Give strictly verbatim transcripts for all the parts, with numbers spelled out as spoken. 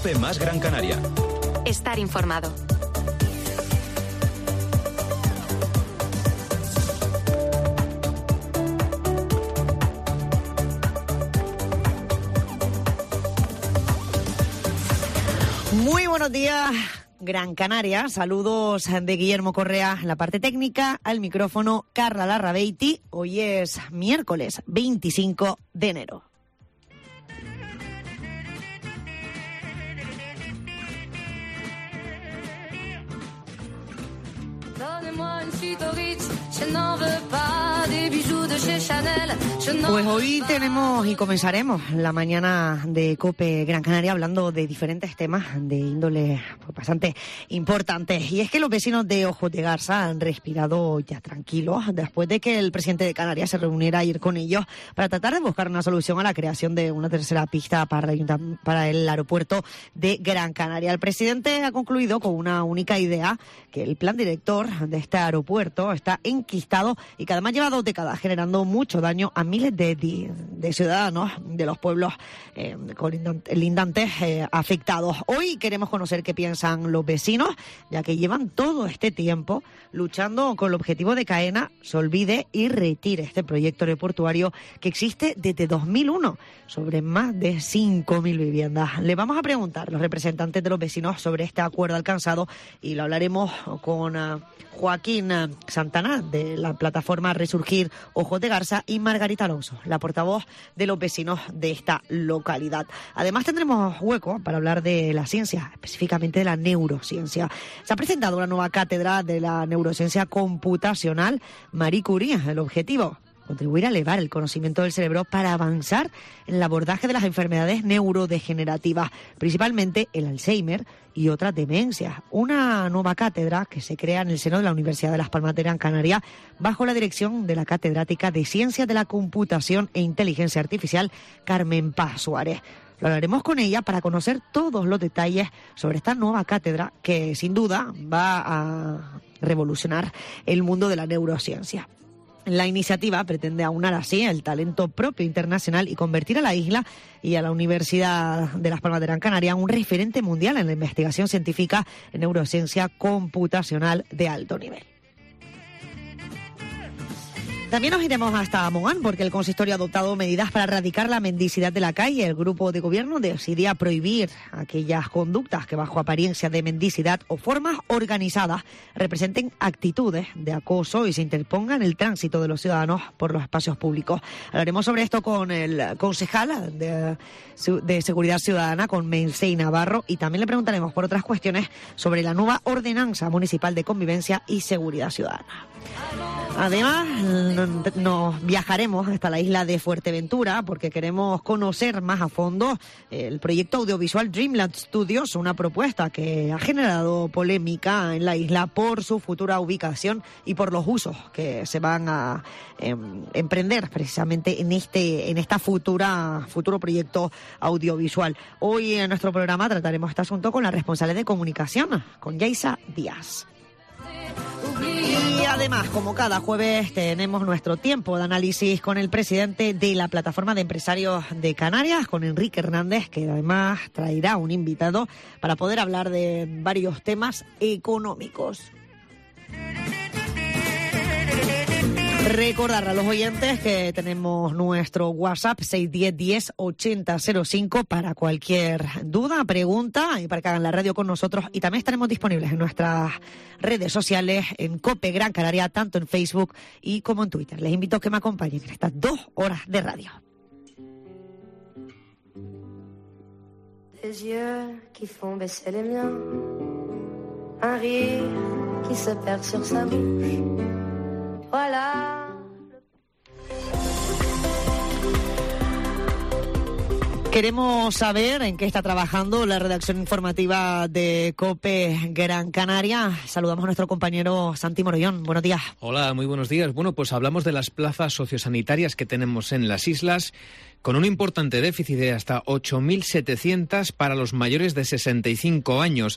COPE más Gran Canaria. Estar informado. Muy buenos días, Gran Canaria. Saludos de Guillermo Correa en la parte técnica, al micrófono Carla Larrabeiti. Hoy es miércoles veinticinco de enero. Pues hoy tenemos y comenzaremos la mañana de COPE Gran Canaria hablando de diferentes temas de índole pues, bastante importantes. Y es que los vecinos de Ojos de Garza han respirado ya tranquilos después de que el presidente de Canarias se reuniera ayer con ellos para tratar de buscar una solución a la creación de una tercera pista para el, para el aeropuerto de Gran Canaria. El presidente ha concluido con una única idea, que el plan director de este aeropuerto está enquistado y que además lleva dos décadas generando mucho daño a miles de, de, de ciudadanos de los pueblos eh, lindantes eh, afectados. Hoy queremos conocer qué piensan los vecinos, ya que llevan todo este tiempo luchando con el objetivo de que AENA se olvide y retire este proyecto aeroportuario que existe desde dos mil uno sobre más de cinco mil viviendas. Le vamos a preguntar a los representantes de los vecinos sobre este acuerdo alcanzado y lo hablaremos con uh, Joaquín uh, Santana de la plataforma Resurgir Ojos de Garza y Margarita Alonso, la portavoz de los vecinos de esta localidad. Además tendremos hueco para hablar de la ciencia, específicamente de la neurociencia. Se ha presentado una nueva cátedra de la neurociencia computacional Marie Curie. El objetivo: contribuir a elevar el conocimiento del cerebro para avanzar en el abordaje de las enfermedades neurodegenerativas, principalmente el Alzheimer y otras demencias. Una nueva cátedra que se crea en el seno de la Universidad de Las Palmas de Gran Canaria bajo la dirección de la catedrática de Ciencias de la Computación e Inteligencia Artificial, Carmen Paz Suárez. Lo hablaremos con ella para conocer todos los detalles sobre esta nueva cátedra que sin duda va a revolucionar el mundo de la neurociencia. La iniciativa pretende aunar así el talento propio internacional y convertir a la isla y a la Universidad de Las Palmas de Gran Canaria en un referente mundial en la investigación científica en neurociencia computacional de alto nivel. También nos iremos hasta Mogán porque el consistorio ha adoptado medidas para erradicar la mendicidad de la calle. El grupo de gobierno decidía prohibir aquellas conductas que bajo apariencia de mendicidad o formas organizadas representen actitudes de acoso y se interpongan en el tránsito de los ciudadanos por los espacios públicos. Hablaremos sobre esto con el concejal de, de Seguridad Ciudadana, con Mensei Navarro, y también le preguntaremos por otras cuestiones sobre la nueva ordenanza municipal de convivencia y seguridad ciudadana. Además, nos viajaremos hasta la isla de Fuerteventura porque queremos conocer más a fondo el proyecto audiovisual Dreamland Studios, una propuesta que ha generado polémica en la isla por su futura ubicación y por los usos que se van a eh, emprender precisamente en este en esta futura futuro proyecto audiovisual. Hoy en nuestro programa trataremos este asunto con la responsable de comunicación, con Yaisa Díaz. Y además, como cada jueves, tenemos nuestro tiempo de análisis con el presidente de la Plataforma de Empresarios de Canarias, con Enrique Hernández, que además traerá un invitado para poder hablar de varios temas económicos. Recordar a los oyentes que tenemos nuestro WhatsApp seis uno cero, diez, ochenta cero cinco para cualquier duda, pregunta y para que hagan la radio con nosotros. Y también estaremos disponibles en nuestras redes sociales, en COPE Gran Canaria, tanto en Facebook y como en Twitter. Les invito a que me acompañen en estas dos horas de radio. Des yeux qui font baisser les miens, un rire qui se perd sur sa bouche. Voilà. Queremos saber en qué está trabajando la redacción informativa de COPE Gran Canaria. Saludamos a nuestro compañero Santi Morollón. Buenos días. Hola, muy buenos días. Bueno, pues hablamos de las plazas sociosanitarias que tenemos en las islas, con un importante déficit de hasta ocho mil setecientas para los mayores de sesenta y cinco años.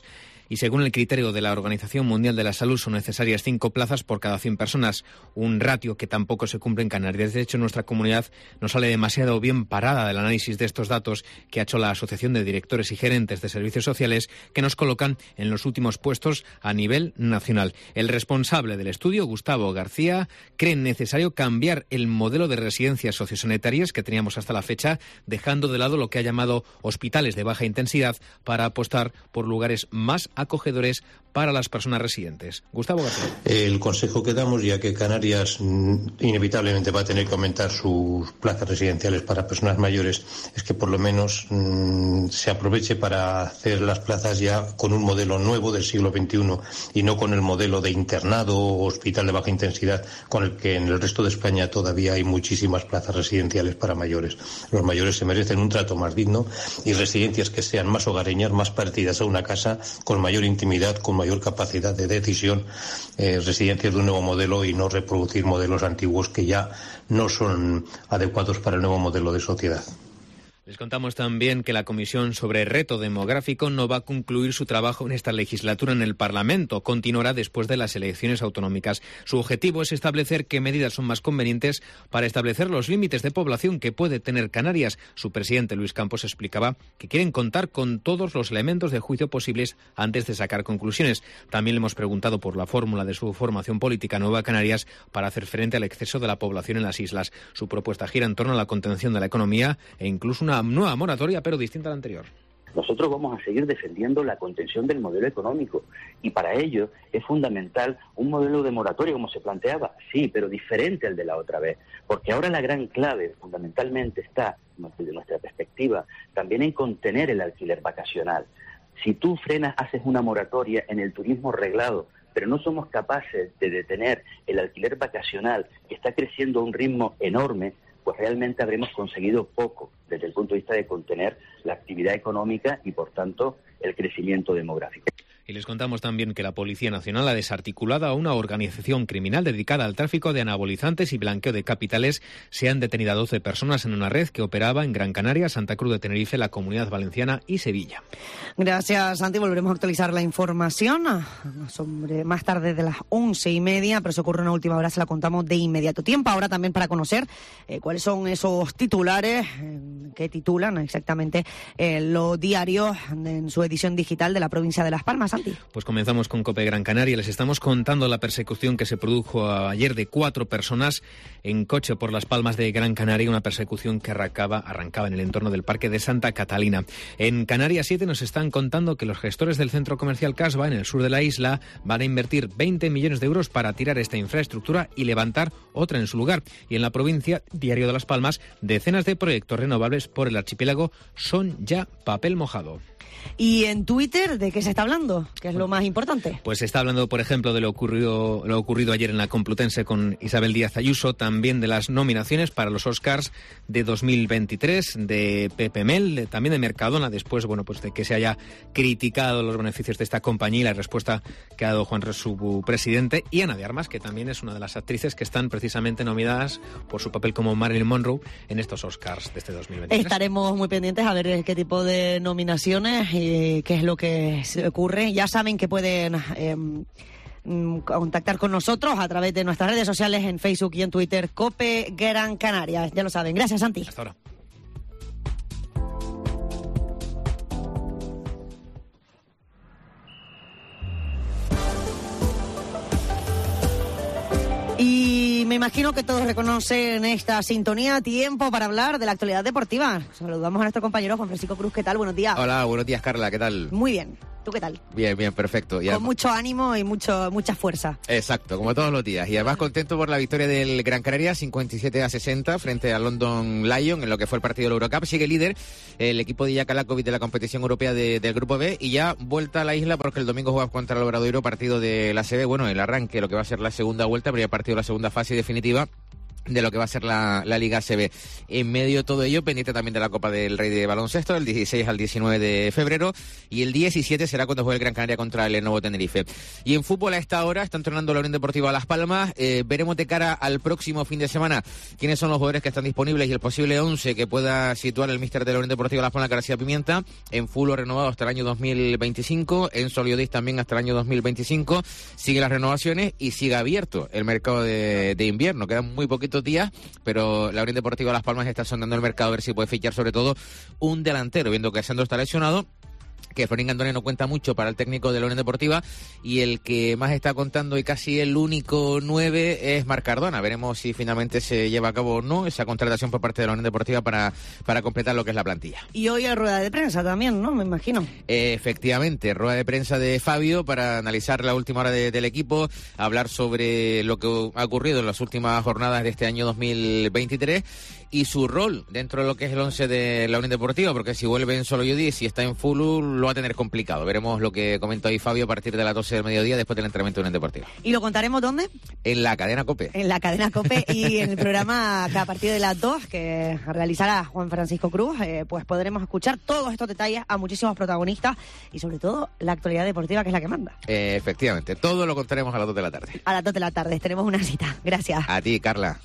y según el criterio de la Organización Mundial de la Salud son necesarias cinco plazas por cada cien personas, un ratio que tampoco se cumple en Canarias. De hecho, nuestra comunidad no sale demasiado bien parada del análisis de estos datos que ha hecho la Asociación de Directores y Gerentes de Servicios Sociales, que nos colocan en los últimos puestos a nivel nacional. El responsable del estudio, Gustavo García, cree necesario cambiar el modelo de residencias sociosanitarias que teníamos hasta la fecha, dejando de lado lo que ha llamado hospitales de baja intensidad para apostar por lugares más acogedores para las personas residentes. Gustavo García. El consejo que damos, ya que Canarias inevitablemente va a tener que aumentar sus plazas residenciales para personas mayores, es que por lo menos mmm, se aproveche para hacer las plazas ya con un modelo nuevo del siglo veintiuno y no con el modelo de internado o hospital de baja intensidad con el que en el resto de España todavía hay muchísimas plazas residenciales para mayores. Los mayores se merecen un trato más digno y residencias que sean más hogareñas, más parecidas a una casa, con mayor intimidad, con mayor capacidad de decisión, eh, residencias de un nuevo modelo y no reproducir modelos antiguos que ya no son adecuados para el nuevo modelo de sociedad. Les contamos también que la Comisión sobre Reto Demográfico no va a concluir su trabajo en esta legislatura en el Parlamento. Continuará después de las elecciones autonómicas. Su objetivo es establecer qué medidas son más convenientes para establecer los límites de población que puede tener Canarias. Su presidente, Luis Campos, explicaba que quieren contar con todos los elementos de juicio posibles antes de sacar conclusiones. También le hemos preguntado por la fórmula de su formación política Nueva Canarias para hacer frente al exceso de la población en las islas. Su propuesta gira en torno a la contención de la economía e incluso una nueva moratoria, pero distinta a la anterior. Nosotros vamos a seguir defendiendo la contención del modelo económico y para ello es fundamental un modelo de moratoria como se planteaba, sí, pero diferente al de la otra vez, porque ahora la gran clave fundamentalmente está, desde nuestra perspectiva, también en contener el alquiler vacacional. Si tú frenas, haces una moratoria en el turismo reglado, pero no somos capaces de detener el alquiler vacacional que está creciendo a un ritmo enorme, pues realmente habremos conseguido poco desde el punto de vista de contener la actividad económica y, por tanto, el crecimiento demográfico. Y les contamos también que la Policía Nacional ha desarticulado a una organización criminal dedicada al tráfico de anabolizantes y blanqueo de capitales. Se han detenido a doce personas en una red que operaba en Gran Canaria, Santa Cruz de Tenerife, la Comunidad Valenciana y Sevilla. Gracias, Santi. Volveremos a actualizar la información sobre más tarde de las once y media, pero se ocurre una última hora, se la contamos de inmediato. Tiempo ahora también para conocer eh, cuáles son esos titulares eh, que titulan exactamente eh, los diarios en su edición digital de la provincia de Las Palmas. Pues comenzamos con COPE Gran Canaria. Les estamos contando la persecución que se produjo ayer de cuatro personas en coche por Las Palmas de Gran Canaria, una persecución que arrancaba, arrancaba en el entorno del Parque de Santa Catalina. En Canarias siete nos están contando que los gestores del centro comercial Casba, en el sur de la isla, van a invertir veinte millones de euros para tirar esta infraestructura y levantar otra en su lugar. Y en la provincia, Diario de Las Palmas, decenas de proyectos renovables por el archipiélago son ya papel mojado. ¿Y en Twitter de qué se está hablando? ¿Qué es lo más importante? Pues se está hablando, por ejemplo, de lo ocurrido, lo ocurrido ayer en la Complutense con Isabel Díaz Ayuso, también de las nominaciones para los Oscars de dos mil veintitrés, de Pepe Mel, de, también de Mercadona, después, bueno, pues de que se haya criticado los beneficios de esta compañía y la respuesta que ha dado Juan Res, su presidente, y Ana de Armas, que también es una de las actrices que están precisamente nominadas por su papel como Marilyn Monroe en estos Oscars de este dos mil veintitrés. Estaremos muy pendientes a ver qué tipo de nominaciones y qué es lo que se ocurre. Ya saben que pueden eh, contactar con nosotros a través de nuestras redes sociales en Facebook y en Twitter, COPE Gran Canaria. Ya lo saben. Gracias, Santi. Hasta ahora. Y me imagino que todos reconocen esta sintonía. Tiempo para hablar de la actualidad deportiva. Saludamos a nuestro compañero Juan Francisco Cruz. ¿Qué tal? Buenos días. Hola, buenos días, Carla. ¿Qué tal? Muy bien. ¿Tú qué tal? Bien, bien, perfecto. Y Con además... mucho ánimo y mucho mucha fuerza. Exacto, como todos los días. Y además contento por la victoria del Gran Canaria, cincuenta y siete a sesenta, frente al London Lion, en lo que fue el partido del Eurocup. Sigue líder el equipo de Jaka Lakovic de la competición europea de, del Grupo B, y ya vuelta a la isla porque el domingo juega contra el Obradoiro, partido de la A C B. Bueno, el arranque, lo que va a ser la segunda vuelta, primer partido de la segunda fase definitiva. de lo que va a ser la, la Liga A C B. En medio de todo ello, pendiente también de la Copa del Rey de Baloncesto, del dieciséis al diecinueve de febrero, y el diecisiete será cuando juegue el Gran Canaria contra el Lenovo Tenerife. Y en fútbol a esta hora está entrenando la Unión Deportiva Las Palmas. Eh, veremos de cara al próximo fin de semana quiénes son los jugadores que están disponibles y el posible once que pueda situar el míster de la Unión Deportiva Las Palmas, García Pimienta. En fútbol renovado hasta el año dos mil veinticinco, en Soliodis también hasta el año dos mil veinticinco. Sigue las renovaciones y sigue abierto el mercado de, de invierno. Quedan muy poquitos días, pero la Unión Deportiva Las Palmas está sondando el mercado a ver si puede fichar sobre todo un delantero, viendo que Sandro está lesionado, que Fermín Antonio no cuenta mucho para el técnico de la Unión Deportiva, y el que más está contando y casi el único nueve es Marc Cardona. Veremos si finalmente se lleva a cabo o no esa contratación por parte de la Unión Deportiva para, para completar lo que es la plantilla. Y hoy hay rueda de prensa también, ¿no? Me imagino. Eh, efectivamente, rueda de prensa de Fabio para analizar la última hora de, del equipo, hablar sobre lo que ha ocurrido en las últimas jornadas de este año dos mil veintitrés y su rol dentro de lo que es el once de la Unión Deportiva, porque si vuelve en Soliodis y está en Fulu, lo va a tener complicado. Veremos lo que comenta hoy Fabio a partir de las doce del mediodía, después del entrenamiento de la Unión Deportiva. ¿Y lo contaremos dónde? En la cadena COPE. En la cadena COPE y en el programa que a partir de las dos, que realizará Juan Francisco Cruz, eh, pues podremos escuchar todos estos detalles a muchísimos protagonistas y sobre todo la actualidad deportiva, que es la que manda. Eh, efectivamente, todo lo contaremos a las dos de la tarde. A las dos de la tarde tenemos una cita. Gracias. A ti, Carla.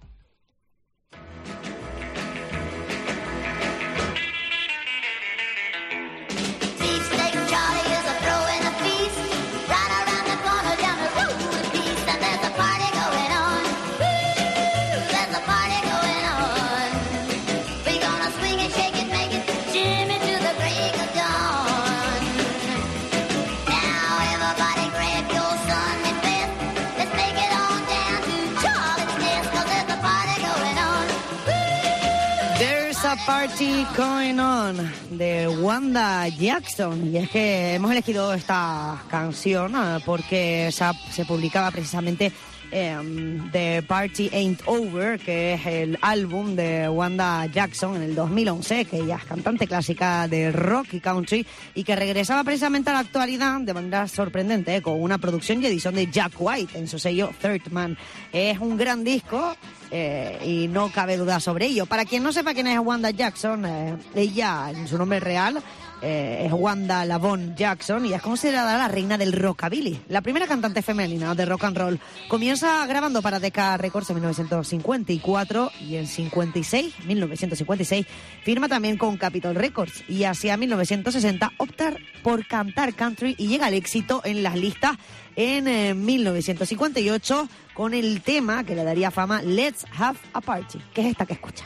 Party Going On de Wanda Jackson. Y es que hemos elegido esta canción uh, porque se, se publicaba precisamente Um, The Party Ain't Over, que es el álbum de Wanda Jackson en el dos mil once, que ella es cantante clásica de rock y country y que regresaba precisamente a la actualidad de manera sorprendente, ¿eh? Con una producción y edición de Jack White en su sello Third Man. Es un gran disco eh, y no cabe duda sobre ello. Para quien no sepa quién es Wanda Jackson, eh, ella en su nombre real Eh, es Wanda Lavon Jackson y es considerada la reina del rockabilly, la primera cantante femenina de rock and roll. Comienza grabando para Decca Records en mil novecientos cincuenta y cuatro y en mil novecientos cincuenta y seis firma también con Capitol Records y hacia mil novecientos sesenta opta por cantar country y llega al éxito en las listas en eh, mil novecientos cincuenta y ocho con el tema que le daría fama, Let's Have a Party, que es esta que escucha.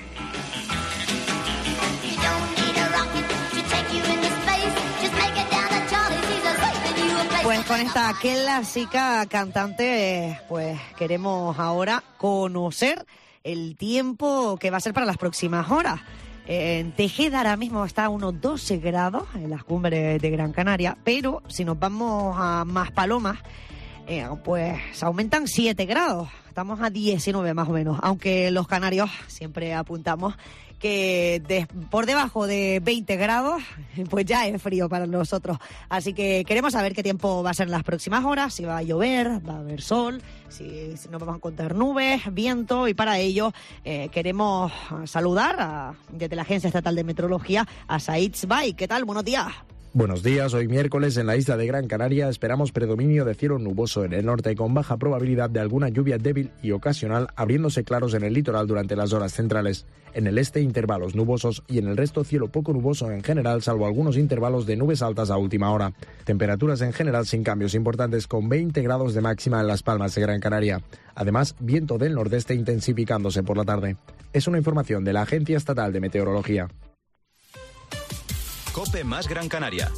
Pues con esta clásica cantante, pues queremos ahora conocer el tiempo que va a ser para las próximas horas. En Tejeda ahora mismo está a unos doce grados en las cumbres de Gran Canaria, pero si nos vamos a Maspalomas, eh, pues aumentan siete grados. Estamos a diecinueve más o menos, aunque los canarios siempre apuntamos que de, por debajo de veinte grados, pues ya es frío para nosotros. Así que queremos saber qué tiempo va a ser en las próximas horas, si va a llover, va a haber sol, si, si nos vamos a encontrar nubes, viento, y para ello eh, queremos saludar a, desde la Agencia Estatal de Meteorología a Said Sbai. ¿Qué tal? Buenos días. Buenos días, hoy miércoles en la isla de Gran Canaria esperamos predominio de cielo nuboso en el norte con baja probabilidad de alguna lluvia débil y ocasional, abriéndose claros en el litoral durante las horas centrales. En el este intervalos nubosos y en el resto cielo poco nuboso en general, salvo algunos intervalos de nubes altas a última hora. Temperaturas en general sin cambios importantes con veinte grados de máxima en Las Palmas de Gran Canaria. Además, viento del nordeste intensificándose por la tarde. Es una información de la Agencia Estatal de Meteorología. COPE más Gran Canaria.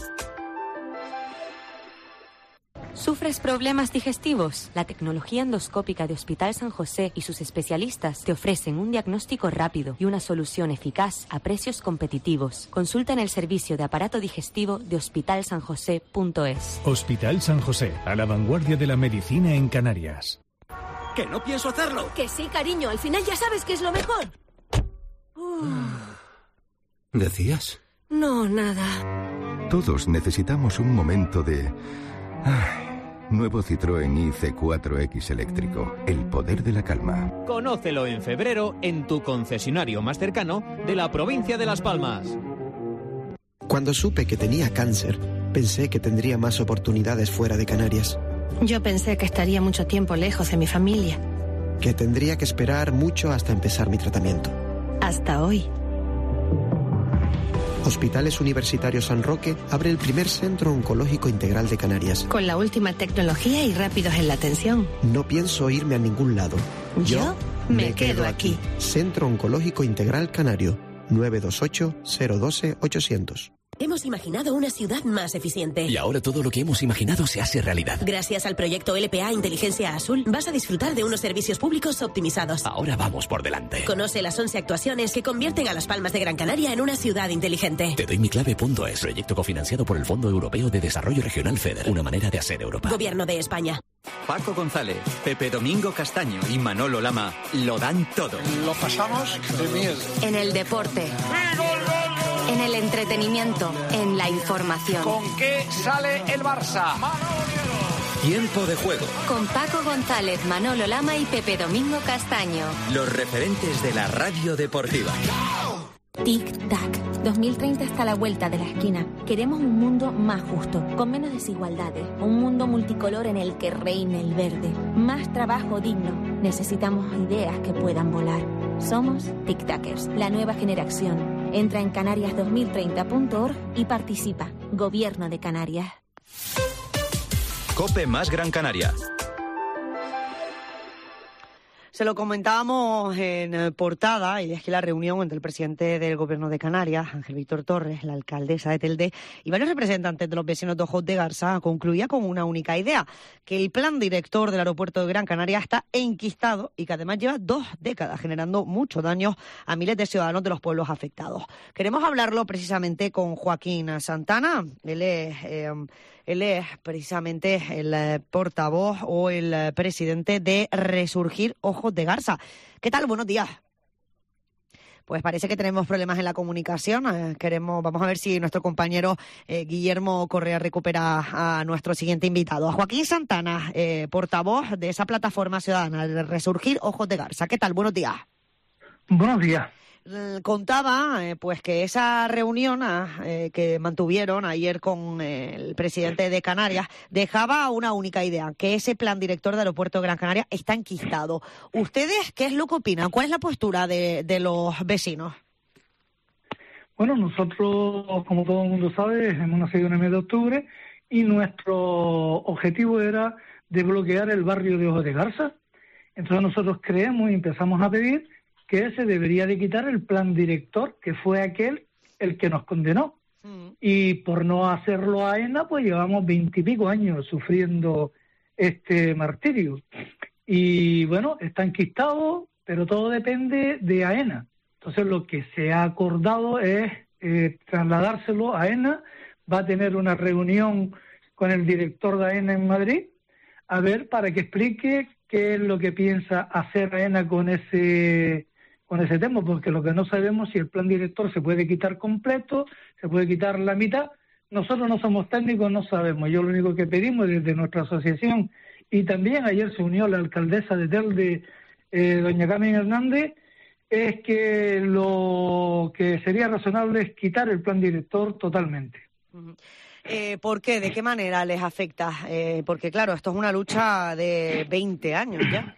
¿Sufres problemas digestivos? La tecnología endoscópica de Hospital San José y sus especialistas te ofrecen un diagnóstico rápido y una solución eficaz a precios competitivos. Consulta en el servicio de aparato digestivo de hospital san josé punto es. Hospital San José, a la vanguardia de la medicina en Canarias. ¡Que no pienso hacerlo! Que sí, cariño, al final ya sabes que es lo mejor. ¿Decías? No, nada. Todos necesitamos un momento de... Nuevo Citroën I C cuatro X eléctrico. El poder de la calma. Conócelo en febrero en tu concesionario más cercano de la provincia de Las Palmas. Cuando supe que tenía cáncer, pensé que tendría más oportunidades fuera de Canarias. Yo pensé que estaría mucho tiempo lejos de mi familia. Que tendría que esperar mucho hasta empezar mi tratamiento. Hasta hoy. Hospitales Universitarios San Roque abre el primer centro oncológico integral de Canarias. Con la última tecnología y rápidos en la atención. No pienso irme a ningún lado. Yo, Yo me, me quedo, quedo aquí. aquí. Centro Oncológico Integral Canario. nueve dos ocho, cero uno dos, ochocientos. Hemos imaginado una ciudad más eficiente. Y ahora todo lo que hemos imaginado se hace realidad. Gracias al proyecto L P A Inteligencia Azul, vas a disfrutar de unos servicios públicos optimizados. Ahora vamos por delante. Conoce las once actuaciones que convierten a Las Palmas de Gran Canaria en una ciudad inteligente. Te doy mi clave.es. Proyecto cofinanciado por el Fondo Europeo de Desarrollo Regional FEDER. Una manera de hacer Europa. Gobierno de España. Paco González, Pepe Domingo Castaño y Manolo Lama lo dan todo. Lo pasamos de miedo. En el deporte. En el entretenimiento, en la información. ¿Con qué sale el Barça? Tiempo de juego. Con Paco González, Manolo Lama y Pepe Domingo Castaño. Los referentes de la radio deportiva. Tic-tac. dos mil treinta está a la vuelta de la esquina. Queremos un mundo más justo, con menos desigualdades. Un mundo multicolor en el que reine el verde. Más trabajo digno. Necesitamos ideas que puedan volar. Somos Tic-Tacers, la nueva generación. Entra en canarias dos mil treinta punto org y participa. Gobierno de Canarias. COPE más Gran Canaria. Se lo comentábamos en portada, y es que la reunión entre el presidente del Gobierno de Canarias, Ángel Víctor Torres, la alcaldesa de Telde y varios representantes de los vecinos de Ojot de Garza concluía con una única idea, que el plan director del aeropuerto de Gran Canaria está enquistado y que además lleva dos décadas generando mucho daño a miles de ciudadanos de los pueblos afectados. Queremos hablarlo precisamente con Joaquín Santana. Él es... Eh, Él es precisamente el eh, portavoz o el eh, presidente de Resurgir Ojot de Garza. ¿Qué tal? Buenos días. Pues parece que tenemos problemas en la comunicación. Eh, queremos, vamos a ver si nuestro compañero eh, Guillermo Correa recupera a nuestro siguiente invitado, a Joaquín Santana, eh, portavoz de esa plataforma ciudadana, de Resurgir Ojot de Garza. ¿Qué tal? Buenos días. Buenos días. Contaba eh, pues que esa reunión eh, que mantuvieron ayer con eh, el presidente de Canarias dejaba una única idea, que ese plan director del aeropuerto de Gran Canaria está enquistado. ¿Ustedes qué es lo que opinan? ¿Cuál es la postura de, de los vecinos? Bueno, nosotros, como todo el mundo sabe, hemos nacido en el mes de octubre y nuestro objetivo era desbloquear el barrio de Ojot de Garza. Entonces nosotros creemos y empezamos a pedir que se debería de quitar el plan director, que fue aquel el que nos condenó. Mm. Y por no hacerlo a AENA, pues llevamos veintipico años sufriendo este martirio. Y bueno, está enquistado, pero todo depende de AENA. Entonces lo que se ha acordado es eh, trasladárselo a AENA. Va a tener una reunión con el director de AENA en Madrid, a ver, para que explique qué es lo que piensa hacer AENA con ese... con ese tema, porque lo que no sabemos si el plan director se puede quitar completo, se puede quitar la mitad. Nosotros no somos técnicos, no sabemos. Yo lo único que pedimos desde nuestra asociación, y también ayer se unió la alcaldesa de Telde, eh, doña Carmen Hernández, es que lo que sería razonable es quitar el plan director totalmente. Uh-huh. Eh, ¿Por qué? ¿De qué manera les afecta? Eh, porque claro, esto es una lucha de veinte años ya.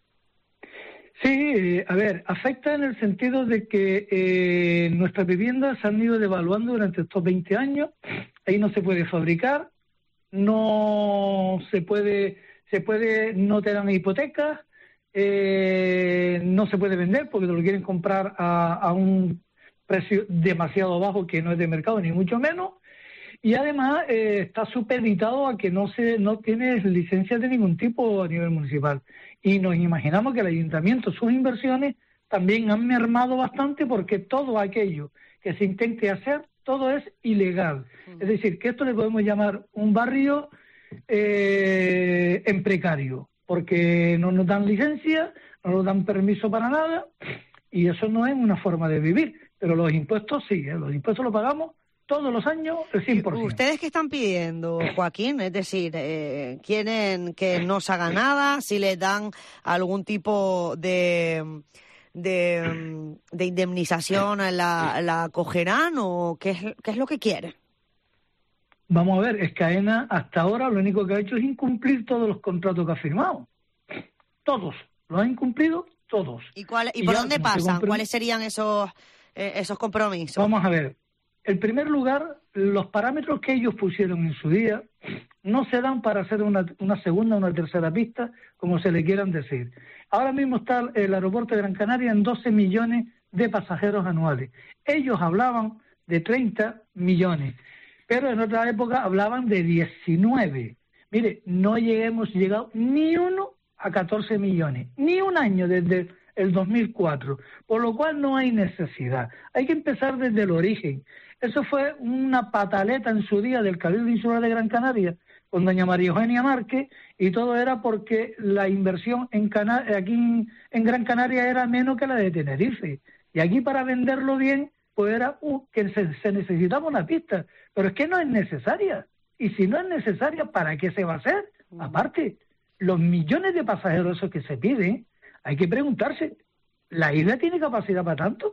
Sí, a ver, afecta en el sentido de que eh, nuestras viviendas se han ido devaluando durante estos veinte años. Ahí no se puede fabricar, no se puede, se puede, no te dan hipotecas, eh, no se puede vender porque te lo quieren comprar a, a un precio demasiado bajo que no es de mercado ni mucho menos. Y además eh, está supeditado a que no se no tienes licencias de ningún tipo a nivel municipal. Y nos imaginamos que el ayuntamiento, sus inversiones, también han mermado bastante porque todo aquello que se intente hacer, todo es ilegal. Uh-huh. Es decir, que esto le podemos llamar un barrio eh, en precario, porque no nos dan licencia, no nos dan permiso para nada, y eso no es una forma de vivir. Pero los impuestos sí, ¿eh? Los impuestos los pagamos todos los años el cien por ciento. ¿Ustedes qué están pidiendo, Joaquín? Es decir, eh, ¿quieren que no se haga nada? ¿Si les dan algún tipo de, de, de indemnización, la, la acogerán o qué es, qué es lo que quieren? Vamos a ver, es que AENA hasta ahora lo único que ha hecho es incumplir todos los contratos que ha firmado. Todos, lo ha incumplido todos. ¿Y, cuál, y, y por ya, dónde pasan? ¿Cuáles serían esos, eh, esos compromisos? Vamos a ver. En primer lugar, los parámetros que ellos pusieron en su día no se dan para hacer una, una segunda o una tercera pista, como se le quieran decir. Ahora mismo está el aeropuerto de Gran Canaria en doce millones de pasajeros anuales. Ellos hablaban de treinta millones, pero en otra época hablaban de diecinueve. Mire, no lleguemos llegado ni uno a catorce millones, ni un año desde el dos mil cuatro, por lo cual no hay necesidad. Hay que empezar desde el origen. Eso fue una pataleta en su día del Cabildo Insular de Gran Canaria con doña María Eugenia Márquez, y todo era porque la inversión en Cana- aquí en, en Gran Canaria era menos que la de Tenerife. Y aquí, para venderlo bien, pues era uh, que se, se necesitaba una pista. Pero es que no es necesaria. Y si no es necesaria, ¿para qué se va a hacer? Aparte, los millones de pasajeros esos que se piden, hay que preguntarse, ¿la isla tiene capacidad para tanto?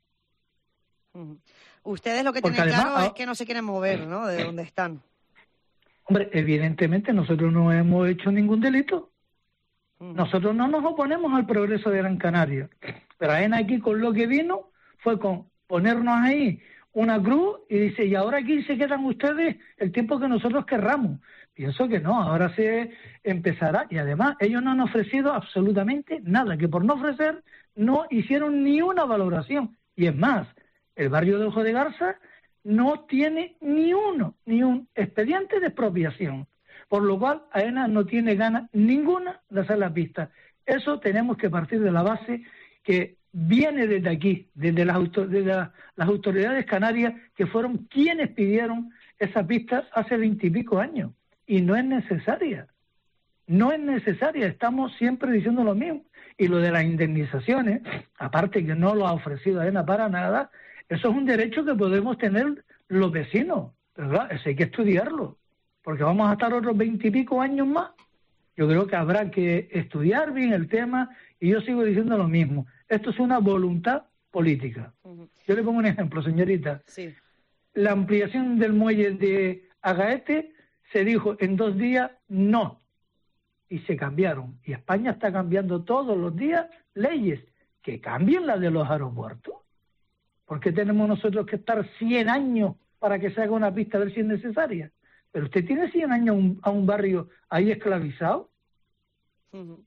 Uh-huh. Ustedes lo que Porque tienen además, claro es que no se quieren mover, ¿no?, de donde están. Hombre, evidentemente nosotros no hemos hecho ningún delito. Uh-huh. Nosotros no nos oponemos al progreso de Gran Canaria. Pero AENA aquí con lo que vino fue con ponernos ahí una cruz y dice, y ahora aquí se quedan ustedes el tiempo que nosotros querramos. Pienso que no, ahora se empezará. Y además ellos no han ofrecido absolutamente nada, que por no ofrecer no hicieron ni una valoración. Y es más, el barrio de Ojo de Garza no tiene ni uno, ni un expediente de expropiación, por lo cual AENA no tiene ganas ninguna de hacer la pista. Eso tenemos que partir de la base que viene desde aquí, desde las, autor- desde la, las autoridades canarias, que fueron quienes pidieron esa pista hace veintipico años, y no es necesaria. No es necesaria, estamos siempre diciendo lo mismo. Y lo de las indemnizaciones, aparte que no lo ha ofrecido AENA para nada, eso es un derecho que podemos tener los vecinos, pero claro, eso hay que estudiarlo, porque vamos a estar otros veintipico años más. Yo creo que habrá que estudiar bien el tema, y yo sigo diciendo lo mismo. Esto es una voluntad política. Uh-huh. Yo le pongo un ejemplo, señorita. Sí. La ampliación del muelle de Agaete se dijo en dos días no, y se cambiaron. Y España está cambiando todos los días leyes que cambien las de los aeropuertos. ¿Por qué tenemos nosotros que estar cien años para que se haga una pista a ver si es necesaria? Pero usted tiene cien años a un, a un barrio ahí esclavizado. Uh-huh.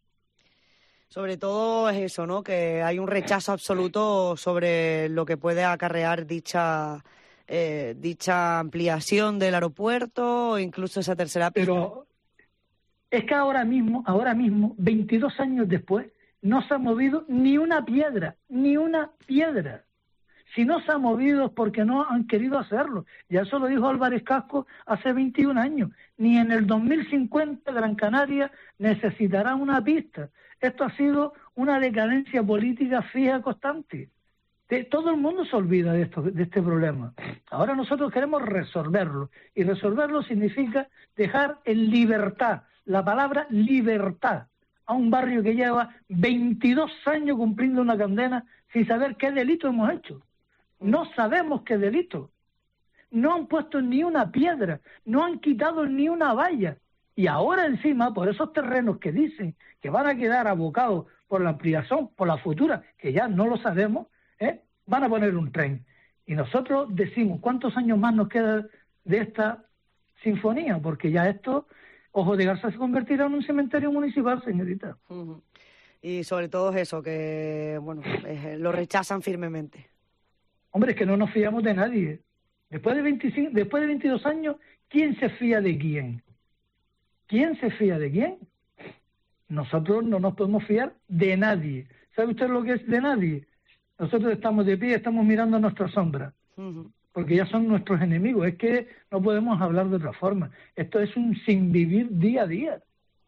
Sobre todo es eso, ¿no?, que hay un rechazo absoluto sobre lo que puede acarrear dicha eh, dicha ampliación del aeropuerto o incluso esa tercera pista. Pero es que ahora mismo, ahora mismo, veintidós años después, no se ha movido ni una piedra, ni una piedra. Si no se ha movido es porque no han querido hacerlo. Ya eso lo dijo Álvarez Casco hace veintiún años. Ni en el dos mil cincuenta Gran Canaria necesitará una pista. Esto ha sido una decadencia política fija constante. De, todo el mundo se olvida de, esto, de este problema. Ahora nosotros queremos resolverlo. Y resolverlo significa dejar en libertad, la palabra libertad, a un barrio que lleva veintidós años cumpliendo una condena sin saber qué delito hemos hecho. No sabemos qué delito. No han puesto ni una piedra, no han quitado ni una valla. Y ahora encima, por esos terrenos que dicen que van a quedar abocados por la ampliación, por la futura, que ya no lo sabemos, ¿eh?, van a poner un tren. Y nosotros decimos, ¿cuántos años más nos queda de esta sinfonía? Porque ya esto, Ojo de Garza se convertirá en un cementerio municipal, señorita. Uh-huh. Y sobre todo es eso, que bueno, eh, lo rechazan firmemente. Hombre, es que no nos fiamos de nadie. Después de veinticinco, después de veintidós años, ¿quién se fía de quién? ¿Quién se fía de quién? Nosotros no nos podemos fiar de nadie. ¿Sabe usted lo que es de nadie? Nosotros estamos de pie, estamos mirando nuestra sombra, uh-huh. porque ya son nuestros enemigos. Es que no podemos hablar de otra forma. Esto es un sin vivir día a día.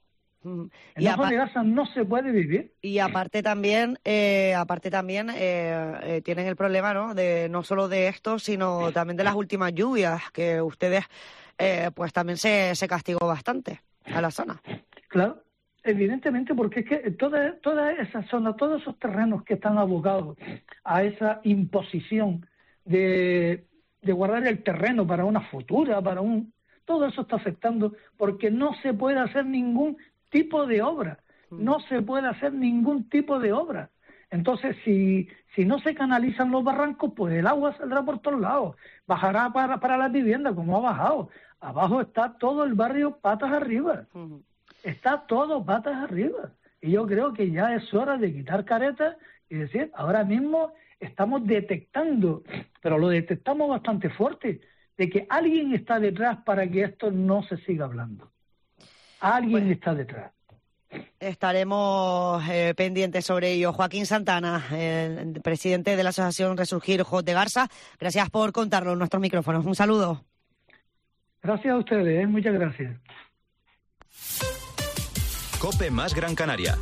En y Ojo de Garza no se puede vivir. Y aparte también, eh, aparte también eh, eh, tienen el problema, ¿no? De no solo de esto, sino también de las últimas lluvias, que ustedes, eh, pues también se, se castigó bastante a la zona. Claro, evidentemente, porque es que toda, toda esa zona, todos esos terrenos que están abocados a esa imposición de, de guardar el terreno para una futura, para un... Todo eso está afectando porque no se puede hacer ningún tipo de obra, no se puede hacer ningún tipo de obra. Entonces, si si no se canalizan los barrancos, pues el agua saldrá por todos lados, bajará para, para las viviendas, como ha bajado. Abajo está todo el barrio patas arriba, uh-huh. está todo patas arriba. Y yo creo que ya es hora de quitar caretas y decir, ahora mismo estamos detectando, pero lo detectamos bastante fuerte, de que alguien está detrás para que esto no se siga hablando. Alguien bueno, está detrás. Estaremos eh, pendientes sobre ello. Joaquín Santana, el presidente de la Asociación Resurgir Ojos de Garza, gracias por contarlo en nuestros micrófonos. Un saludo. Gracias a ustedes, ¿eh? Muchas gracias. COPE más Gran Canaria.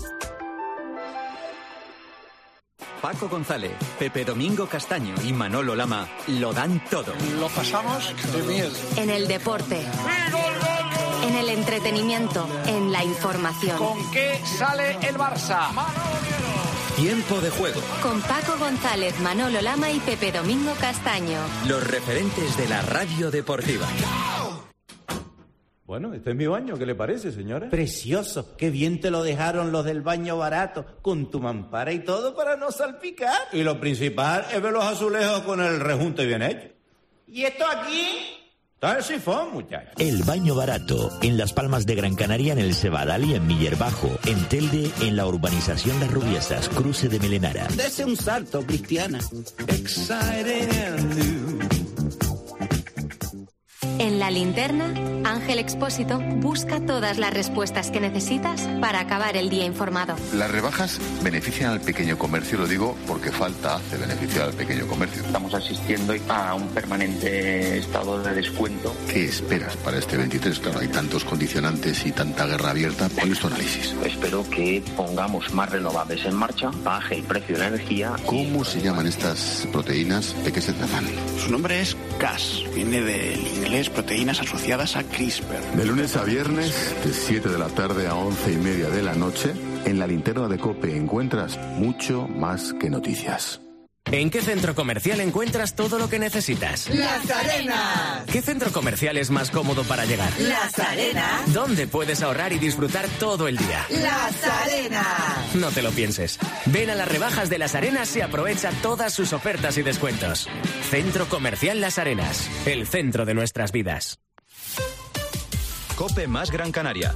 Paco González, Pepe Domingo Castaño y Manolo Lama lo dan todo. Lo pasamos de miedo. En el deporte. En el entretenimiento, en la información. ¿Con qué sale el Barça? Tiempo de juego. Con Paco González, Manolo Lama y Pepe Domingo Castaño. Los referentes de la radio deportiva. Bueno, este es mi baño, ¿qué le parece, señora? Precioso, qué bien te lo dejaron los del baño barato, con tu mampara y todo para no salpicar. Y lo principal es ver los azulejos con el rejunte bien hecho. ¿Y esto aquí? Está el sifón, muchacho. El baño barato, en Las Palmas de Gran Canaria, en el Cebadal y en Miller Bajo. En Telde, en la urbanización Las Rubiesas, cruce de Melenara. Dese un salto, Cristiana. Exciting and new. En La Linterna, Ángel Expósito busca todas las respuestas que necesitas para acabar el día informado. Las rebajas benefician al pequeño comercio, lo digo porque falta hace beneficiar al pequeño comercio. Estamos asistiendo a un permanente estado de descuento. ¿Qué esperas para este veintitrés? Claro, hay tantos condicionantes y tanta guerra abierta. ¿Cuál es tu análisis? Espero que pongamos más renovables en marcha, baje el precio de la energía. ¿Cómo se llaman estas proteínas? ¿De qué se tratan? Su nombre es Cas, viene del inglés proteínas asociadas a CRISPR. De lunes a viernes, de siete de la tarde a once y media de la noche, en La Linterna de COPE encuentras mucho más que noticias. ¿En qué centro comercial encuentras todo lo que necesitas? Las Arenas. ¿Qué centro comercial es más cómodo para llegar? Las Arenas. ¿Dónde puedes ahorrar y disfrutar todo el día? Las Arenas. No te lo pienses. Ven a las rebajas de Las Arenas y aprovecha todas sus ofertas y descuentos. Centro Comercial Las Arenas, el centro de nuestras vidas. COPE más Gran Canaria.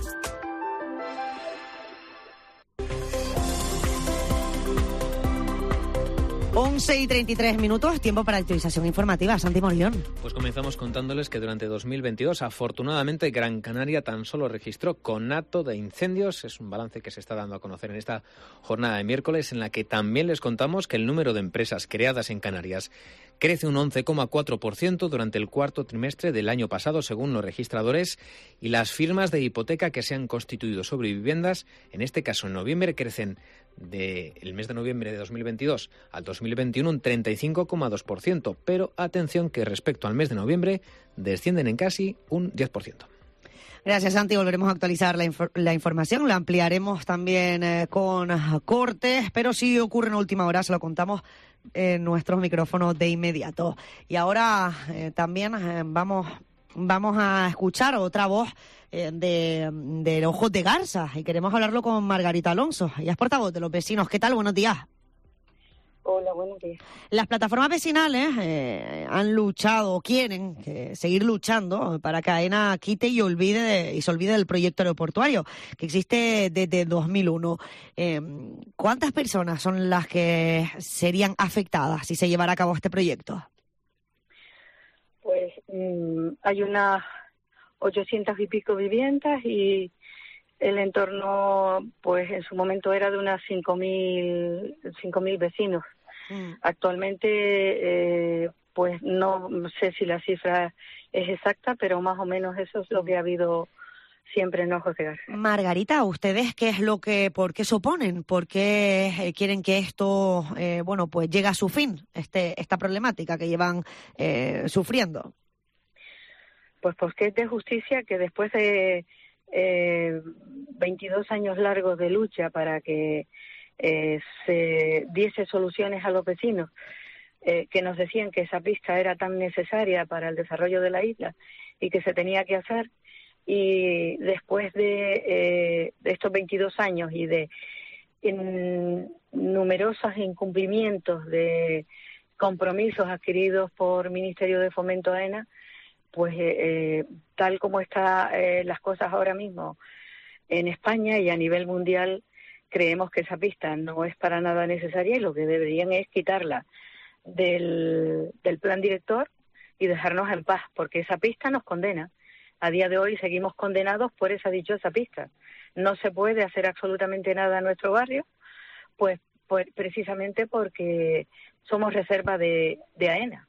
once y treinta y tres minutos, tiempo para actualización informativa. Santi Morillón. Pues comenzamos contándoles que durante dos mil veintidós, afortunadamente, Gran Canaria tan solo registró conato de incendios. Es un balance que se está dando a conocer en esta jornada de miércoles, en la que también les contamos que el número de empresas creadas en Canarias crece un once coma cuatro por ciento durante el cuarto trimestre del año pasado, según los registradores, y las firmas de hipoteca que se han constituido sobre viviendas, en este caso en noviembre, crecen del mes de noviembre de dos mil veintidós al dos mil veintiuno un treinta y cinco coma dos por ciento, pero atención que respecto al mes de noviembre descienden en casi un diez por ciento. Gracias, Santi. Volveremos a actualizar la, infor- la información. La ampliaremos también eh, con cortes, pero si ocurre en última hora, se lo contamos en nuestros micrófonos de inmediato. Y ahora eh, también eh, vamos, vamos a escuchar otra voz eh, de, de Ojos de Garza, y queremos hablarlo con Margarita Alonso. Ella es portavoz de los vecinos. ¿Qué tal? Buenos días. Hola, buenos días. Las plataformas vecinales eh, han luchado, quieren eh, seguir luchando para que AENA quite y olvide de, y se olvide del proyecto aeroportuario que existe desde dos mil uno. Eh, ¿Cuántas personas son las que serían afectadas si se llevara a cabo este proyecto? Pues mmm, hay unas ochocientas y pico viviendas y el entorno, pues en su momento era de unas cinco mil vecinos. Mm. Actualmente, eh, pues no sé si la cifra es exacta, pero más o menos eso es lo que ha habido siempre en Ojos de Garza. Margarita, ¿ustedes qué es lo que, por qué se oponen? ¿Por qué eh, quieren que esto, eh, bueno, pues llegue a su fin, este, esta problemática que llevan eh, sufriendo? Pues porque es de justicia que después de eh, veintidós años largos de lucha para que eh, se diese soluciones a los vecinos, eh, que nos decían que esa pista era tan necesaria para el desarrollo de la isla y que se tenía que hacer, y después de, eh, de estos veintidós años y de en, numerosos incumplimientos de compromisos adquiridos por Ministerio de Fomento AENA, pues eh, tal como están eh, las cosas ahora mismo en España y a nivel mundial, creemos que esa pista no es para nada necesaria y lo que deberían es quitarla del, del plan director y dejarnos en paz, porque esa pista nos condena. A día de hoy seguimos condenados por esa dichosa pista. No se puede hacer absolutamente nada en nuestro barrio, pues, pues precisamente porque somos reserva de, de AENA.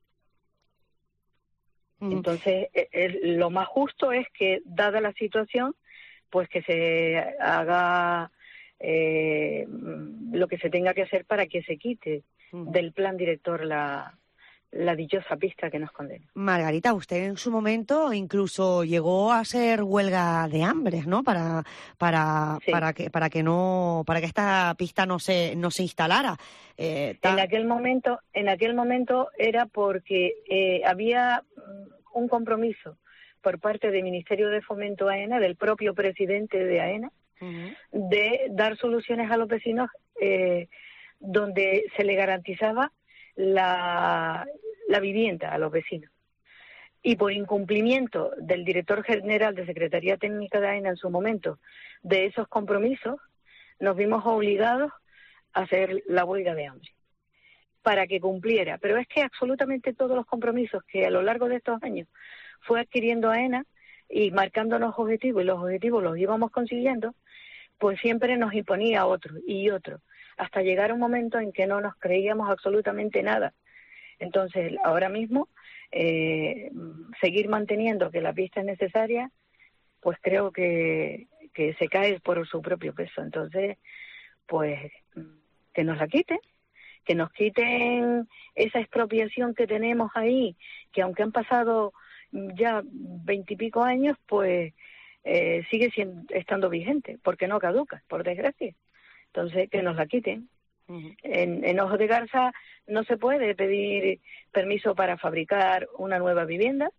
Entonces, el, lo más justo es que, dada la situación, pues que se haga eh, lo que se tenga que hacer para que se quite uh-huh. del plan director la, la dichosa pista que nos condena. Margarita, usted en su momento incluso llegó a hacer huelga de hambre, ¿no? Para para sí. para que para que no para que esta pista no se no se instalara. Eh, ta... En aquel momento, en aquel momento era porque eh, había un compromiso por parte del Ministerio de Fomento AENA, del propio presidente de AENA, uh-huh. de dar soluciones a los vecinos eh, donde se le garantizaba la, la vivienda a los vecinos. Y por incumplimiento del director general de Secretaría Técnica de AENA en su momento de esos compromisos, nos vimos obligados a hacer la huelga de hambre para que cumpliera. Pero es que absolutamente todos los compromisos que a lo largo de estos años fue adquiriendo AENA y marcándonos objetivos, y los objetivos los íbamos consiguiendo, pues siempre nos imponía otro y otro, hasta llegar a un momento en que no nos creíamos absolutamente nada. Entonces, ahora mismo, eh, seguir manteniendo que la pista es necesaria, pues creo que, que se cae por su propio peso. Entonces, pues que nos la quiten, que nos quiten esa expropiación que tenemos ahí, que aunque han pasado ya veintipico años, pues eh, sigue siendo, estando vigente, porque no caduca, por desgracia. Entonces, que nos la quiten. Uh-huh. En, en Ojos de Garza no se puede pedir permiso para fabricar una nueva vivienda,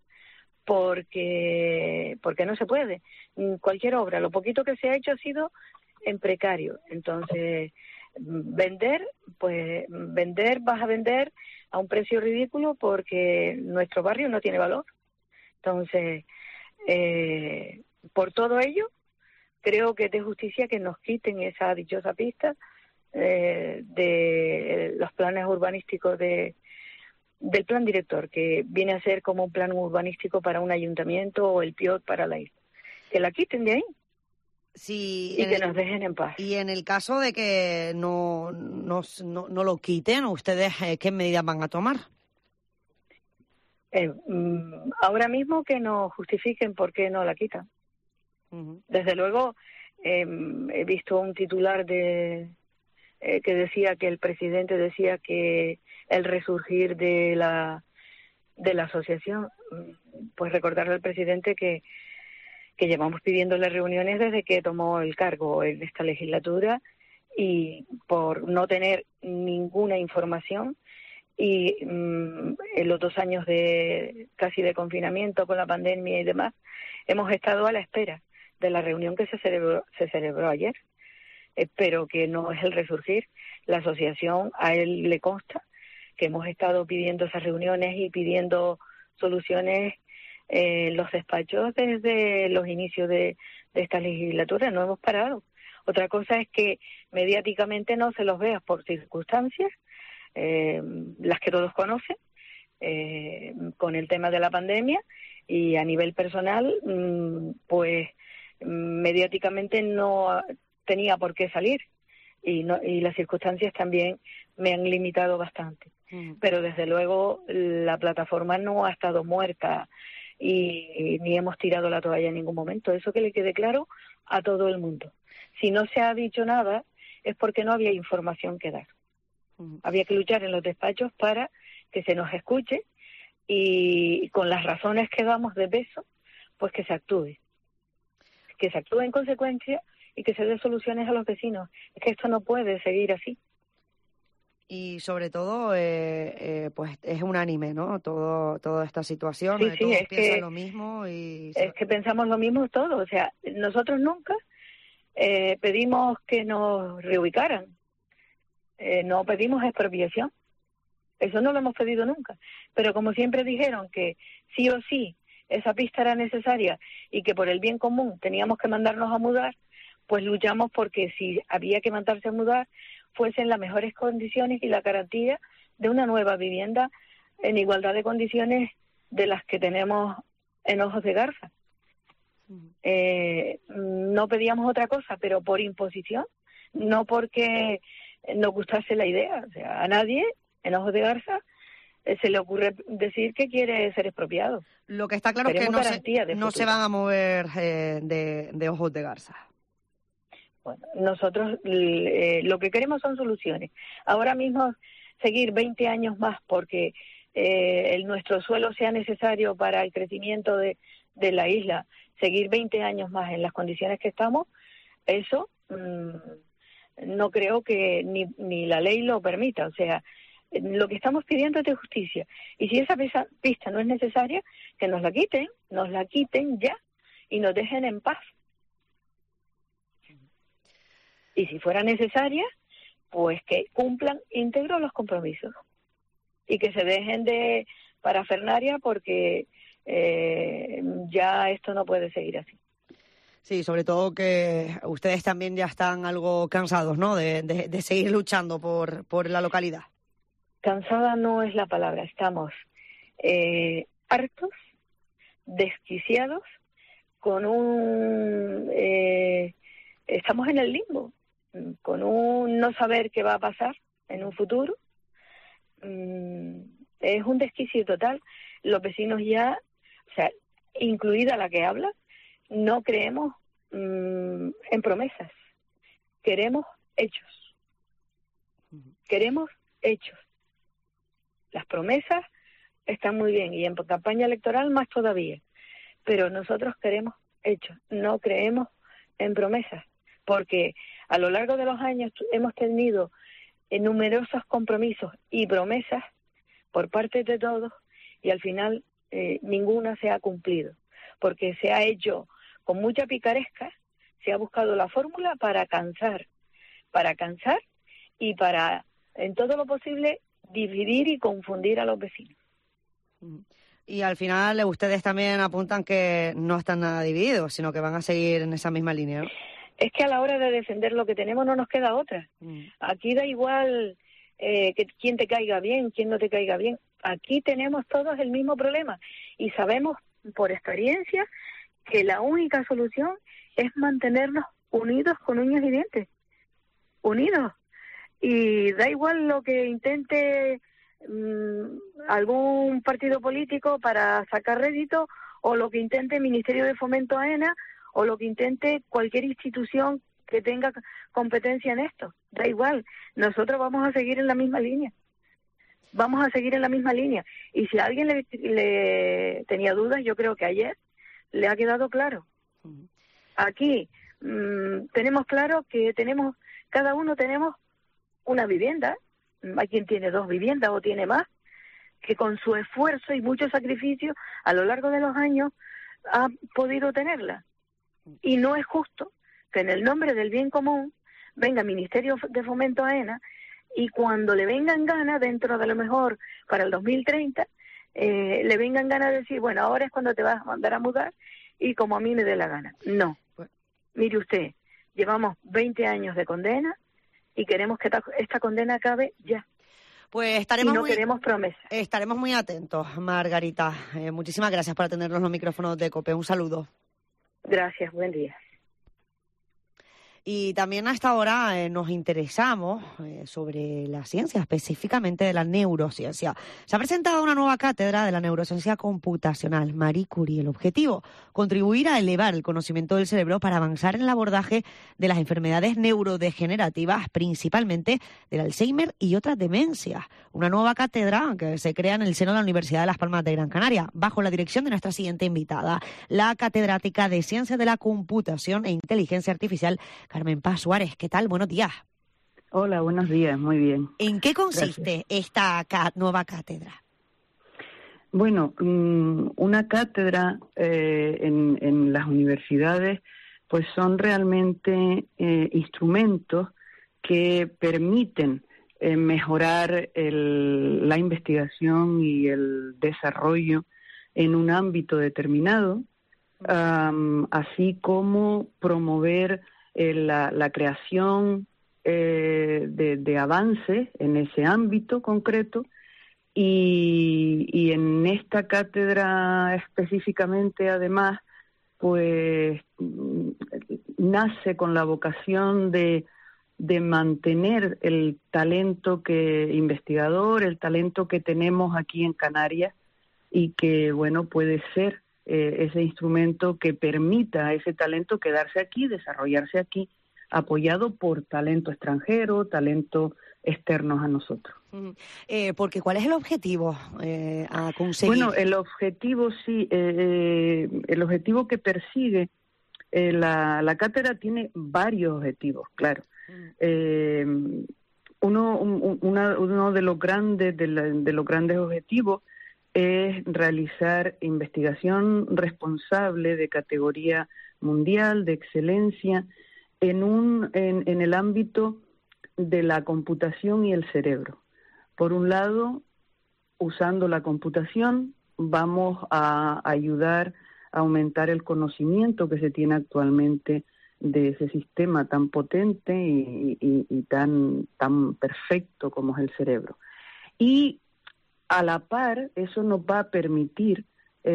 porque porque no se puede. Cualquier obra, lo poquito que se ha hecho ha sido en precario. Entonces, vender, pues vender, vas a vender a un precio ridículo porque nuestro barrio no tiene valor. Entonces, eh, por todo ello, creo que es de justicia que nos quiten esa dichosa pista eh, de los planes urbanísticos de del plan director, que viene a ser como un plan urbanístico para un ayuntamiento o el P I O T para la isla. Que la quiten de ahí. Sí, y que el, nos dejen en paz. Y en el caso de que no, no, no, no lo quiten, ¿ustedes eh, qué medidas van a tomar? Eh, ahora mismo que nos justifiquen por qué no la quitan. Uh-huh. Desde luego, eh, he visto un titular de eh, que decía que el presidente decía que el resurgir de la de la asociación, pues recordarle al presidente que que llevamos pidiéndole reuniones desde que tomó el cargo en esta legislatura, y por no tener ninguna información y mmm, en los dos años de casi de confinamiento con la pandemia y demás, hemos estado a la espera de la reunión que se celebró, se celebró ayer, eh, pero que no es el resurgir. La asociación, a él le consta que hemos estado pidiendo esas reuniones y pidiendo soluciones en eh, los despachos desde los inicios de, de esta legislatura. No hemos parado. Otra cosa es que mediáticamente no se los vea por circunstancias, eh, las que todos conocen, eh, con el tema de la pandemia, y a nivel personal, mmm, pues mediáticamente no tenía por qué salir, y, no, y las circunstancias también me han limitado bastante. Mm. Pero desde luego la plataforma no ha estado muerta y ni hemos tirado la toalla en ningún momento. Eso que le quede claro a todo el mundo. Si no se ha dicho nada es porque no había información que dar. Uh-huh. Había que luchar en los despachos para que se nos escuche y con las razones que damos de peso, pues que se actúe. Que se actúe en consecuencia y que se dé soluciones a los vecinos. Es que esto no puede seguir así. Y sobre todo, eh, eh, pues es unánime, ¿no? Todo, toda esta situación, sí, eh, sí, todos es piensan que, lo mismo y... Es que pensamos lo mismo todos. O sea, nosotros nunca eh, pedimos que nos reubicaran. Eh, no pedimos expropiación. Eso no lo hemos pedido nunca. Pero como siempre dijeron que sí o sí esa pista era necesaria y que por el bien común teníamos que mandarnos a mudar, pues luchamos porque si había que mandarse a mudar, fuesen las mejores condiciones y la garantía de una nueva vivienda en igualdad de condiciones de las que tenemos en Ojos de Garza. Uh-huh. Eh, no pedíamos otra cosa, pero por imposición, no porque nos gustase la idea. O sea, a nadie en Ojos de Garza eh, se le ocurre decir que quiere ser expropiado. Lo que está claro es que no, se, no se van a mover eh, de, de Ojos de Garza. Bueno, nosotros eh, lo que queremos son soluciones. Ahora mismo seguir veinte años más porque eh, el, nuestro suelo sea necesario para el crecimiento de, de la isla, seguir veinte años más en las condiciones que estamos, eso mmm, no creo que ni, ni la ley lo permita. O sea, lo que estamos pidiendo es de justicia. Y si esa pista, pista no es necesaria, que nos la quiten, nos la quiten ya y nos dejen en paz. Y si fuera necesaria, pues que cumplan íntegros los compromisos y que se dejen de parafernaria porque eh, ya esto no puede seguir así. Sí, sobre todo que ustedes también ya están algo cansados, ¿no?, de, de, de seguir luchando por, por la localidad. Cansada no es la palabra, estamos eh, hartos, desquiciados, con un... Eh, estamos en el limbo, con un no saber qué va a pasar en un futuro. Mm, es un desquicio total. Los vecinos ya, o sea, incluida la que habla, no creemos mmm, en promesas. Queremos hechos. Queremos hechos. Las promesas están muy bien y en campaña electoral más todavía. Pero nosotros queremos hechos. No creemos en promesas. Porque a lo largo de los años hemos tenido numerosos compromisos y promesas por parte de todos y al final eh, ninguna se ha cumplido. Porque se ha hecho con mucha picaresca, se ha buscado la fórmula para cansar, para cansar y para, en todo lo posible, dividir y confundir a los vecinos. Y al final ustedes también apuntan que no están nada divididos, sino que van a seguir en esa misma línea, ¿no? Es que a la hora de defender lo que tenemos no nos queda otra. Mm. Aquí da igual eh, que quién te caiga bien, quién no te caiga bien. Aquí tenemos todos el mismo problema y sabemos por experiencia que la única solución es mantenernos unidos con uñas y dientes. Unidos. Y da igual lo que intente mmm, algún partido político para sacar rédito o lo que intente el Ministerio de Fomento AENA o lo que intente cualquier institución que tenga competencia en esto. Da igual, nosotros vamos a seguir en la misma línea. Vamos a seguir en la misma línea. Y si a alguien le, le tenía dudas, yo creo que ayer le ha quedado claro. Aquí mmm, tenemos claro que tenemos, cada uno tenemos una vivienda. Hay quien tiene dos viviendas o tiene más, que con su esfuerzo y mucho sacrificio a lo largo de los años ha podido tenerla. Y no es justo que en el nombre del bien común venga el Ministerio de Fomento AENA y cuando le vengan ganas, dentro de lo mejor para el dos mil treinta, eh, le vengan ganas de decir, bueno, ahora es cuando te vas a mandar a mudar y como a mí me dé la gana. No. Mire usted, llevamos veinte años de condena y queremos que esta, esta condena acabe ya. Pues estaremos y no muy, queremos promesas. Estaremos muy atentos, Margarita. Eh, muchísimas gracias por atendernos los micrófonos de COPE. Un saludo. Gracias, buen día. Y también hasta ahora eh, nos interesamos eh, sobre la ciencia, específicamente de la neurociencia. Se ha presentado una nueva cátedra de la neurociencia computacional, Marie Curie. El objetivo, contribuir a elevar el conocimiento del cerebro para avanzar en el abordaje de las enfermedades neurodegenerativas, principalmente del Alzheimer y otras demencias. Una nueva cátedra que se crea en el seno de la Universidad de Las Palmas de Gran Canaria, bajo la dirección de nuestra siguiente invitada, la catedrática de Ciencias de la Computación e Inteligencia Artificial, Carmen Paz Suárez. ¿Qué tal? Buenos días. Hola, buenos días, muy bien. ¿En qué consiste Gracias. esta ca- nueva cátedra? Bueno, una cátedra eh, en, en las universidades pues son realmente eh, instrumentos que permiten eh, mejorar el, la investigación y el desarrollo en un ámbito determinado, um, así como promover eh, la, la creación eh, de, de avances en ese ámbito concreto. Y, y en esta cátedra específicamente, además, pues nace con la vocación de, de mantener el talento que investigador, el talento que tenemos aquí en Canarias, y que, bueno, puede ser eh, ese instrumento que permita a ese talento quedarse aquí, desarrollarse aquí, apoyado por talento extranjero, talento externos a nosotros. Eh, porque ¿cuál es el objetivo eh, a conseguir? Bueno, el objetivo sí, eh, el objetivo que persigue eh, la, la cátedra tiene varios objetivos, claro. Mm. Eh, uno, un, una, uno de los grandes de, la, de los grandes objetivos es realizar investigación responsable de categoría mundial, de excelencia, en un en, en el ámbito de la computación y el cerebro. Por un lado, usando la computación, vamos a ayudar a aumentar el conocimiento que se tiene actualmente de ese sistema tan potente y, y, y tan, tan perfecto como es el cerebro. Y a la par, eso nos va a permitir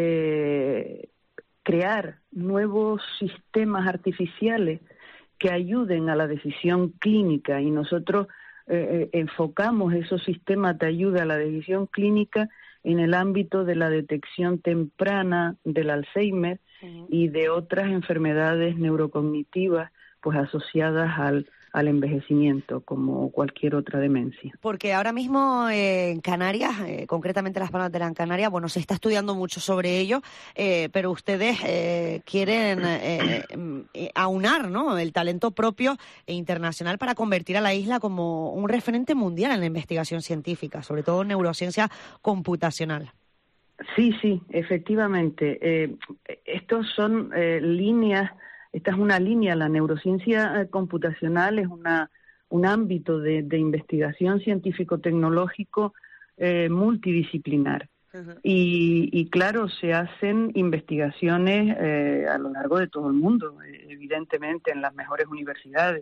eh, crear nuevos sistemas artificiales que ayuden a la decisión clínica, y nosotros eh, enfocamos esos sistemas de ayuda a la decisión clínica en el ámbito de la detección temprana del Alzheimer uh-huh. y de otras enfermedades neurocognitivas pues asociadas al al envejecimiento, como cualquier otra demencia. Porque ahora mismo eh, en Canarias, eh, concretamente Las Palmas de Gran Canaria, bueno, se está estudiando mucho sobre ello, eh, pero ustedes eh, quieren eh, eh, aunar, ¿no?, el talento propio e internacional para convertir a la isla como un referente mundial en la investigación científica, sobre todo en neurociencia computacional. Sí, sí, efectivamente. Eh, estos son eh, líneas. Esta es una línea, la neurociencia eh, computacional es una, un ámbito de, de investigación científico-tecnológico eh, multidisciplinar. Uh-huh. Y, y claro, se hacen investigaciones eh, a lo largo de todo el mundo, eh, evidentemente en las mejores universidades.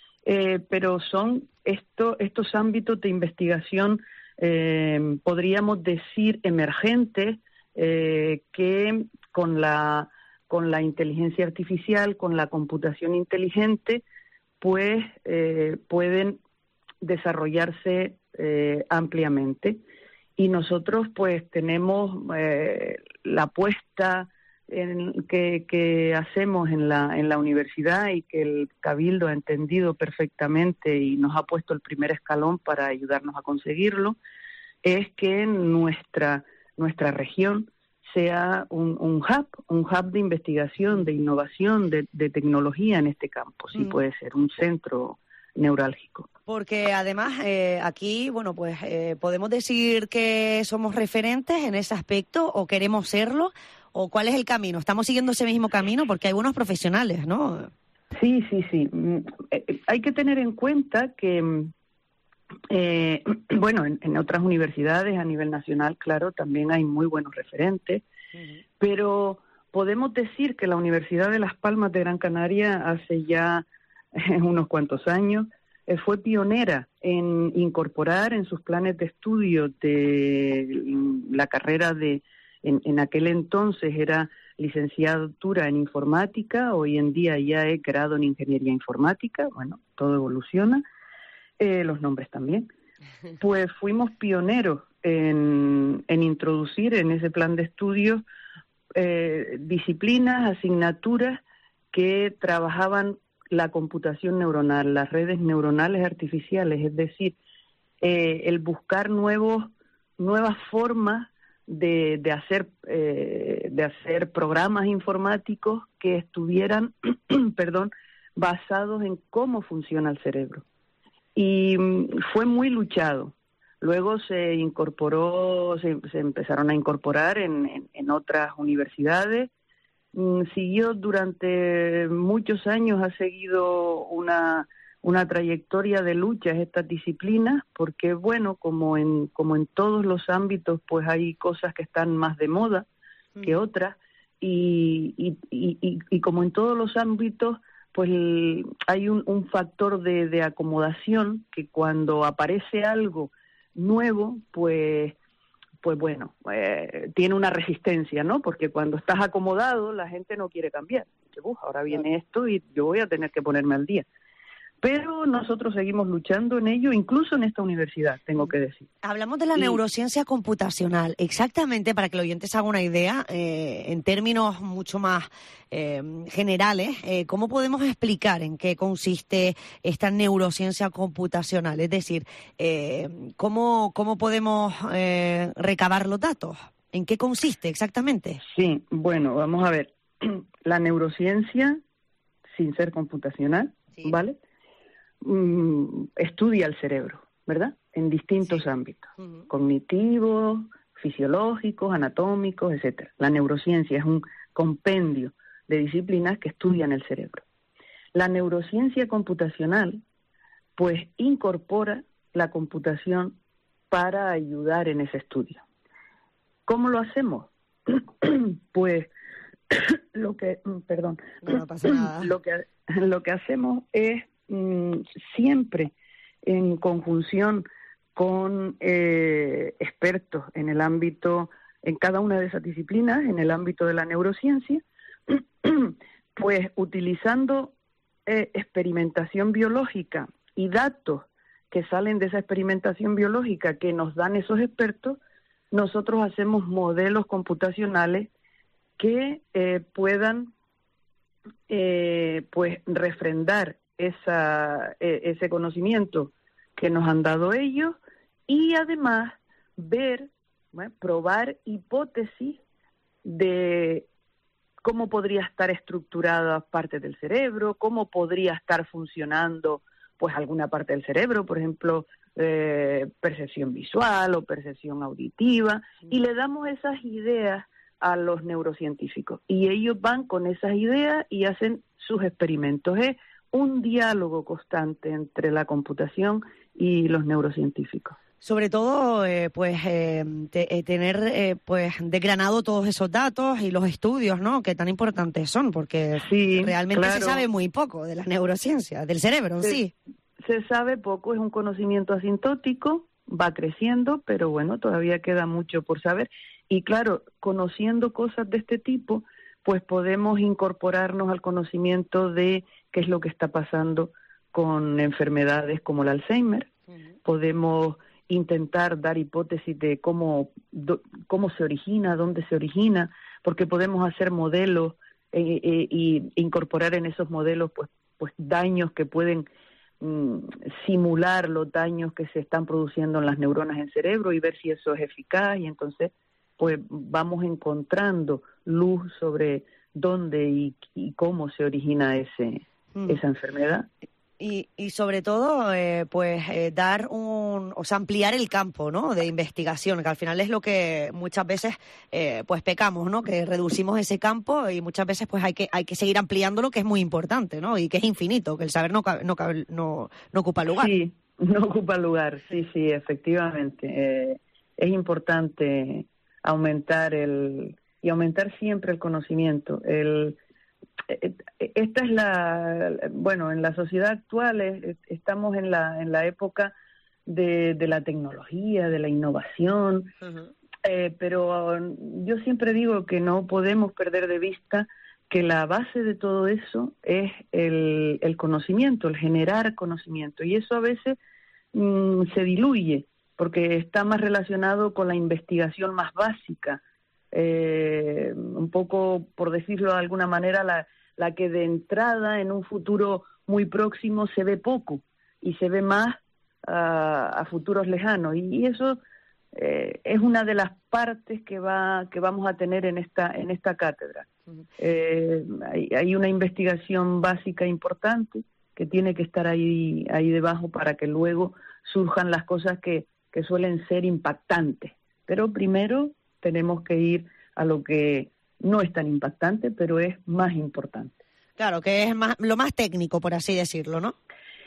Eh, pero son esto, estos ámbitos de investigación, eh, podríamos decir, emergentes, eh, que con la... con la inteligencia artificial, con la computación inteligente, pues eh, pueden desarrollarse eh, ampliamente. Y nosotros pues tenemos eh, la apuesta en, que, que hacemos en la, en la universidad, y que el Cabildo ha entendido perfectamente y nos ha puesto el primer escalón para ayudarnos a conseguirlo, es que nuestra, nuestra región sea un, un hub, un hub de investigación, de innovación, de, de tecnología en este campo. Sí, mm. puede ser un centro neurálgico. Porque además eh, aquí, bueno, pues eh, podemos decir que somos referentes en ese aspecto, o queremos serlo, o cuál es el camino. ¿Estamos siguiendo ese mismo camino? Porque hay buenos profesionales, ¿no? Sí, sí, sí. Hay que tener en cuenta que Eh, bueno, en, en otras universidades a nivel nacional, claro, también hay muy buenos referentes, uh-huh. pero podemos decir que la Universidad de Las Palmas de Gran Canaria hace ya eh, unos cuantos años eh, fue pionera en incorporar en sus planes de estudio de la carrera de, en, en aquel entonces era licenciatura en informática, hoy en día ya he grado en ingeniería informática, bueno, todo evoluciona, eh, los nombres también. Pues fuimos pioneros en, en introducir en ese plan de estudios eh, disciplinas, asignaturas que trabajaban la computación neuronal, las redes neuronales artificiales, es decir, eh, el buscar nuevos, nuevas formas de, de hacer eh, de hacer programas informáticos que estuvieran, perdón, basados en cómo funciona el cerebro. Y fue muy luchado. Luego se incorporó, se, se empezaron a incorporar en, en, en otras universidades. Siguió durante muchos años, ha seguido una, una trayectoria de luchas estas disciplinas, porque bueno, como en, como en todos los ámbitos, pues hay cosas que están más de moda que otras, y, y, y, y, y como en todos los ámbitos, pues hay un, un factor de, de acomodación, que cuando aparece algo nuevo, pues pues bueno, eh, tiene una resistencia, ¿no? Porque cuando estás acomodado, la gente no quiere cambiar. Dice, "Uf, ahora viene esto y yo voy a tener que ponerme al día". Pero nosotros seguimos luchando en ello, incluso en esta universidad, tengo que decir. Hablamos de la y, neurociencia computacional. Exactamente, para que el oyente se haga una idea, eh, en términos mucho más eh, generales, eh, ¿cómo podemos explicar en qué consiste esta neurociencia computacional? Es decir, eh, ¿cómo, cómo podemos eh, recabar los datos? ¿En qué consiste exactamente? Sí, bueno, vamos a ver. La neurociencia, sin ser computacional, sí. ¿Vale?, Mm, estudia el cerebro, ¿verdad? En distintos sí. ámbitos, uh-huh. cognitivos, fisiológicos, anatómicos, etcétera. La neurociencia es un compendio de disciplinas que estudian el cerebro. La neurociencia computacional, pues, incorpora la computación para ayudar en ese estudio. ¿Cómo lo hacemos? Pues lo que, perdón, no, no pasa nada. Lo que lo que hacemos es siempre en conjunción con eh, expertos en el ámbito, en cada una de esas disciplinas, en el ámbito de la neurociencia, pues utilizando eh, experimentación biológica y datos que salen de esa experimentación biológica que nos dan esos expertos, nosotros hacemos modelos computacionales que eh, puedan eh, pues refrendar Esa, ese conocimiento que nos han dado ellos y además ver, bueno, probar hipótesis de cómo podría estar estructurada parte del cerebro, cómo podría estar funcionando pues alguna parte del cerebro, por ejemplo, eh, percepción visual o percepción auditiva, y le damos esas ideas a los neurocientíficos y ellos van con esas ideas y hacen sus experimentos. Es un diálogo constante entre la computación y los neurocientíficos. Sobre todo, eh, pues, eh, te, eh, tener, eh, pues, desgranado todos esos datos y los estudios, ¿no?, que tan importantes son, porque sí, realmente claro. se sabe muy poco de la neurociencia, del cerebro en se, sí. Se sabe poco, es un conocimiento asintótico, va creciendo, pero bueno, todavía queda mucho por saber. Y claro, conociendo cosas de este tipo, pues podemos incorporarnos al conocimiento de qué es lo que está pasando con enfermedades como el Alzheimer. Uh-huh. Podemos intentar dar hipótesis de cómo, do, cómo se origina, dónde se origina, porque podemos hacer modelos eh, eh, y incorporar en esos modelos pues, pues daños que pueden mm, simular los daños que se están produciendo en las neuronas en cerebro y ver si eso es eficaz, y entonces pues vamos encontrando luz sobre dónde y, y cómo se origina ese mm. esa enfermedad. Y, y sobre todo, eh, pues, eh, dar un, o sea, ampliar el campo, ¿no?, de investigación, que al final es lo que muchas veces, eh, pues, pecamos, ¿no?, que reducimos ese campo y muchas veces, pues, hay que hay que seguir ampliándolo, que es muy importante, ¿no?, y que es infinito, que el saber no no no, no ocupa lugar. Sí, no ocupa lugar, sí, sí, efectivamente. Eh, es importante aumentar el y aumentar siempre el conocimiento. El esta es la bueno en la sociedad actual es, estamos en la en la época de, de la tecnología, de la innovación. Uh-huh. Eh, pero yo siempre digo que no podemos perder de vista que la base de todo eso es el, el conocimiento, el generar conocimiento. Y eso a veces mmm, se diluye, porque está más relacionado con la investigación más básica, eh, un poco, por decirlo de alguna manera, la, la que de entrada en un futuro muy próximo se ve poco y se ve más a, a futuros lejanos. Y, y eso eh, es una de las partes que va que vamos a tener en esta en esta cátedra. Eh, hay, hay una investigación básica importante que tiene que estar ahí ahí debajo para que luego surjan las cosas que, que suelen ser impactantes. Pero primero tenemos que ir a lo que no es tan impactante, pero es más importante. Claro, que es más lo más técnico, por así decirlo, ¿no?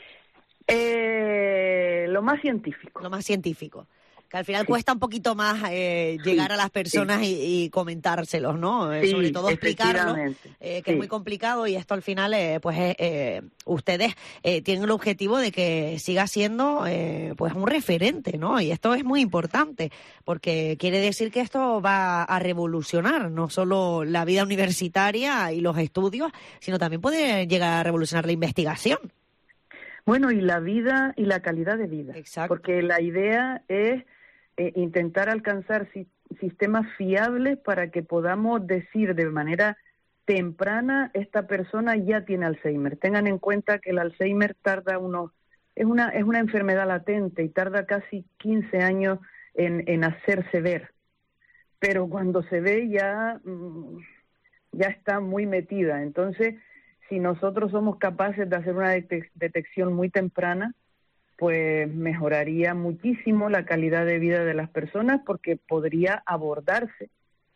Eh, lo más científico. Lo más científico. Que al final sí. cuesta un poquito más eh, llegar sí, a las personas sí. y, y comentárselos, ¿no? Sí, sobre todo explicarlo, eh, que sí. es muy complicado, y esto al final, eh, pues eh, eh, ustedes eh, tienen el objetivo de que siga siendo eh, pues un referente, ¿no? Y esto es muy importante, porque quiere decir que esto va a revolucionar no solo la vida universitaria y los estudios, sino también puede llegar a revolucionar la investigación. Bueno, y la vida y la calidad de vida. Exacto. Porque la idea es eh, intentar alcanzar si, sistemas fiables para que podamos decir de manera temprana, esta persona ya tiene Alzheimer. Tengan en cuenta que el Alzheimer tarda unos, es una, es una enfermedad latente y tarda casi quince años en, en hacerse ver. Pero cuando se ve ya, ya está muy metida. Entonces, si nosotros somos capaces de hacer una detec- detección muy temprana, pues mejoraría muchísimo la calidad de vida de las personas, porque podría abordarse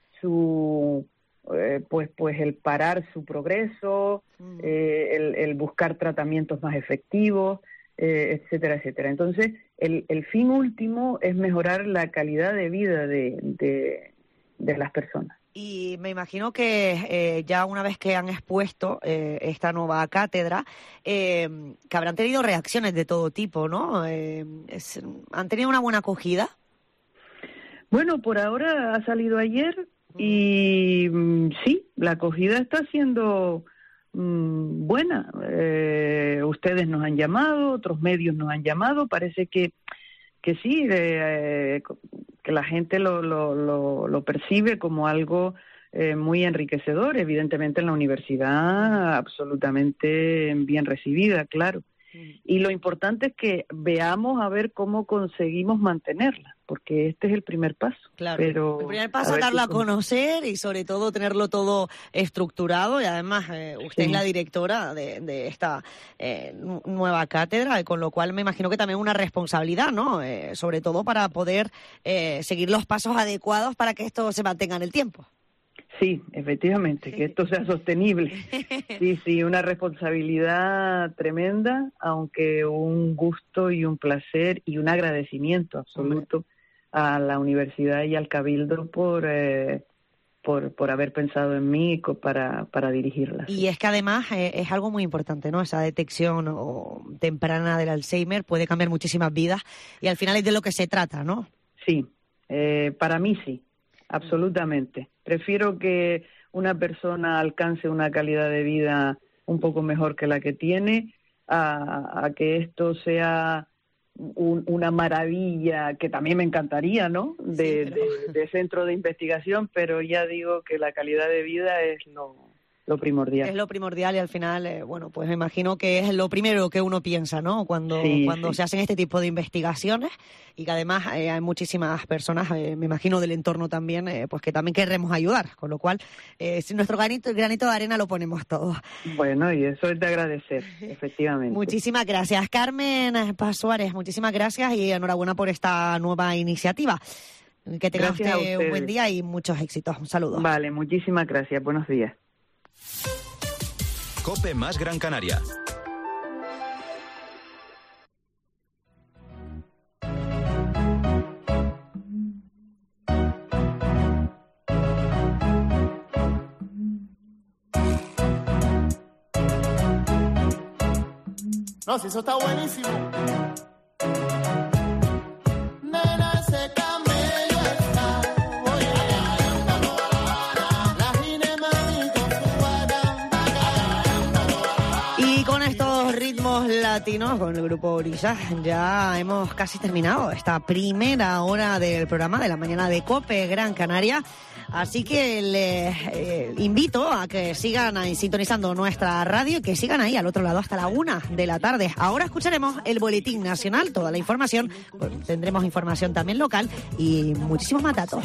su eh, pues pues el parar su progreso, mm. eh, el, el buscar tratamientos más efectivos, eh, etcétera, etcétera. Entonces, el, el fin último es mejorar la calidad de vida de, de, de las personas. Y me imagino que eh, ya una vez que han expuesto eh, esta nueva cátedra, eh, que habrán tenido reacciones de todo tipo, ¿no? Eh, es, ¿Han tenido una buena acogida? Bueno, por ahora ha salido ayer y mm, sí, la acogida está siendo mm, buena. Eh, ustedes nos han llamado, otros medios nos han llamado, parece que que sí, eh, que la gente lo, lo, lo, lo percibe como algo eh, muy enriquecedor. Evidentemente en la universidad absolutamente bien recibida, claro. Y lo importante es que veamos a ver cómo conseguimos mantenerla, porque este es el primer paso. Claro, pero el primer paso es darla a conocer y sobre todo tenerlo todo estructurado, y además eh, usted sí. es la directora de, de esta eh, nueva cátedra, con lo cual me imagino que también una responsabilidad, ¿no? Eh, sobre todo para poder eh, seguir los pasos adecuados para que esto se mantenga en el tiempo. Sí, efectivamente, que esto sea sostenible. Sí, sí, una responsabilidad tremenda, aunque un gusto y un placer y un agradecimiento absoluto a la universidad y al Cabildo por eh, por, por haber pensado en mí para, para dirigirla. Y es que además eh, es algo muy importante, ¿no? Esa detección o, temprana del Alzheimer puede cambiar muchísimas vidas y al final es de lo que se trata, ¿no? Sí, eh, para mí sí. Absolutamente. Prefiero que una persona alcance una calidad de vida un poco mejor que la que tiene, a, a que esto sea un, una maravilla, que también me encantaría, ¿no? De, sí, pero... de, de centro de investigación, pero ya digo que la calidad de vida es lo, lo primordial. Es lo primordial y al final, eh, bueno, pues me imagino que es lo primero que uno piensa, ¿no? Cuando, sí, cuando sí. se hacen este tipo de investigaciones, y que además eh, hay muchísimas personas, eh, me imagino del entorno también, eh, pues que también querremos ayudar, con lo cual eh, si nuestro granito, granito de arena lo ponemos todos. Bueno, y eso es de agradecer, efectivamente. Muchísimas gracias, Carmen Paz Suárez, muchísimas gracias y enhorabuena por esta nueva iniciativa. Que tenga usted un buen día y muchos éxitos. Un saludo. Vale, muchísimas gracias. Buenos días. COPE más Gran Canaria. No, si eso está buenísimo. Nena, ese camello está latinos con el grupo Orisa. Ya hemos casi terminado esta primera hora del programa de la mañana de COPE Gran Canaria. Así que les eh, invito a que sigan ahí sintonizando nuestra radio y que sigan ahí al otro lado hasta la una de la tarde. Ahora escucharemos el boletín nacional, toda la información. Pues, tendremos información también local y muchísimos más datos.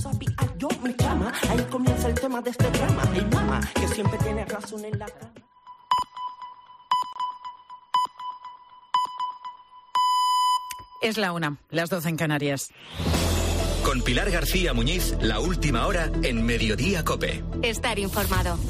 Ahí comienza el tema de este drama. El mamá que siempre tiene razón en la... Es la una, las doce en Canarias. Con Pilar García Muñiz, la última hora en Mediodía COPE. Estar informado.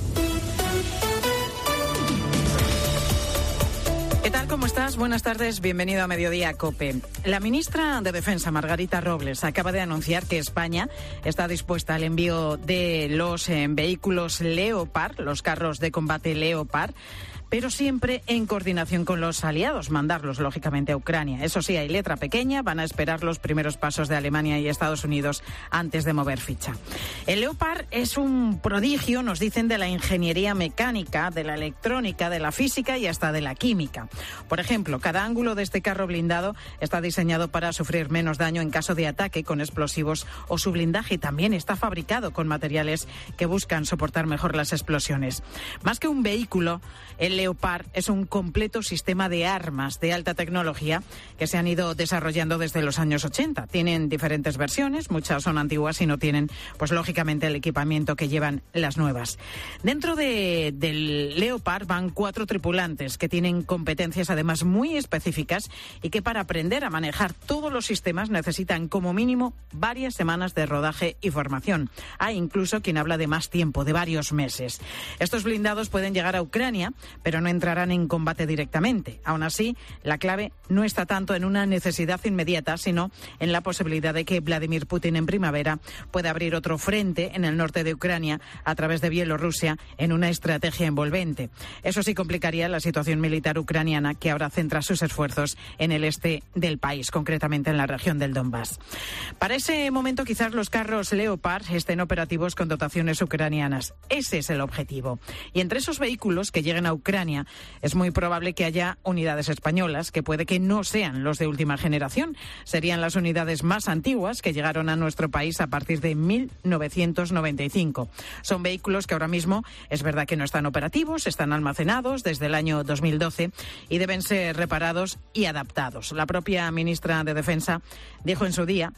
¿Qué tal? ¿Cómo estás? Buenas tardes, bienvenido a Mediodía COPE. La ministra de Defensa, Margarita Robles, acaba de anunciar que España está dispuesta al envío de los eh, vehículos Leopard, los carros de combate Leopard, pero siempre en coordinación con los aliados, mandarlos lógicamente a Ucrania. Eso sí, hay letra pequeña, van a esperar los primeros pasos de Alemania y Estados Unidos antes de mover ficha. El Leopard es un prodigio, nos dicen, de la ingeniería mecánica, de la electrónica, de la física y hasta de la química. Por ejemplo, cada ángulo de este carro blindado está diseñado para sufrir menos daño en caso de ataque con explosivos o su blindaje también está fabricado con materiales que buscan soportar mejor las explosiones. Más que un vehículo, el Leopard es un completo sistema de armas de alta tecnología que se han ido desarrollando desde los años ochenta. Tienen diferentes versiones, muchas son antiguas y no tienen, pues lógicamente, el equipamiento que llevan las nuevas. Dentro de, del Leopard van cuatro tripulantes que tienen competencias además muy específicas y que para aprender a manejar todos los sistemas necesitan como mínimo varias semanas de rodaje y formación. Hay incluso quien habla de más tiempo, de varios meses. Estos blindados pueden llegar a Ucrania, pero no entrarán en combate directamente. Aún así, la clave no está tanto en una necesidad inmediata, sino en la posibilidad de que Vladimir Putin en primavera pueda abrir otro frente en el norte de Ucrania a través de Bielorrusia en una estrategia envolvente. Eso sí complicaría la situación militar ucraniana, que ahora centra sus esfuerzos en el este del país, concretamente en la región del Donbass. Para ese momento, quizás los carros Leopard estén operativos con dotaciones ucranianas. Ese es el objetivo. Y entre esos vehículos que lleguen a Ucrania, es muy probable que haya unidades españolas que puede que no sean los de última generación. Serían las unidades más antiguas que llegaron a nuestro país a partir de mil novecientos noventa y cinco. Son vehículos que ahora mismo es verdad que no están operativos, están almacenados desde el año dos mil doce y deben ser reparados y adaptados. La propia ministra de Defensa dijo en su día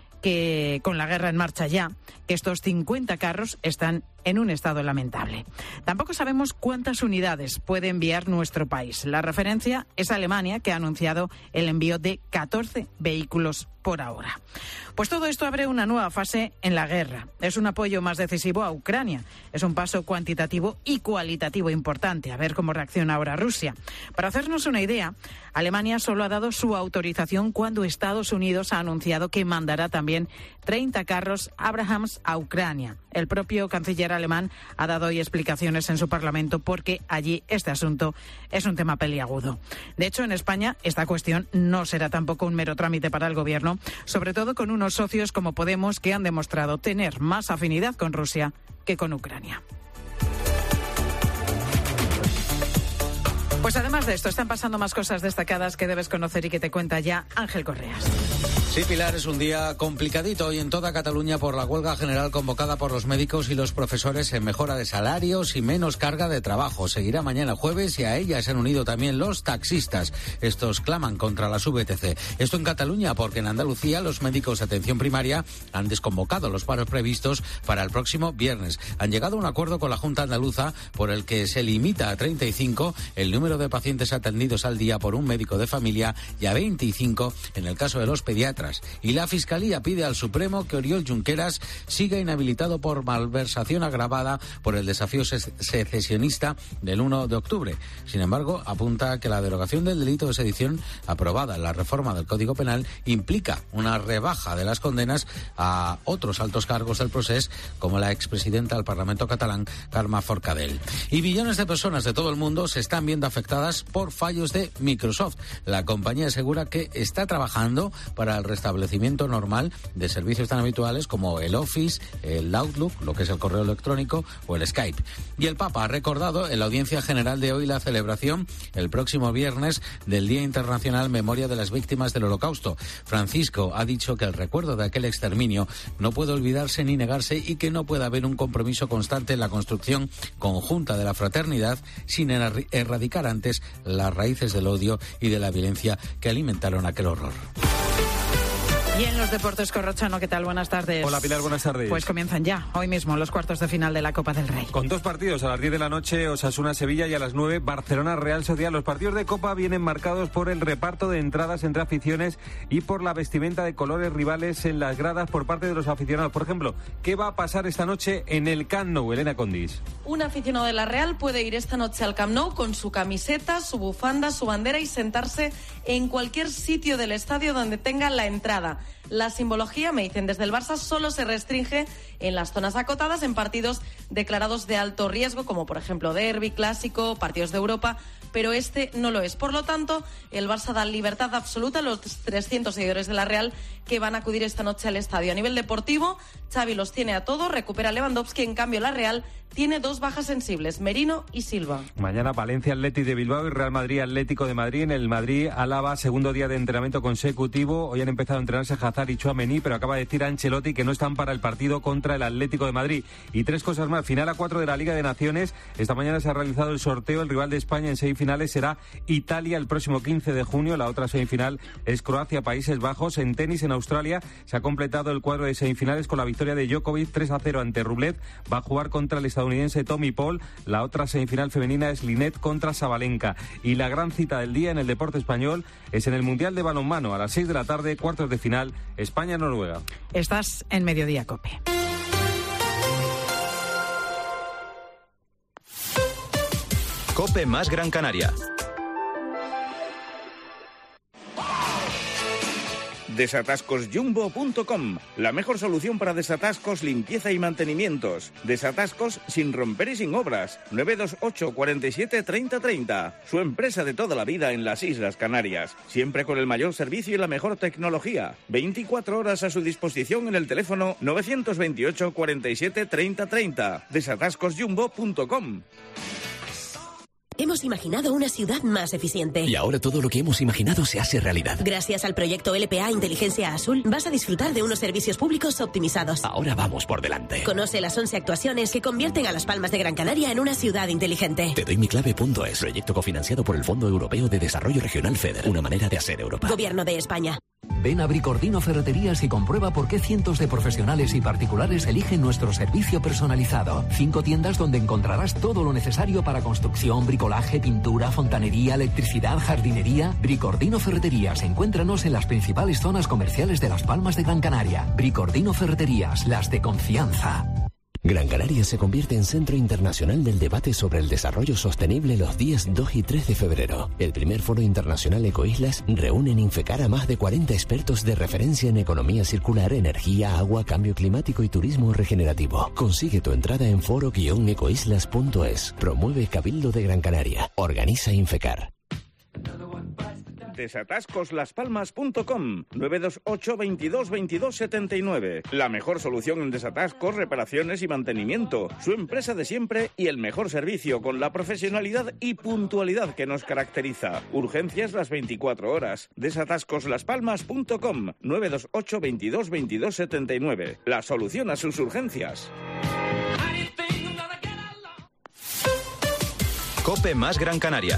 que con la guerra en marcha ya, que estos cincuenta carros están en un estado lamentable. Tampoco sabemos cuántas unidades puede enviar nuestro país. La referencia es Alemania, que ha anunciado el envío de catorce vehículos por ahora. Pues todo esto abre una nueva fase en la guerra. Es un apoyo más decisivo a Ucrania. Es un paso cuantitativo y cualitativo importante. A ver cómo reacciona ahora Rusia. Para hacernos una idea, Alemania solo ha dado su autorización cuando Estados Unidos ha anunciado que mandará también treinta carros Abrams a Ucrania. El propio canciller alemán ha dado hoy explicaciones en su Parlamento porque allí este asunto es un tema peliagudo. De hecho, en España esta cuestión no será tampoco un mero trámite para el gobierno, sobre todo con unos socios como Podemos que han demostrado tener más afinidad con Rusia que con Ucrania. Pues además de esto, están pasando más cosas destacadas que debes conocer y que te cuenta ya Ángel Correas. Sí, Pilar, es un día complicadito hoy en toda Cataluña por la huelga general convocada por los médicos y los profesores en mejora de salarios y menos carga de trabajo. Seguirá mañana jueves y a ella se han unido también los taxistas. Estos claman contra las V T C. Esto en Cataluña porque en Andalucía los médicos de atención primaria han desconvocado los paros previstos para el próximo viernes. Han llegado a un acuerdo con la Junta Andaluza por el que se limita a treinta y cinco el número de pacientes atendidos al día por un médico de familia y a veinticinco en el caso de los pediatras. Y la Fiscalía pide al Supremo que Oriol Junqueras siga inhabilitado por malversación agravada por el desafío secesionista del uno de octubre. Sin embargo, apunta que la derogación del delito de sedición aprobada en la reforma del Código Penal implica una rebaja de las condenas a otros altos cargos del procés, como la expresidenta del Parlamento catalán, Carme Forcadell. Y millones de personas de todo el mundo se están viendo afectadas por fallos de Microsoft. La compañía asegura que está trabajando para el restablecimiento normal de servicios tan habituales como el Office, el Outlook, lo que es el correo electrónico, o el Skype. Y el Papa ha recordado en la audiencia general de hoy la celebración el próximo viernes del Día Internacional Memoria de las Víctimas del Holocausto. Francisco ha dicho que el recuerdo de aquel exterminio no puede olvidarse ni negarse y que no puede haber un compromiso constante en la construcción conjunta de la fraternidad sin erradicar antes las raíces del odio y de la violencia que alimentaron aquel horror. Y en los deportes, Corrochano, ¿qué tal? Buenas tardes. Hola, Pilar, buenas tardes. Pues comienzan ya, hoy mismo, los cuartos de final de la Copa del Rey. Con dos partidos, a las diez de la noche, Osasuna-Sevilla, y a las nueve, Barcelona-Real Sociedad. Los partidos de Copa vienen marcados por el reparto de entradas entre aficiones y por la vestimenta de colores rivales en las gradas por parte de los aficionados. Por ejemplo, ¿qué va a pasar esta noche en el Camp Nou, Elena Condis? Un aficionado de la Real puede ir esta noche al Camp Nou con su camiseta, su bufanda, su bandera y sentarse en cualquier sitio del estadio donde tenga la entrada. La simbología, me dicen desde el Barça, solo se restringe en las zonas acotadas en partidos declarados de alto riesgo, como por ejemplo derbi, clásico, partidos de Europa, pero este no lo es. Por lo tanto, el Barça da libertad absoluta a los trescientos seguidores de la Real que van a acudir esta noche al estadio. A nivel deportivo, Xavi los tiene a todos, recupera a Lewandowski, en cambio la Real tiene dos bajas sensibles, Merino y Silva. Mañana Valencia Athletic de Bilbao y Real Madrid Atlético de Madrid. En el Madrid Álava, segundo día de entrenamiento consecutivo. Hoy han empezado a entrenarse Hazard y Tchouaméni, pero acaba de decir Ancelotti que no están para el partido contra el Atlético de Madrid. Y tres cosas más. Final a cuatro de la Liga de Naciones. Esta mañana se ha realizado el sorteo. El rival de España en semifinales será Italia el próximo quince de junio. La otra semifinal es Croacia, Países Bajos. En tenis, en Australia, se ha completado el cuadro de semifinales con la victoria de Djokovic tres a cero ante Rublev. Va a jugar contra el estadounidense Tommy Paul. La otra semifinal femenina es Linette contra Sabalenka. Y la gran cita del día en el deporte español es en el Mundial de Balonmano a las seis de la tarde, cuartos de final, España-Noruega. Estás en Mediodía Cope. Cope más Gran Canaria. Desatascos Jumbo punto com, la mejor solución para desatascos, limpieza y mantenimientos. Desatascos sin romper y sin obras. nueve dos ocho, cuarenta y siete, treinta, treinta. Su empresa de toda la vida en las Islas Canarias. Siempre con el mayor servicio y la mejor tecnología. veinticuatro horas a su disposición en el teléfono nueve dos ocho, cuarenta y siete, treinta, treinta. Desatascos Jumbo punto com. Hemos imaginado una ciudad más eficiente. Y ahora todo lo que hemos imaginado se hace realidad. Gracias al proyecto L P A Inteligencia Azul, vas a disfrutar de unos servicios públicos optimizados. Ahora vamos por delante. Conoce las once actuaciones que convierten a Las Palmas de Gran Canaria en una ciudad inteligente. Te doy mi clave punto es. Proyecto cofinanciado por el Fondo Europeo de Desarrollo Regional FEDER. Una manera de hacer Europa. Gobierno de España. Ven a Bricordino Ferreterías y comprueba por qué cientos de profesionales y particulares eligen nuestro servicio personalizado. Cinco tiendas donde encontrarás todo lo necesario para construcción, bricolaje, pintura, fontanería, electricidad, jardinería. Bricordino Ferreterías. Encuéntranos en las principales zonas comerciales de Las Palmas de Gran Canaria. Bricordino Ferreterías, las de confianza. Gran Canaria se convierte en Centro Internacional del Debate sobre el Desarrollo Sostenible los días dos y tres de febrero. El primer Foro Internacional Ecoislas reúne en Infecar a más de cuarenta expertos de referencia en economía circular, energía, agua, cambio climático y turismo regenerativo. Consigue tu entrada en foro guion ecoislas punto es. Promueve Cabildo de Gran Canaria. Organiza Infecar. Desatascos las palmas punto com, nueve dos ocho, veintidós, veintidós, setenta y nueve. La mejor solución en desatascos, reparaciones y mantenimiento. Su empresa de siempre y el mejor servicio con la profesionalidad y puntualidad que nos caracteriza. Urgencias las veinticuatro horas. Desatascos las palmas punto com, nueve dos ocho, veintidós, veintidós, setenta y nueve. La solución a sus urgencias. Cope más Gran Canaria.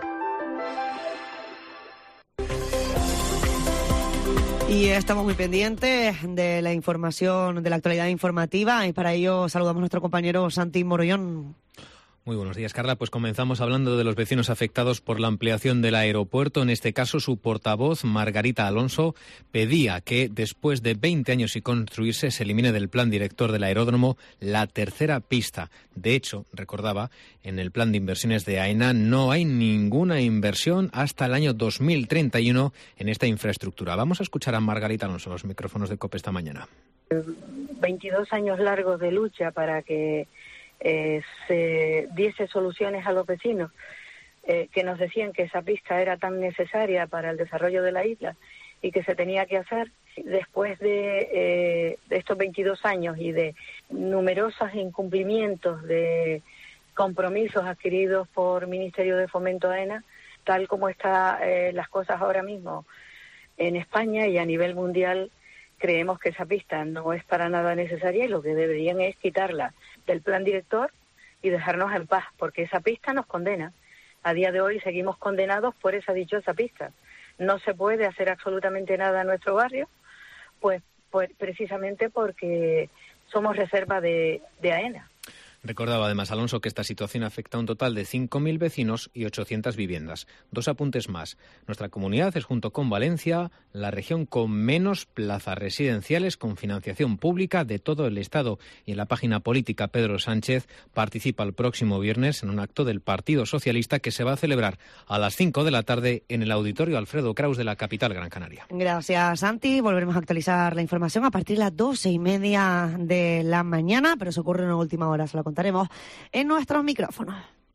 Y estamos muy pendientes de la información, de la actualidad informativa, y para ello saludamos a nuestro compañero Santi Morollón. Muy buenos días, Carla. Pues comenzamos hablando de los vecinos afectados por la ampliación del aeropuerto. En este caso, su portavoz, Margarita Alonso, pedía que después de veinte años sin construirse se elimine del plan director del aeródromo la tercera pista. De hecho, recordaba, en el plan de inversiones de AENA no hay ninguna inversión hasta el año dos mil treinta y uno en esta infraestructura. Vamos a escuchar a Margarita Alonso, los micrófonos de COPE esta mañana. veintidós años largos de lucha para que Eh, se diese soluciones a los vecinos eh, que nos decían que esa pista era tan necesaria para el desarrollo de la isla y que se tenía que hacer, Después de, eh, de estos veintidós años y de numerosos incumplimientos de compromisos adquiridos por Ministerio de Fomento AENA, tal como están eh, las cosas ahora mismo en España y a nivel mundial, creemos que esa pista no es para nada necesaria y lo que deberían es quitarla del plan director y dejarnos en paz, porque esa pista nos condena. A día de hoy seguimos condenados por esa dichosa pista. No se puede hacer absolutamente nada en nuestro barrio, pues, pues precisamente porque somos reserva de, de AENA. Recordaba además Alonso que esta situación afecta a un total de cinco mil vecinos y ochocientas viviendas. Dos apuntes más. Nuestra comunidad es, junto con Valencia, la región con menos plazas residenciales con financiación pública de todo el Estado. Y en la página política, Pedro Sánchez participa el próximo viernes en un acto del Partido Socialista que se va a celebrar a las cinco de la tarde en el Auditorio Alfredo Kraus de la capital Gran Canaria. Gracias, Santi. Volveremos a actualizar la información a partir de las doce y media de la mañana, pero se ocurre en una última hora. Se lo contaremos en nuestros micrófonos.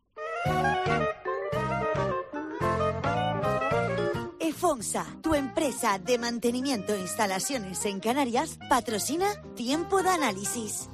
EFONSA, tu empresa de mantenimiento e instalaciones en Canarias, patrocina Tiempo de Análisis.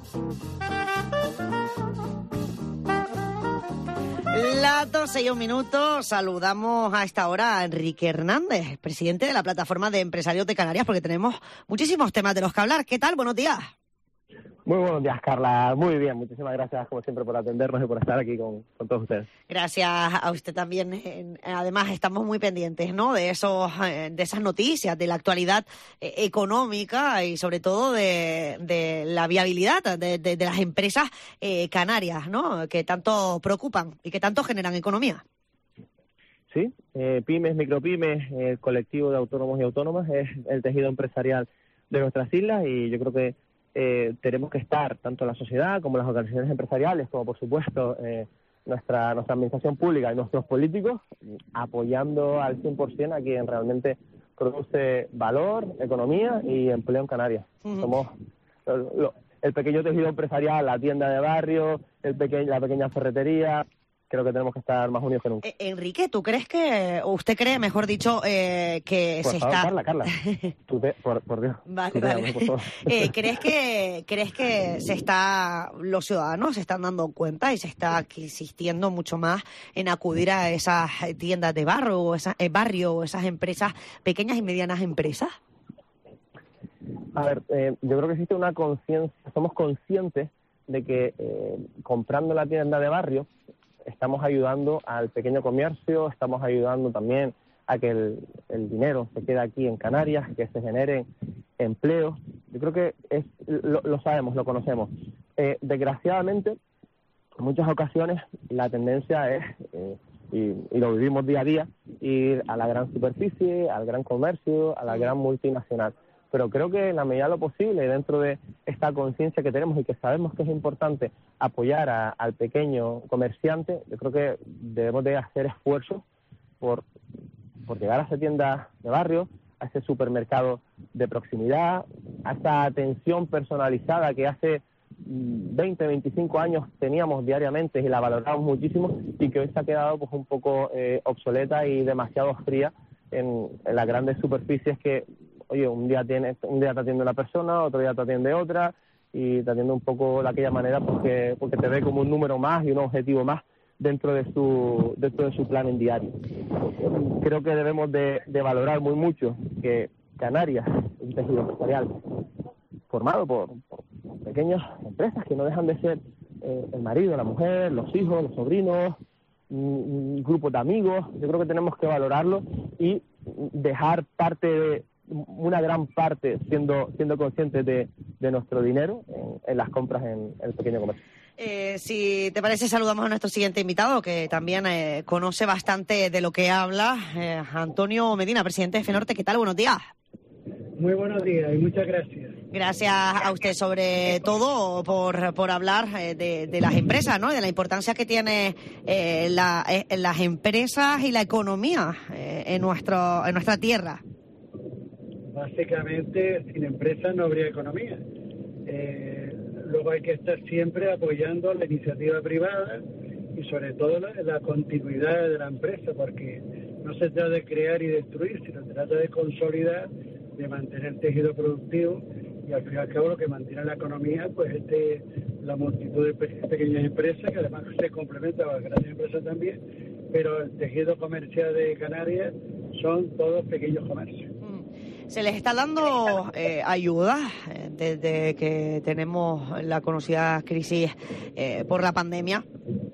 Las doce y un minuto, saludamos a esta hora a Enrique Hernández, presidente de la Plataforma de Empresarios de Canarias, porque tenemos muchísimos temas de los que hablar. ¿Qué tal? Buenos días. Muy buenos días, Carla. Muy bien. Muchísimas gracias, como siempre, por atendernos y por estar aquí con, con todos ustedes. Gracias a usted también. Además, estamos muy pendientes, ¿no?, de esos, de esas noticias, de la actualidad económica y, sobre todo, de, de la viabilidad de, de, de las empresas eh, canarias, ¿no?, que tanto preocupan y que tanto generan economía. Sí, eh, pymes, micropymes, el colectivo de autónomos y autónomas es el tejido empresarial de nuestras islas y yo creo que Eh, tenemos que estar, tanto la sociedad como las organizaciones empresariales, como por supuesto eh, nuestra nuestra administración pública y nuestros políticos, apoyando al cien por ciento a quien realmente produce valor, economía y empleo en Canarias. Uh-huh. Somos lo, lo, el pequeño tejido empresarial, la tienda de barrio, el peque, la pequeña ferretería. Creo que tenemos que estar más unidos que nunca. Eh, Enrique, ¿tú crees que, o usted cree, mejor dicho, eh, que por se favor, está... Carla, Carla, tú te, por, por Dios. Vale, vale. Por favor. Eh, ¿crees que crees que se está, los ciudadanos se están dando cuenta y se está insistiendo mucho más en acudir a esas tiendas de barrio o esas, eh, barrio, o esas empresas, pequeñas y medianas empresas? A ver, eh, yo creo que existe una conciencia, somos conscientes de que eh, comprando la tienda de barrio estamos ayudando al pequeño comercio, estamos ayudando también a que el, el dinero se quede aquí en Canarias, que se generen empleos. Yo creo que es lo, lo sabemos, lo conocemos. Eh, desgraciadamente, en muchas ocasiones la tendencia es, eh, y, y lo vivimos día a día, ir a la gran superficie, al gran comercio, a la gran multinacional. Pero creo que en la medida de lo posible, dentro de esta conciencia que tenemos y que sabemos que es importante apoyar a, al pequeño comerciante, yo creo que debemos de hacer esfuerzos por, por llegar a esa tienda de barrio, a ese supermercado de proximidad, a esa atención personalizada que hace veinte, veinticinco años teníamos diariamente y la valoramos muchísimo y que hoy se ha quedado pues un poco eh, obsoleta y demasiado fría en, en las grandes superficies que... Oye, un día tiene, un día te atiende una persona, otro día te atiende otra y te atiende un poco de aquella manera porque porque te ve como un número más y un objetivo más dentro de su dentro de su plan en diario. Creo que debemos de, de valorar muy mucho que Canarias es un tejido empresarial formado por, por pequeñas empresas que no dejan de ser eh, el marido, la mujer, los hijos, los sobrinos, un, un grupo de amigos. Yo creo que tenemos que valorarlo y dejar parte de una gran parte siendo siendo conscientes de, de nuestro dinero en, en las compras en, en el pequeño comercio. Eh, si te parece, saludamos a nuestro siguiente invitado, que también eh, conoce bastante de lo que habla, eh, Antonio Medina, presidente de FENORTE. ¿Qué tal? Buenos días. Muy buenos días y muchas gracias. Gracias a usted, sobre todo, por, por hablar eh, de, de las empresas, ¿no? Y de la importancia que tiene eh, la, eh, las empresas y la economía eh, en, nuestro, en nuestra tierra. Básicamente, sin empresas no habría economía. Eh, luego hay que estar siempre apoyando la iniciativa privada y sobre todo la, la continuidad de la empresa, porque no se trata de crear y destruir, sino se trata de consolidar de mantener el tejido productivo, y al fin y al cabo lo que mantiene la economía, pues este la multitud de pe- pequeñas empresas, que además se complementan con las grandes empresas también, pero el tejido comercial de Canarias son todos pequeños comercios. ¿Se les está dando eh, ayuda eh, desde que tenemos la conocida crisis eh, por la pandemia?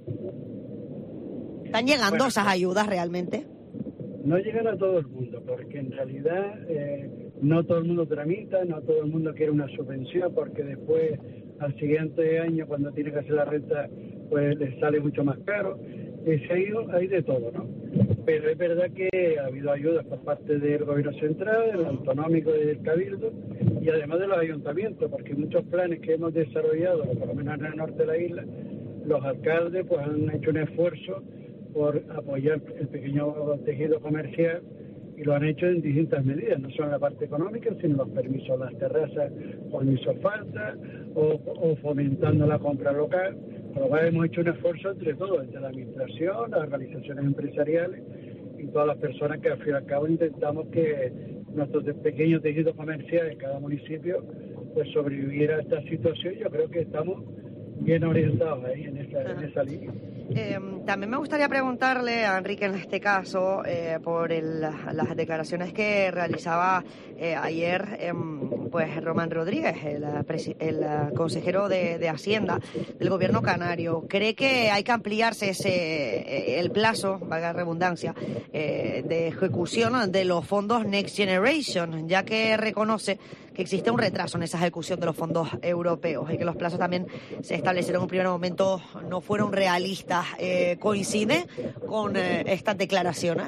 ¿Están llegando Bueno, esas ayudas realmente? No llegan a todo el mundo, porque en realidad eh, no todo el mundo tramita, no todo el mundo quiere una subvención, porque después, al siguiente año, cuando tiene que hacer la renta, pues les sale mucho más caro. Y se ha ido, hay de todo, ¿no? Pero es verdad que ha habido ayudas por parte del gobierno central, del autonómico y del cabildo, y además de los ayuntamientos, porque muchos planes que hemos desarrollado, por lo menos en el norte de la isla, los alcaldes pues han hecho un esfuerzo por apoyar el pequeño tejido comercial, y lo han hecho en distintas medidas, no solo en la parte económica, sino los permisos a las terrazas cuando hizo falta, o, o fomentando la compra local. Por lo cual hemos hecho un esfuerzo entre todos, entre la administración, las organizaciones empresariales y todas las personas que al fin y al cabo intentamos que nuestro pequeño tejido comercial en cada municipio pues sobreviviera a esta situación. Yo creo que estamos bien orientados ahí en esa, en esa línea. Eh, también me gustaría preguntarle a Enrique en este caso eh, por el, las declaraciones que realizaba eh, ayer eh, pues Román Rodríguez, el, el consejero de, de Hacienda del gobierno canario. ¿Cree que hay que ampliarse ese el plazo, valga la redundancia, eh, de ejecución de los fondos Next Generation, ya que reconoce que existe un retraso en esa ejecución de los fondos europeos y que los plazos también se establecieron en un primer momento no fueron realistas? Eh, ¿Coincide con eh, estas declaraciones?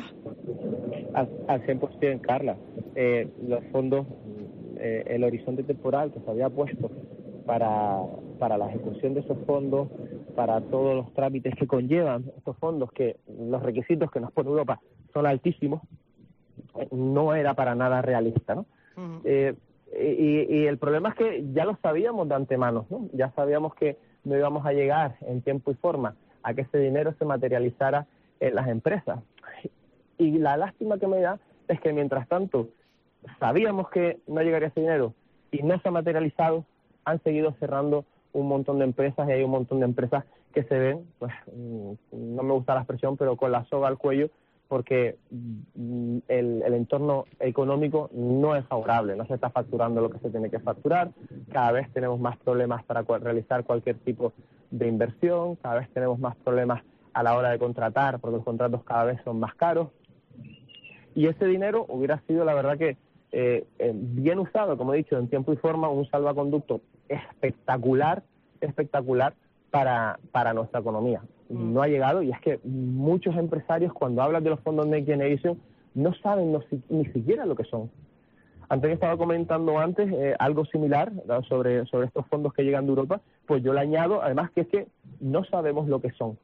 Al, al cien por ciento, Carla. Eh, los fondos, eh, el horizonte temporal que se había puesto para, para la ejecución de esos fondos, para todos los trámites que conllevan estos fondos, que los requisitos que nos pone Europa son altísimos, eh, no era para nada realista, ¿no? Uh-huh. Eh, y, y el problema es que ya lo sabíamos de antemano, ¿no? Ya sabíamos que no íbamos a llegar en tiempo y forma a que ese dinero se materializara en las empresas. Y la lástima que me da es que mientras tanto sabíamos que no llegaría ese dinero y no se ha materializado, han seguido cerrando un montón de empresas, y hay un montón de empresas que se ven, pues no me gusta la expresión, pero con la soga al cuello, porque el, el entorno económico no es favorable, no se está facturando lo que se tiene que facturar, cada vez tenemos más problemas para cu- realizar cualquier tipo de inversión, cada vez tenemos más problemas a la hora de contratar, porque los contratos cada vez son más caros, y ese dinero hubiera sido, la verdad que, eh, eh, bien usado, como he dicho, en tiempo y forma, un salvaconducto espectacular, espectacular para, para nuestra economía. No ha llegado, y es que muchos empresarios, cuando hablan de los fondos Next Generation, no saben no, ni siquiera lo que son. Antes estaba comentando antes eh, algo similar, ¿no? sobre, sobre estos fondos que llegan de Europa, pues yo le añado, además, que es que no sabemos lo que son.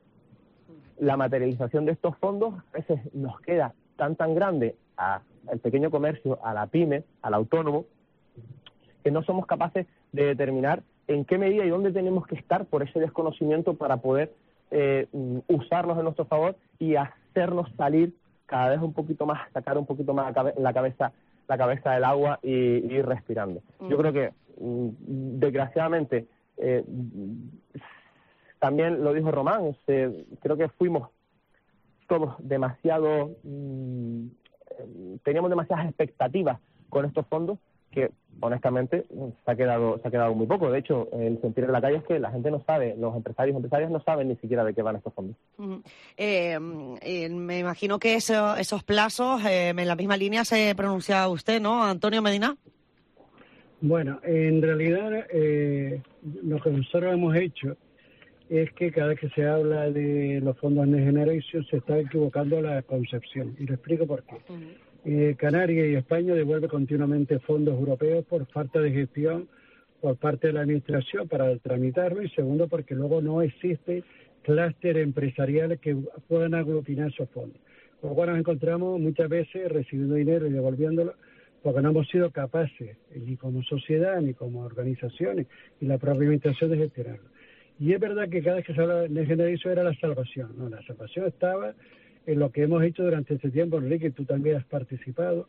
La materialización de estos fondos a veces nos queda tan tan grande al pequeño comercio, a la pyme, al autónomo, que no somos capaces de determinar en qué medida y dónde tenemos que estar por ese desconocimiento para poder eh, usarlos en nuestro favor y hacernos salir cada vez un poquito más, sacar un poquito más la, cabe- la cabeza la cabeza del agua y, y ir respirando. Mm. Yo creo que, mm, desgraciadamente, eh, también lo dijo Román, se, creo que fuimos todos demasiado, mmm, teníamos demasiadas expectativas con estos fondos que, honestamente, se ha quedado se ha quedado muy poco. De hecho, el sentir en la calle es que la gente no sabe, los empresarios empresarias no saben ni siquiera de qué van estos fondos. Uh-huh. Eh, eh, me imagino que eso, esos plazos, eh, en la misma línea se pronuncia usted, ¿no, Antonio Medina? Bueno, en realidad eh, lo que nosotros hemos hecho es que cada vez que se habla de los fondos Next Generation se está equivocando la concepción. Y le explico por qué. Uh-huh. Eh, Canarias y España devuelve continuamente fondos europeos por falta de gestión por parte de la administración para tramitarlo, y segundo porque luego no existe clúster empresariales que puedan aglutinar esos fondos. Con lo cual nos encontramos muchas veces recibiendo dinero y devolviéndolo porque no hemos sido capaces, ni como sociedad ni como organizaciones y la propia administración, de gestionarlo. Y es verdad que cada vez que se habla de Generation era la salvación, no, la salvación estaba en lo que hemos hecho durante este tiempo, Enrique, tú también has participado,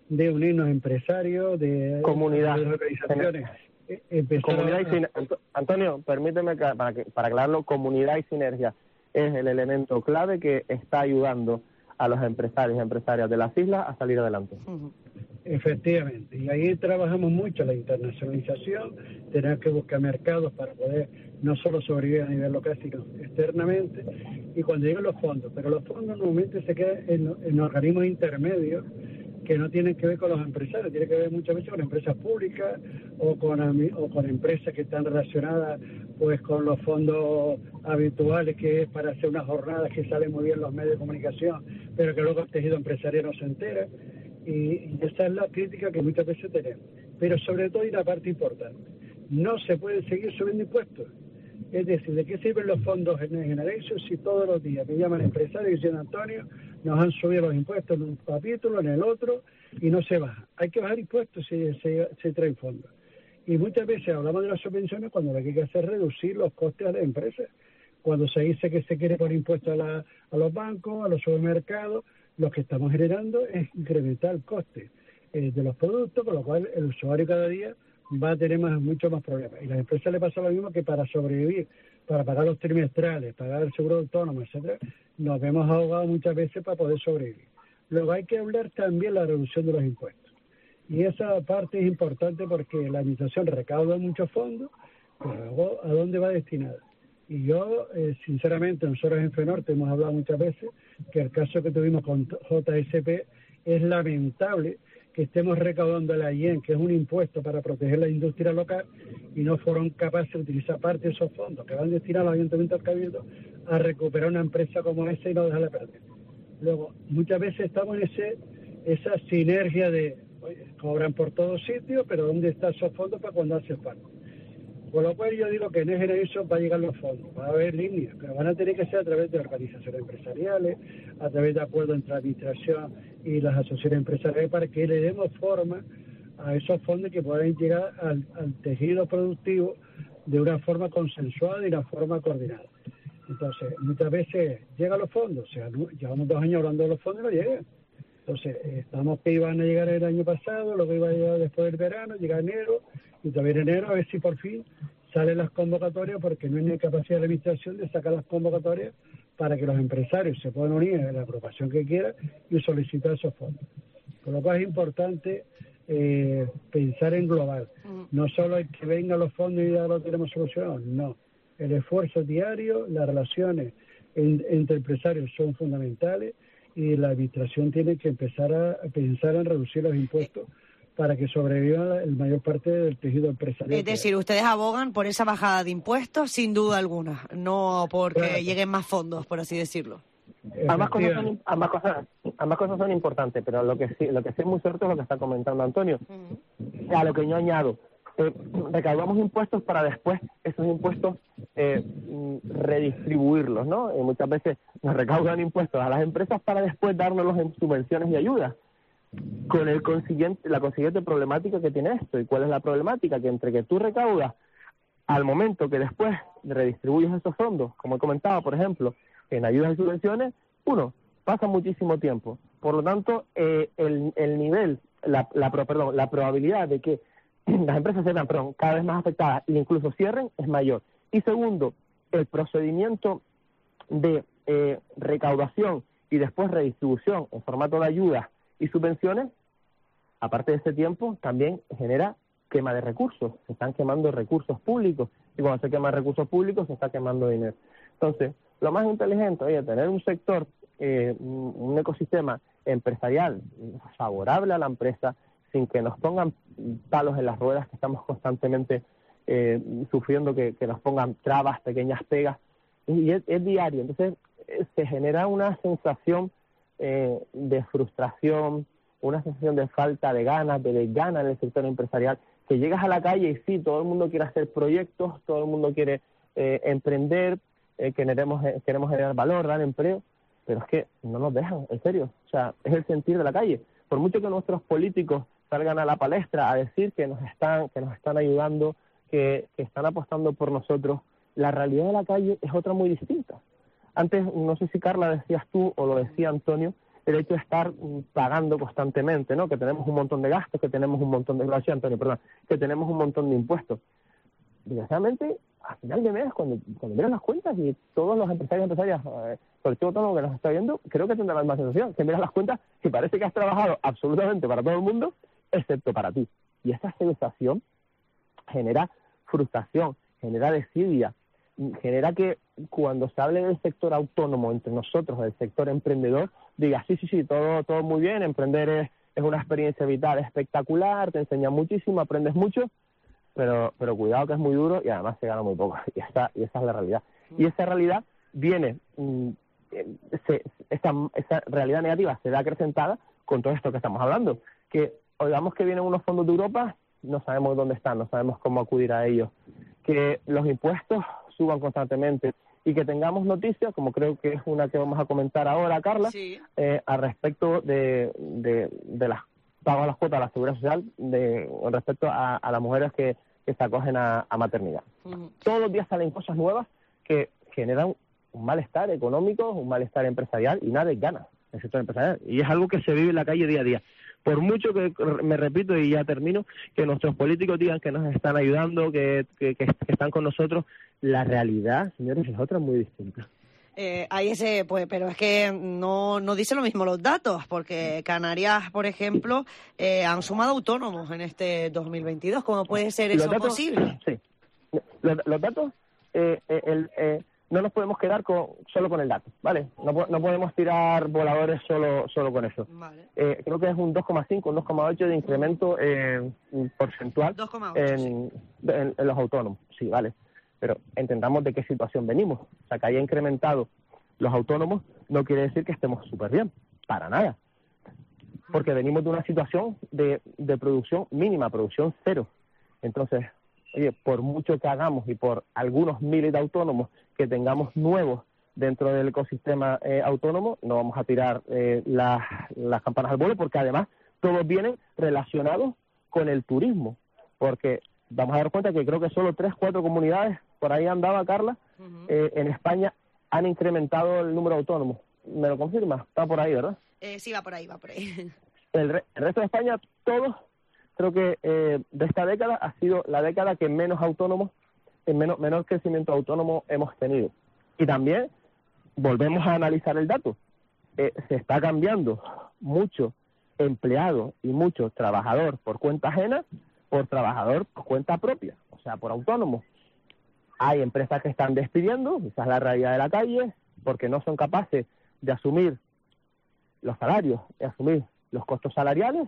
de unirnos empresarios, de comunidad, de organizaciones. Eh, comunidad a... y sinergia. Antonio, permíteme que, para, que, para aclararlo, comunidad y sinergia es el elemento clave que está ayudando a los empresarios y empresarias de las islas a salir adelante. Uh-huh. Efectivamente, y ahí trabajamos mucho la internacionalización, tener que buscar mercados para poder no solo sobrevivir a nivel local, sino externamente, y cuando llegan los fondos, pero los fondos normalmente se quedan en, en organismos intermedios que no tienen que ver con los empresarios, tienen que ver muchas veces con empresas públicas o con, o con empresas que están relacionadas pues con los fondos habituales, que es para hacer unas jornadas que salen muy bien en los medios de comunicación, pero que luego el tejido empresarial no se entera. Y, y esa es la crítica que muchas veces tenemos. Pero sobre todo hay una parte importante: no se puede seguir subiendo impuestos. Es decir, ¿de qué sirven los fondos generalizos si todos los días me llaman empresarios y dicen, Antonio, nos han subido los impuestos en un capítulo, en el otro, y no se baja? Hay que bajar impuestos si se, se traen fondos. Y muchas veces hablamos de las subvenciones cuando lo que hay que hacer es reducir los costes a las empresas. Cuando se dice que se quiere poner impuestos a, la, a los bancos, a los supermercados, lo que estamos generando es incrementar el coste eh, de los productos, con lo cual el usuario cada día va a tener más, mucho más problemas. Y a las empresas le pasa lo mismo, que para sobrevivir, para pagar los trimestrales, pagar el seguro autónomo, etcétera, nos vemos ahogados muchas veces para poder sobrevivir. Luego hay que hablar también de la reducción de los impuestos. Y esa parte es importante porque la administración recauda muchos fondos, pero luego, ¿a dónde va destinada? Y yo, eh, sinceramente, nosotros en FENORTE hemos hablado muchas veces que el caso que tuvimos con J S P es lamentable, que estemos recaudando la I E N, que es un impuesto para proteger la industria local, y no fueron capaces de utilizar parte de esos fondos que van destinados a los ayuntamientos del Cabildo a recuperar una empresa como esa y no dejarla perder. Luego, muchas veces estamos en ese esa sinergia de, oye, cobran por todos sitios, pero ¿dónde están esos fondos para cuando hace falta? Con lo cual yo digo que en eso va a llegar los fondos, va a haber líneas, pero van a tener que ser a través de organizaciones empresariales, a través de acuerdos entre la administración y las asociaciones empresariales, para que le demos forma a esos fondos que puedan llegar al, al tejido productivo de una forma consensuada y de una forma coordinada. Entonces, muchas veces llegan los fondos, o sea, llevamos dos años hablando de los fondos y no llegan. Entonces, estamos que iban a llegar el año pasado, luego iba a llegar después del verano, llega enero, y todavía en enero a ver si por fin salen las convocatorias, porque no hay ni capacidad de la administración de sacar las convocatorias para que los empresarios se puedan unir en la agrupación que quieran y solicitar esos fondos. Con lo cual es importante eh, pensar en global. No solo hay que vengan los fondos y ya lo tenemos solucionado, no. El esfuerzo diario, las relaciones en, entre empresarios son fundamentales, y la administración tiene que empezar a pensar en reducir los impuestos para que sobreviva la mayor parte del tejido empresarial. Es decir, ustedes abogan por esa bajada de impuestos sin duda alguna, no porque claro, lleguen más fondos, por así decirlo. Ambas cosas, son, ambas, cosas, ambas cosas son importantes, pero lo que sí, lo que sí es muy cierto es lo que está comentando Antonio. Uh-huh. A lo que yo añado, eh, recaudamos impuestos para después esos impuestos eh, redistribuirlos, ¿no? Y muchas veces nos recaudan impuestos a las empresas para después dárnoslos en subvenciones y ayudas, con el consiguiente, la consiguiente problemática que tiene esto. ¿Y cuál es la problemática? Que entre que tú recaudas, al momento que después redistribuyes esos fondos, como he comentado, por ejemplo, en ayudas y subvenciones, uno, pasa muchísimo tiempo. Por lo tanto, eh, el, el nivel, la, la, perdón, la probabilidad de que las empresas sean perdón, cada vez más afectadas e incluso cierren es mayor. Y segundo, el procedimiento de eh, recaudación y después redistribución en formato de ayudas y subvenciones, aparte de ese tiempo, también genera quema de recursos. Se están quemando recursos públicos, y cuando se queman recursos públicos se está quemando dinero. Entonces, lo más inteligente es tener un sector, eh, un ecosistema empresarial favorable a la empresa, sin que nos pongan palos en las ruedas, que estamos constantemente eh, sufriendo, que, que nos pongan trabas, pequeñas pegas, y es, es diario. Entonces, eh, se genera una sensación Eh, de frustración, una sensación de falta de ganas, de desgana en el sector empresarial, que llegas a la calle y sí, todo el mundo quiere hacer proyectos, todo el mundo quiere eh, emprender, eh, queremos, eh, queremos generar valor, dar empleo, pero es que no nos dejan, en serio, o sea, es el sentir de la calle. Por mucho que nuestros políticos salgan a la palestra a decir que nos están, que nos están ayudando, que, que están apostando por nosotros, la realidad de la calle es otra muy distinta. Antes, no sé si Carla decías tú o lo decía Antonio, el hecho de estar pagando constantemente, ¿no? Que tenemos un montón de gastos, que tenemos un montón de... Gracias, Antonio, perdón. Que tenemos un montón de impuestos. Desgraciadamente, a final de mes, cuando, cuando miran las cuentas, y todos los empresarios y empresarias, eh, colectivo autónomo que nos está viendo, creo que tendrán la misma sensación, que miran las cuentas y parece que has trabajado absolutamente para todo el mundo, excepto para ti. Y esa sensación genera frustración, genera desidia, genera que cuando se hable del sector autónomo entre nosotros, del sector emprendedor, diga, sí, sí, sí, todo todo muy bien, emprender es, es una experiencia vital espectacular, te enseña muchísimo, aprendes mucho, pero pero cuidado que es muy duro y además se gana muy poco. Y esa, y esa es la realidad. Y esa realidad viene, mmm, se, esa, esa realidad negativa se ve acrecentada con todo esto que estamos hablando, que oigamos que vienen unos fondos de Europa, no sabemos dónde están, no sabemos cómo acudir a ellos, que los impuestos suban constantemente y que tengamos noticias, como creo que es una que vamos a comentar ahora, Carla, sí. eh, al respecto de, de, de las pagos a las cuotas de la Seguridad Social de, respecto a, a las mujeres que, que se acogen a, a maternidad. Uh-huh. Todos los días salen cosas nuevas que generan un malestar económico, un malestar empresarial y nadie gana en el sector empresarial. Y es algo que se vive en la calle día a día. Por mucho que, me repito y ya termino, que nuestros políticos digan que nos están ayudando, que, que, que están con nosotros, la realidad, señores, es otra muy distinta. Eh, hay ese, pues, pero es que no, no dice lo mismo los datos, porque Canarias, por ejemplo, eh, han sumado autónomos en este dos mil veintidós. ¿Cómo puede ser eso los datos, posible? Sí, los, los datos, eh, eh, el, eh, no nos podemos quedar con, solo con el dato, ¿vale? No, no podemos tirar voladores solo solo con eso. Vale. Eh, creo que es un dos coma cinco, un dos coma ocho de incremento eh, porcentual dos coma ocho, en, sí. en, en los autónomos. Sí, vale. Pero entendamos de qué situación venimos. O sea, que haya incrementado los autónomos no quiere decir que estemos súper bien, para nada. Porque venimos de una situación de, de producción mínima, producción cero. Entonces, oye, por mucho que hagamos y por algunos miles de autónomos que tengamos nuevos dentro del ecosistema eh, autónomo, no vamos a tirar eh, las, las campanas al vuelo, porque además todos vienen relacionados con el turismo. Porque vamos a dar cuenta que creo que solo tres, cuatro comunidades, por ahí andaba Carla, uh-huh. eh, en España han incrementado el número de autónomos. ¿Me lo confirma? Está por ahí, ¿verdad? Eh, sí, va por ahí, va por ahí. El, re- el resto de España, todos, creo que eh, de esta década ha sido la década que menos autónomos, en menos, menor crecimiento autónomo hemos tenido. Y también volvemos a analizar el dato. Eh, se está cambiando mucho empleado y mucho trabajador por cuenta ajena por trabajador por cuenta propia, o sea, por autónomo. Hay empresas que están despidiendo, esa es la realidad de la calle, porque no son capaces de asumir los salarios, de asumir los costos salariales,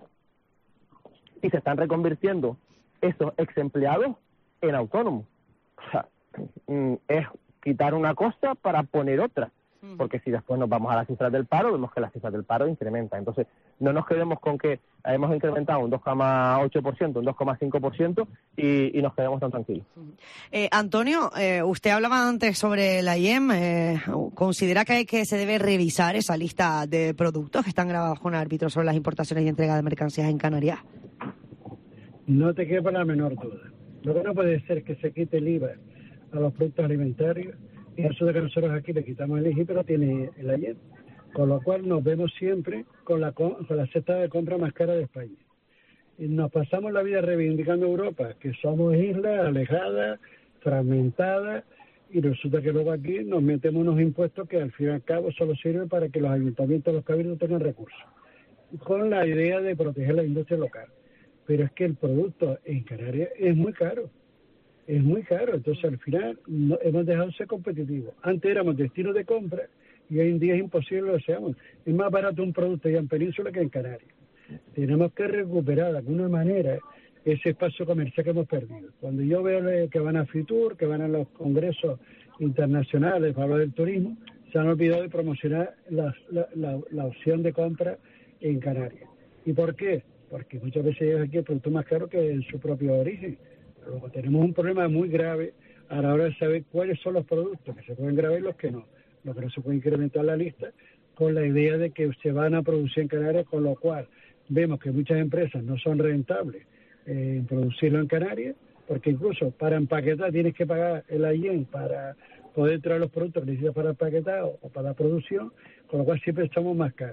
y se están reconvirtiendo esos ex empleados en autónomos. O sea, es quitar una cosa para poner otra, porque si después nos vamos a las cifras del paro, vemos que las cifras del paro incrementan. Entonces, no nos quedemos con que hemos incrementado un dos coma ocho por ciento, un dos coma cinco por ciento y, y nos quedemos tan tranquilos. Eh, Antonio, eh, usted hablaba antes sobre la I E M. Eh, ¿Considera que, que se debe revisar esa lista de productos que están grabados con árbitro sobre las importaciones y entrega de mercancías en Canarias? No te quepa la menor duda. Lo que no puede ser es que se quite el I V A a los productos alimentarios y eso de que nosotros aquí le quitamos el I G I, pero tiene el I E M. Con lo cual nos vemos siempre con la, con la cesta de compra más cara de España. Y nos pasamos la vida reivindicando Europa, que somos islas alejadas, fragmentadas, y resulta que luego aquí nos metemos unos impuestos que al fin y al cabo solo sirven para que los ayuntamientos, los cabildos tengan recursos, con la idea de proteger la industria local. Pero es que el producto en Canarias es muy caro, es muy caro, entonces al final no, hemos dejado de ser competitivos. Antes éramos destino de compra, y hoy en día es imposible lo seamos. Es más barato un producto ya en Península que en Canarias. Tenemos que recuperar de alguna manera ese espacio comercial que hemos perdido. Cuando yo veo que van a Fitur, que van a los congresos internacionales para hablar del turismo, se han olvidado de promocionar la, la, la, la opción de compra en Canarias. ¿Y por qué? Porque muchas veces llega aquí el producto más caro que en su propio origen. Luego tenemos un problema muy grave a la hora de saber cuáles son los productos que se pueden grabar y los que no. Lo que no se puede incrementar la lista con la idea de que se van a producir en Canarias, con lo cual vemos que muchas empresas no son rentables eh, en producirlo en Canarias, porque incluso para empaquetar tienes que pagar el I E M para poder traer los productos que necesitas para empaquetar o, o para la producción, con lo cual siempre estamos más caros.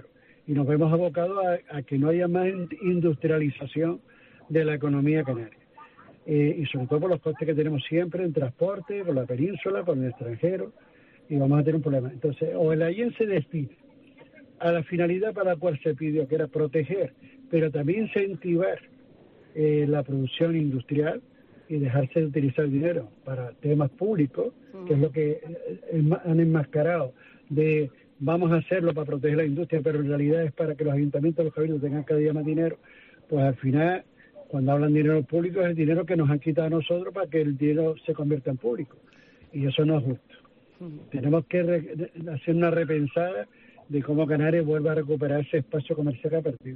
y nos vemos abocados a, a que no haya más industrialización de la economía canaria. Eh, y sobre todo por los costes que tenemos siempre en transporte, por la península, por el extranjero, y vamos a tener un problema. Entonces, o el AIEN se despide a la finalidad para la cual se pidió, que era proteger, pero también incentivar eh, la producción industrial y dejarse de utilizar el dinero para temas públicos, uh-huh. que es lo que eh, han enmascarado de vamos a hacerlo para proteger la industria, pero en realidad es para que los ayuntamientos, los cabildos tengan cada día más dinero. Pues al final, cuando hablan de dinero público, es el dinero que nos han quitado a nosotros para que el dinero se convierta en público. Y eso no es justo. Uh-huh. Tenemos que re- hacer una repensada de cómo Canarias vuelva a recuperar ese espacio comercial que ha perdido.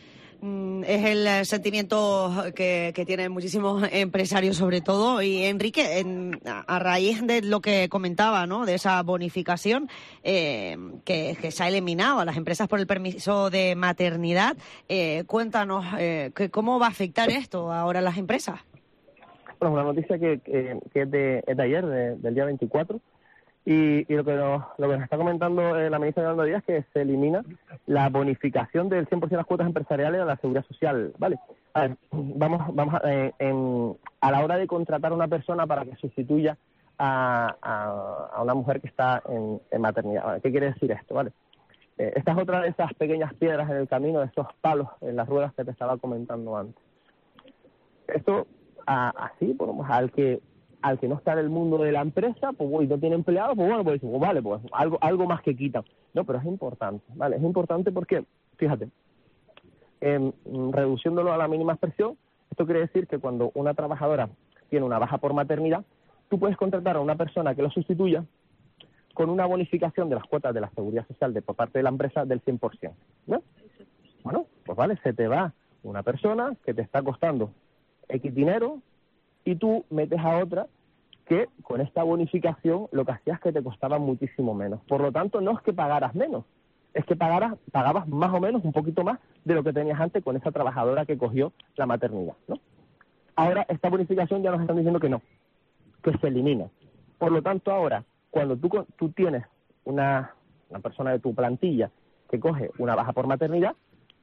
Es el sentimiento que, que tienen muchísimos empresarios, sobre todo. Y Enrique, en, a raíz de lo que comentaba, ¿no?, de esa bonificación eh, que, que se ha eliminado a las empresas por el permiso de maternidad, eh, cuéntanos eh, que, cómo va a afectar esto ahora a las empresas. Bueno, una noticia que, que, que es, de, es de ayer, de, del día veinticuatro. Y, y lo que nos, lo que nos está comentando eh, la ministra Yolanda Díaz es que se elimina la bonificación del cien por ciento de las cuotas empresariales a la seguridad social, ¿vale? A ver, vamos, vamos a, eh, en, a la hora de contratar a una persona para que sustituya a, a, a una mujer que está en, en maternidad, ¿vale? ¿Qué quiere decir esto, vale? Eh, esta es otra de esas pequeñas piedras en el camino, de estos palos en las ruedas que te estaba comentando antes. Esto, a, así, bueno, al que al que no está en el mundo de la empresa, pues y no tiene empleados, pues bueno, pues, pues vale, pues algo algo más que quitan. No, pero es importante, ¿vale? Es importante porque, fíjate, eh, reduciéndolo a la mínima expresión, esto quiere decir que cuando una trabajadora tiene una baja por maternidad, tú puedes contratar a una persona que lo sustituya con una bonificación de las cuotas de la seguridad social de por parte de la empresa del cien por ciento, ¿no? Bueno, pues vale, se te va una persona que te está costando X dinero, y tú metes a otra que con esta bonificación lo que hacías es que te costaba muchísimo menos. Por lo tanto, no es que pagaras menos, es que pagaras, pagabas más o menos un poquito más de lo que tenías antes con esa trabajadora que cogió la maternidad, ¿no? Ahora, esta bonificación ya nos están diciendo que no, que se elimina. Por lo tanto, ahora, cuando tú, tú tienes una, una persona de tu plantilla que coge una baja por maternidad,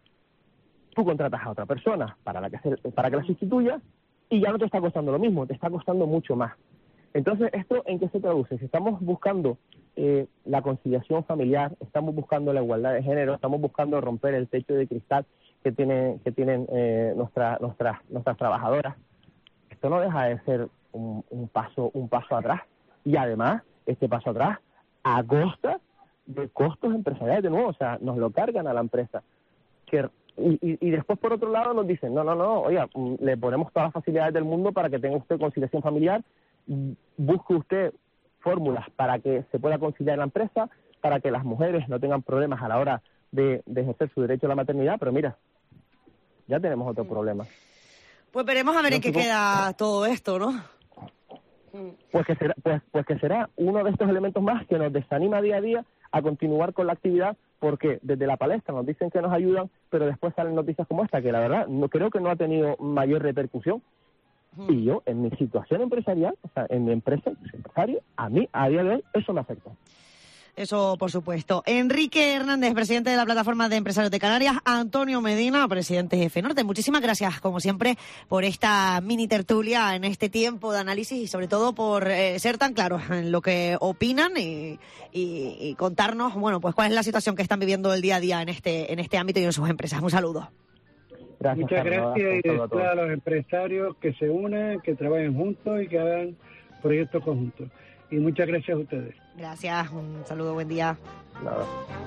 tú contratas a otra persona para, la que, se, para que la sustituya, y ya no te está costando lo mismo, te está costando mucho más. Entonces, ¿esto en qué se traduce? Si estamos buscando eh, la conciliación familiar, estamos buscando la igualdad de género, estamos buscando romper el techo de cristal que, tiene, que tienen eh, nuestra, nuestras, nuestras trabajadoras, esto no deja de ser un, un, paso, un paso atrás. Y además, este paso atrás a costa de costos empresariales de nuevo, o sea, nos lo cargan a la empresa. Que Y, y, y después, por otro lado, nos dicen, no, no, no, oiga, le ponemos todas las facilidades del mundo para que tenga usted conciliación familiar, busque usted fórmulas para que se pueda conciliar en la empresa, para que las mujeres no tengan problemas a la hora de, de ejercer su derecho a la maternidad, pero mira, ya tenemos otro problema. Pues veremos a ver en qué queda todo esto, ¿no? Pues que será, pues, pues que será uno de estos elementos más que nos desanima día a día a continuar con la actividad, porque desde la palestra nos dicen que nos ayudan, pero después salen noticias como esta, que la verdad no creo que no ha tenido mayor repercusión. Hmm. Y yo, en mi situación empresarial, o sea, en mi empresa, empresario, a mí, a día de hoy, eso me afecta. Eso, por supuesto. Enrique Hernández, presidente de la Plataforma de Empresarios de Canarias, Antonio Medina, presidente de FENORTE. Muchísimas gracias, como siempre, por esta mini tertulia en este tiempo de análisis y, sobre todo, por eh, ser tan claros en lo que opinan y, y, y contarnos, bueno, pues cuál es la situación que están viviendo el día a día en este, en este ámbito y en sus empresas. Un saludo. Gracias, Muchas gracias y decirle a los empresarios que se unan, que trabajen juntos y que hagan proyectos conjuntos. Y muchas gracias a ustedes. Gracias, un saludo, buen día. Nada.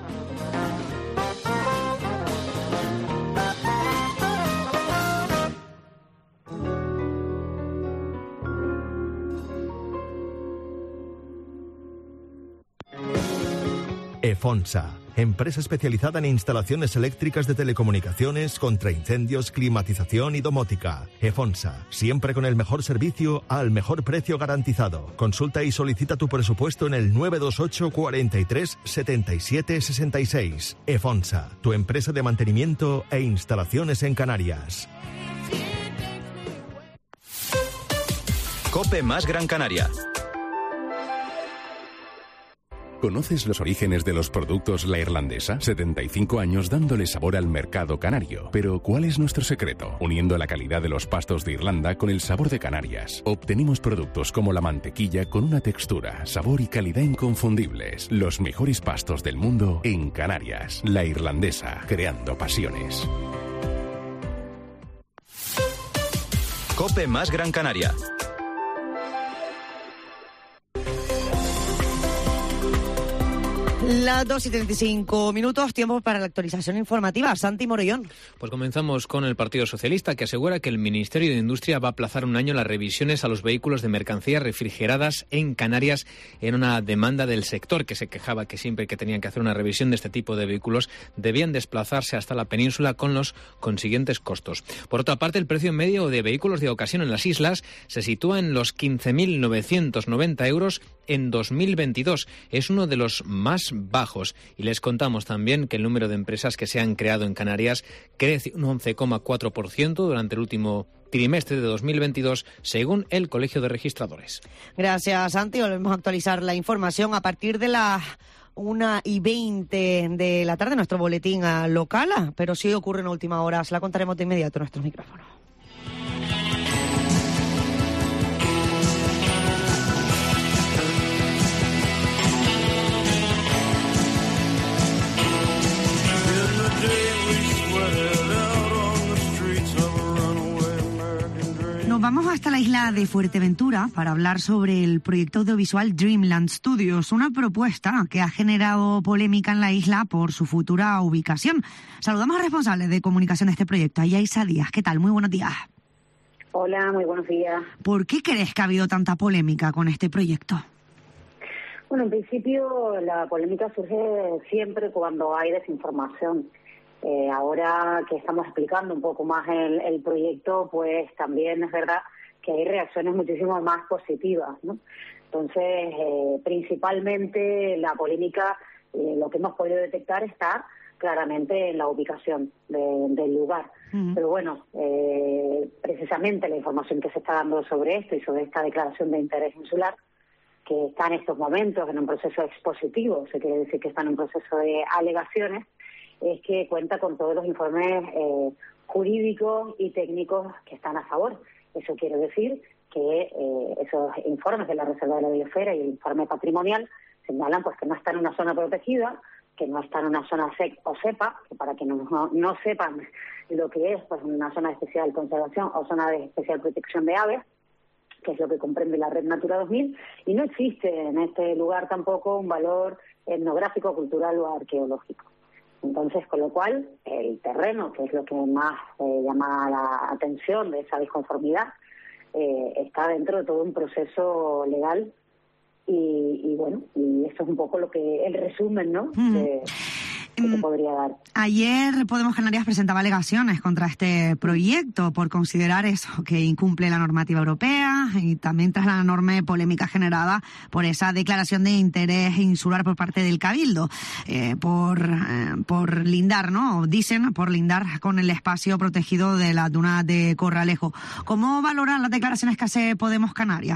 EFONSA, empresa especializada en instalaciones eléctricas de telecomunicaciones, contra incendios, climatización y domótica. EFONSA, siempre con el mejor servicio al mejor precio garantizado. Consulta y solicita tu presupuesto en el nueve dos ocho, cuarenta y tres, setenta y siete, sesenta y seis. EFONSA, tu empresa de mantenimiento e instalaciones en Canarias. COPE más Gran Canaria. ¿Conoces los orígenes de los productos La Irlandesa? setenta y cinco años dándole sabor al mercado canario. Pero ¿cuál es nuestro secreto? Uniendo la calidad de los pastos de Irlanda con el sabor de Canarias. Obtenemos productos como la mantequilla con una textura, sabor y calidad inconfundibles. Los mejores pastos del mundo en Canarias. La Irlandesa, creando pasiones. COPE más Gran Canaria. Las dos y treinta y cinco minutos, tiempo para la actualización informativa. Santi Morellón. Pues comenzamos con el Partido Socialista, que asegura que el Ministerio de Industria va a aplazar un año las revisiones a los vehículos de mercancías refrigeradas en Canarias en una demanda del sector, que se quejaba que siempre que tenían que hacer una revisión de este tipo de vehículos debían desplazarse hasta la península con los consiguientes costos. Por otra parte, el precio medio de vehículos de ocasión en las islas se sitúa en los quince mil novecientos noventa euros en dos mil veintidós. Es uno de los más bajos. Y les contamos también que el número de empresas que se han creado en Canarias crece un once coma cuatro por ciento durante el último trimestre de dos mil veintidós, según el Colegio de Registradores. Gracias, Santi. Volvemos a actualizar la información a partir de las una y veinte de la tarde, nuestro boletín local, pero si ocurre en última hora, se la contaremos de inmediato en nuestros micrófonos. Nos vamos hasta la isla de Fuerteventura para hablar sobre el proyecto audiovisual Dreamland Studios, una propuesta que ha generado polémica en la isla por su futura ubicación. Saludamos al responsable de comunicación de este proyecto, a Yaisa Díaz. ¿Qué tal? Muy buenos días. Hola, muy buenos días. ¿Por qué crees que ha habido tanta polémica con este proyecto? Bueno, en principio la polémica surge siempre cuando hay desinformación. Eh, ahora que estamos explicando un poco más el, el proyecto, pues también es verdad que hay reacciones muchísimo más positivas, ¿no? Entonces, eh, principalmente la polémica, eh, lo que hemos podido detectar está claramente en la ubicación de, del lugar. Uh-huh. Pero bueno, eh, precisamente la información que se está dando sobre esto y sobre esta declaración de interés insular, que está en estos momentos en un proceso expositivo, se quiere decir que está en un proceso de alegaciones, es que cuenta con todos los informes eh, jurídicos y técnicos que están a favor. Eso quiere decir que eh, esos informes de la Reserva de la Biosfera y el informe patrimonial señalan pues que no está en una zona protegida, que no está en una zona S E C o SEPA, que para que no, no, no sepan lo que es pues una zona de especial conservación o zona de especial protección de aves, que es lo que comprende la Red Natura dos mil, y no existe en este lugar tampoco un valor etnográfico, cultural o arqueológico. Entonces, con lo cual, el terreno, que es lo que más eh, llama la atención de esa disconformidad, eh, está dentro de todo un proceso legal y, y bueno, y eso es un poco lo que el resumen, ¿no?, mm. de, que te podría dar. Ayer Podemos Canarias presentaba alegaciones contra este proyecto por considerar eso, que incumple la normativa europea, y también tras la enorme polémica generada por esa declaración de interés insular por parte del Cabildo, eh, por, eh, por lindar, ¿no? Dicen por lindar con el espacio protegido de la duna de Corralejo. ¿Cómo valoran las declaraciones que hace Podemos Canarias?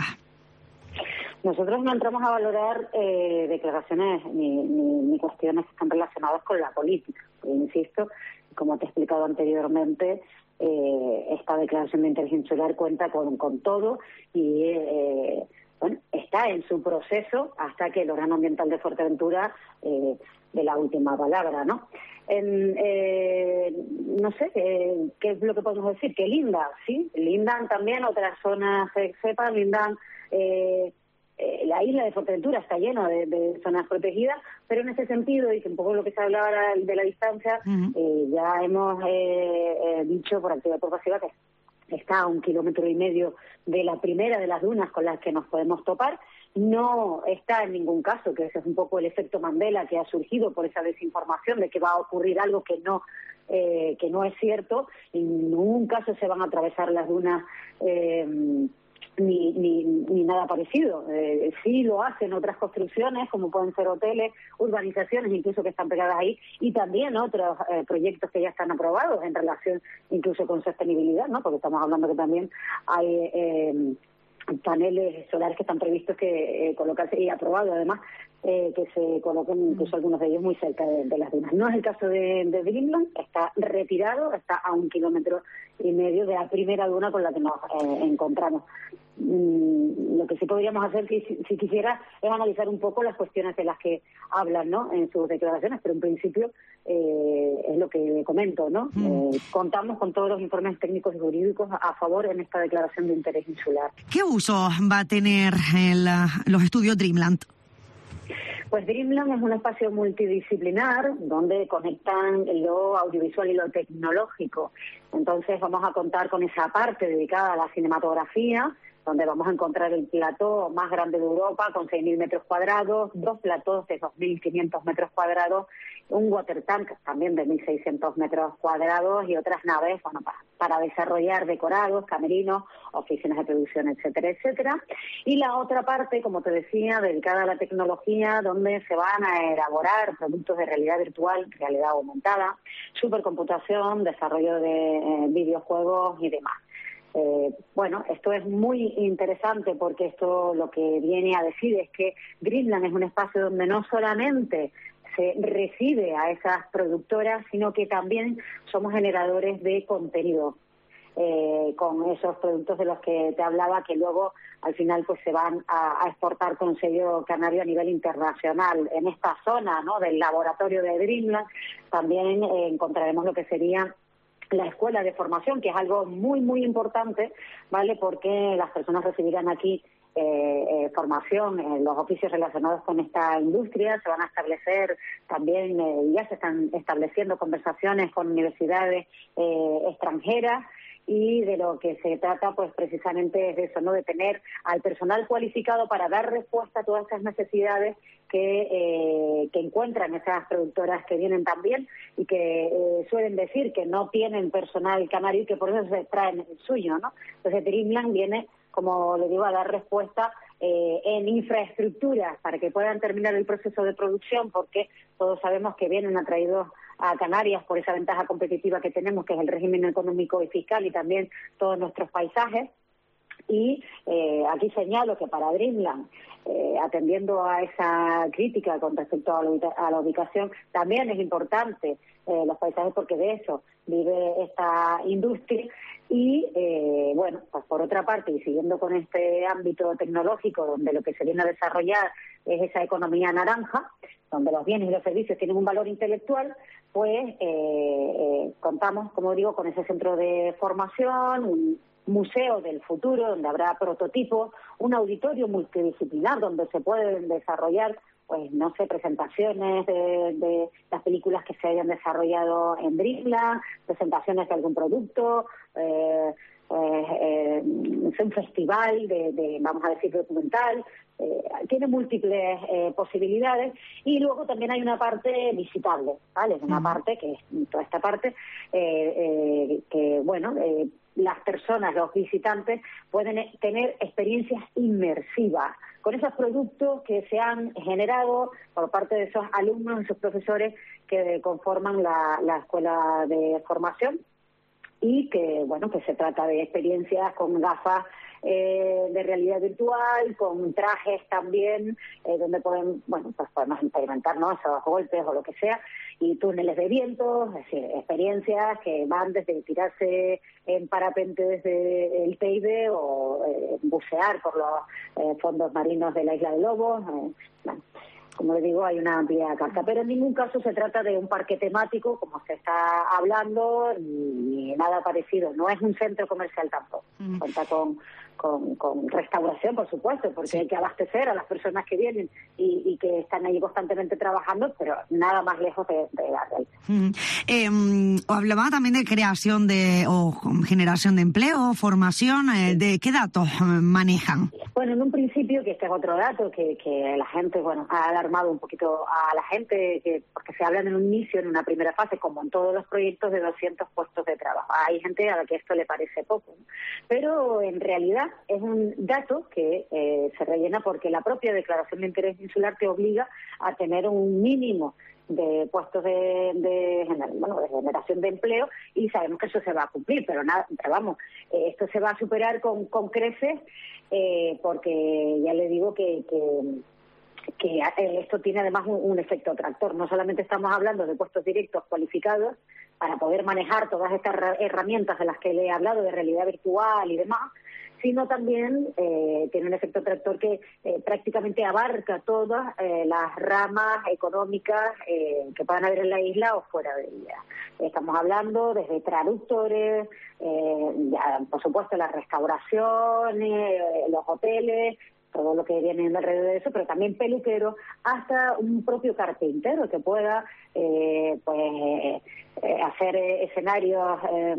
Nosotros no entramos a valorar eh, declaraciones ni, ni, ni cuestiones que están relacionadas con la política. Pero, insisto, como te he explicado anteriormente, eh, esta declaración de interés insular cuenta con, con todo y eh, bueno, está en su proceso hasta que el órgano ambiental de Fuerteventura eh, dé la última palabra, ¿no? En, eh, no sé, eh, ¿qué es lo que podemos decir? Que lindan, ¿sí? Lindan también otras zonas, se sepan, lindan... Eh, Eh, la isla de Fuerteventura está llena de, de zonas protegidas, pero en ese sentido, y que un poco lo que se hablaba de la distancia, uh-huh. eh, ya hemos eh, eh, dicho por activa y por pasiva que está a un kilómetro y medio de la primera de las dunas con las que nos podemos topar. No está en ningún caso, que ese es un poco el efecto Mandela que ha surgido por esa desinformación de que va a ocurrir algo que no eh, que no es cierto. En ningún caso se van a atravesar las dunas eh, Ni, ni, ni nada parecido. Eh, sí lo hacen otras construcciones, como pueden ser hoteles, urbanizaciones incluso que están pegadas ahí, y también otros eh, proyectos que ya están aprobados en relación incluso con sostenibilidad, ¿no? Porque estamos hablando que también hay eh, paneles solares que están previstos que eh, colocarse y aprobados además eh, que se coloquen incluso algunos de ellos muy cerca de, de las dunas. No es el caso de, de Dreamland, está retirado, está a un kilómetro y medio de la primera duna con la que nos eh, encontramos. Mm, lo que sí podríamos hacer, si, si quisiera, es analizar un poco las cuestiones de las que hablan, ¿no?, en sus declaraciones, pero en principio eh, es lo que comento, ¿no? Mm. Eh, contamos con todos los informes técnicos y jurídicos a favor en esta declaración de interés insular. ¿Qué uso va a tener el, los estudios Dreamland? Pues Dreamland es un espacio multidisciplinar donde conectan lo audiovisual y lo tecnológico. Entonces vamos a contar con esa parte dedicada a la cinematografía, donde vamos a encontrar el plató más grande de Europa con seis mil metros cuadrados, dos platós de dos mil quinientos metros cuadrados, un water tank también de mil seiscientos metros cuadrados y otras naves, bueno, para, para desarrollar decorados, camerinos, oficinas de producción, etcétera, etcétera. Y la otra parte, como te decía, dedicada a la tecnología, donde se van a elaborar productos de realidad virtual, realidad aumentada, supercomputación, desarrollo de eh, videojuegos y demás. Eh, bueno, esto es muy interesante porque esto lo que viene a decir es que Dreamland es un espacio donde no solamente se recibe a esas productoras, sino que también somos generadores de contenido eh, con esos productos de los que te hablaba, que luego al final pues se van a, a exportar con sello canario a nivel internacional. En esta zona, ¿no?, del laboratorio de Dreamland también eh, encontraremos lo que sería la escuela de formación, que es algo muy, muy importante, ¿vale?, porque las personas recibirán aquí eh, eh, formación en los oficios relacionados con esta industria. Se van a establecer también, eh, ya se están estableciendo conversaciones con universidades eh, extranjeras, y de lo que se trata pues precisamente es de eso, ¿no?, de tener al personal cualificado para dar respuesta a todas esas necesidades que, eh, que encuentran esas productoras que vienen también y que eh, suelen decir que no tienen personal canario y que por eso se traen el suyo, ¿no? Entonces Dreamland viene, como le digo, a dar respuesta eh, en infraestructuras para que puedan terminar el proceso de producción, porque todos sabemos que vienen atraídos a Canarias por esa ventaja competitiva que tenemos, que es el régimen económico y fiscal y también todos nuestros paisajes. Y eh, aquí señalo que para Dreamland, eh, atendiendo a esa crítica con respecto a la, a la ubicación, también es importante eh, los paisajes, porque de eso vive esta industria. Y, eh, bueno, pues por otra parte, y siguiendo con este ámbito tecnológico, donde lo que se viene a desarrollar es esa economía naranja, donde los bienes y los servicios tienen un valor intelectual, pues eh, eh, contamos, como digo, con ese centro de formación, un museo del futuro, donde habrá prototipos, un auditorio multidisciplinar donde se pueden desarrollar, pues no sé, presentaciones de, de las películas que se hayan desarrollado en Dreamland, presentaciones de algún producto, eh, eh, eh, un festival de, de, vamos a decir, documental. Eh, tiene múltiples eh, posibilidades, y luego también hay una parte visitable, ¿vale? Una parte que es toda esta parte eh, eh, que, bueno, eh, las personas, los visitantes pueden tener experiencias inmersivas con esos productos que se han generado por parte de esos alumnos, esos profesores que conforman la, la escuela de formación, y que, bueno, que se trata de experiencias con gafas eh, de realidad virtual, con trajes también, eh, donde pueden, bueno, pues podemos experimentar, ¿no?, esos golpes o lo que sea, y túneles de viento, es decir, experiencias que van desde tirarse en parapente desde el Teide o eh, bucear por los eh, fondos marinos de la Isla de Lobos. Eh, bueno, como les digo, hay una amplia carta, pero en ningún caso se trata de un parque temático, como se está hablando, ni nada parecido. No es un centro comercial tampoco. Mm. Cuenta con, con, con restauración, por supuesto, porque sí, hay que abastecer a las personas que vienen y, y que están allí constantemente trabajando, pero nada más lejos de, de la realidad. Mm. Eh, hablaba también de creación de o generación de empleo, formación. Eh, ¿De qué datos manejan? Bueno, en un principio, que este es otro dato que, que la gente, bueno, ha alarmado un poquito a la gente, que porque se habla en un inicio, en una primera fase, como en todos los proyectos, de doscientos puestos de trabajo. Hay gente a la que esto le parece poco, ¿no? Pero en realidad es un dato que eh, se rellena porque la propia Declaración de Interés Insular te obliga a tener un mínimo de puestos de, de, bueno, de generación de empleo, y sabemos que eso se va a cumplir, pero nada, pero vamos, eh, esto se va a superar con, con creces, eh, porque ya le digo que, que que eh, esto tiene además un, un efecto atractor. No solamente estamos hablando de puestos directos cualificados para poder manejar todas estas herramientas de las que le he hablado, de realidad virtual y demás, sino también eh, tiene un efecto atractor que eh, prácticamente abarca todas eh, las ramas económicas eh, que puedan haber en la isla o fuera de ella. Estamos hablando desde traductores, eh, ya, por supuesto la restauración, eh, los hoteles, todo lo que viene alrededor de eso, pero también peluqueros, hasta un propio carpintero que pueda eh, pues eh, hacer eh, escenarios eh,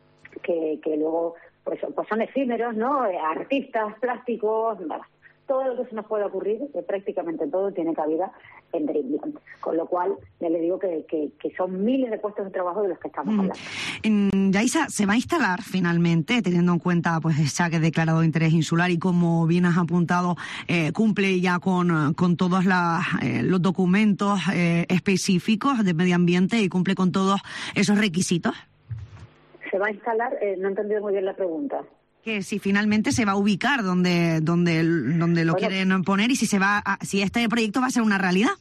que, que luego pues, pues son efímeros, ¿no? Artistas plásticos, nada. Todo lo que se nos pueda ocurrir, eh, prácticamente todo tiene cabida en Dreamland. Con lo cual, ya le digo que, que, que son miles de puestos de trabajo de los que estamos mm. hablando. En Yaiza, ¿se va a instalar finalmente, teniendo en cuenta pues ese que declarado de interés insular y como bien has apuntado, eh, cumple ya con, con todos la, eh, los documentos eh, específicos de medio ambiente y cumple con todos esos requisitos? ¿Se va a instalar? Eh, no he entendido muy bien la pregunta. Que si finalmente se va a ubicar donde donde donde lo bueno, quieren poner y si se va a, si este proyecto va a ser una realidad.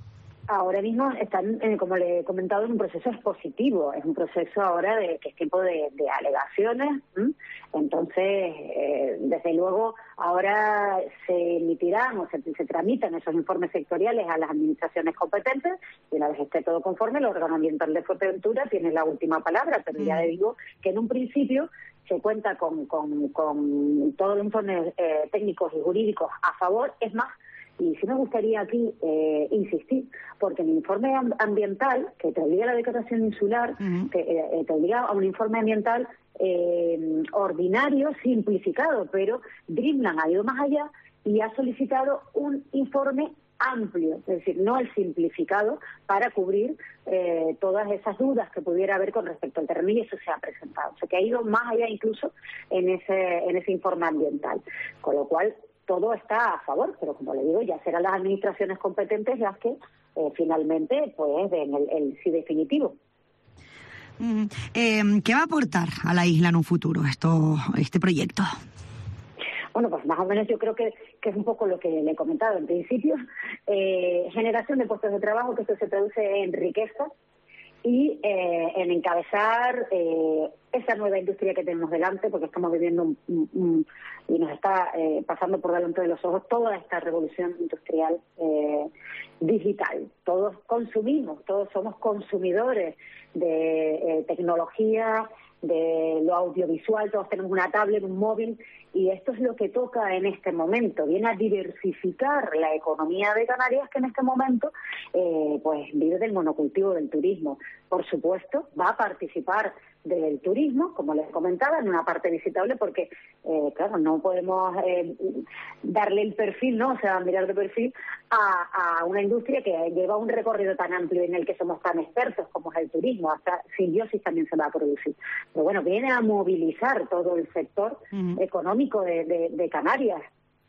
Ahora mismo están, eh, como le he comentado, en un proceso expositivo. Es un proceso ahora de que es tiempo de, de alegaciones. ¿m? Entonces, eh, desde luego, ahora se emitirán o se, se tramitan esos informes sectoriales a las administraciones competentes y una vez esté todo conforme, el órgano ambiental de Fuerteventura tiene la última palabra. Pero mm. ya le digo que en un principio se cuenta con, con, con todos los informes eh, técnicos y jurídicos a favor. Es más, y sí me gustaría aquí eh, insistir, porque el informe ambiental, que te obliga a la declaración insular, uh-huh. te, eh, te obliga a un informe ambiental eh, ordinario, simplificado, pero Dreamland ha ido más allá y ha solicitado un informe amplio, es decir, no el simplificado, para cubrir eh, todas esas dudas que pudiera haber con respecto al terreno, y eso se ha presentado. O sea, que ha ido más allá incluso en ese, en ese informe ambiental. Con lo cual, todo está a favor, pero como le digo, ya serán las administraciones competentes las que eh, finalmente pues den el, el sí definitivo. Mm, eh, ¿Qué va a aportar a la isla en un futuro esto, este proyecto? Bueno, pues más o menos yo creo que, que es un poco lo que le he comentado en principio. Eh, generación de puestos de trabajo, que esto se traduce en riqueza y eh, en encabezar eh, esa nueva industria que tenemos delante, porque estamos viviendo un, un, un, y nos está eh, pasando por delante de los ojos toda esta revolución industrial eh, digital. Todos consumimos, todos somos consumidores de eh, tecnología, de lo audiovisual, todos tenemos una tablet, un móvil, y esto es lo que toca en este momento. Viene a diversificar la economía de Canarias, que en este momento eh, pues vive del monocultivo del turismo. Por supuesto, va a participar del turismo, como les comentaba, en una parte visitable, porque, eh, claro, no podemos eh, darle el perfil, ¿no? O sea, mirar de perfil a, a una industria que lleva un recorrido tan amplio en el que somos tan expertos como es el turismo. Hasta simbiosis también se va a producir. Pero bueno, viene a movilizar todo el sector uh-huh. económico de, de, de Canarias.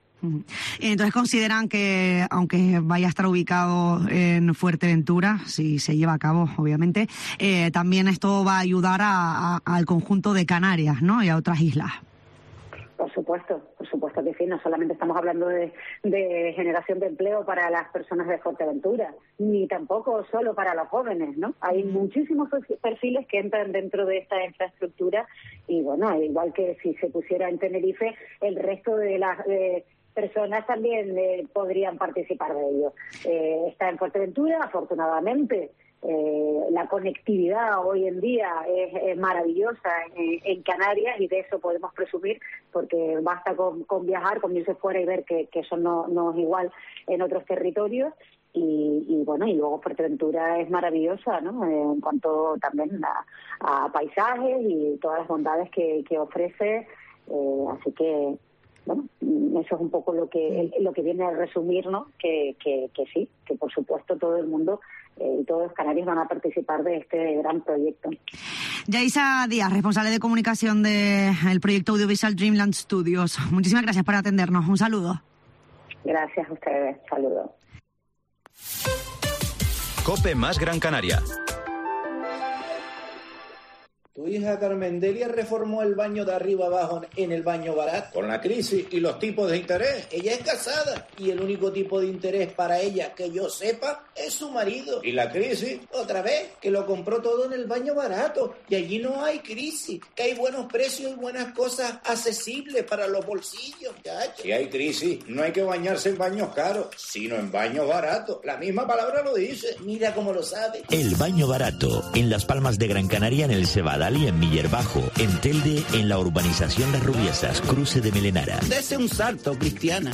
Entonces consideran que, aunque vaya a estar ubicado en Fuerteventura, si se lleva a cabo, obviamente, eh, también esto va a ayudar a, a, al conjunto de Canarias, ¿no? Y a otras islas. Por supuesto, por supuesto que sí. No solamente estamos hablando de, de generación de empleo para las personas de Fuerteventura, ni tampoco solo para los jóvenes, ¿no? Hay mm. muchísimos perfiles que entran dentro de esta infraestructura y, bueno, igual que si se pusiera en Tenerife, el resto de las... De, personas también eh, podrían participar de ello. Eh, está en Fuerteventura, afortunadamente. Eh, la conectividad hoy en día es, es maravillosa en, en Canarias y de eso podemos presumir, porque basta con, con viajar, con irse fuera y ver que, que eso no, no es igual en otros territorios. Y, y bueno, y luego Fuerteventura es maravillosa, ¿no? Eh, en cuanto también a, a paisajes y todas las bondades que, que ofrece. Eh, así que bueno, eso es un poco lo que lo que viene a resumir, ¿no? Que, que, que sí, que por supuesto todo el mundo eh, y todos los canarios van a participar de este gran proyecto. Yaiza Díaz, responsable de comunicación del proyecto audiovisual Dreamland Studios. Muchísimas gracias por atendernos. Un saludo. Gracias a ustedes. Saludos. COPE más Gran Canaria. Tu hija Carmendelia reformó el baño de arriba abajo en el baño barato. Con la crisis y los tipos de interés, ella es casada y el único tipo de interés para ella que yo sepa es su marido. Y la crisis, otra vez, que lo compró todo en el baño barato y allí no hay crisis, que hay buenos precios y buenas cosas accesibles para los bolsillos, chacho. Si hay crisis, no hay que bañarse en baños caros, sino en baños baratos. La misma palabra lo dice. Mira cómo lo sabe. El baño barato, en Las Palmas de Gran Canaria, en el Cebadal y en Miller Bajo, en Telde, en la urbanización Las Rubiesas, cruce de Melenara. Dese un salto, Cristiana.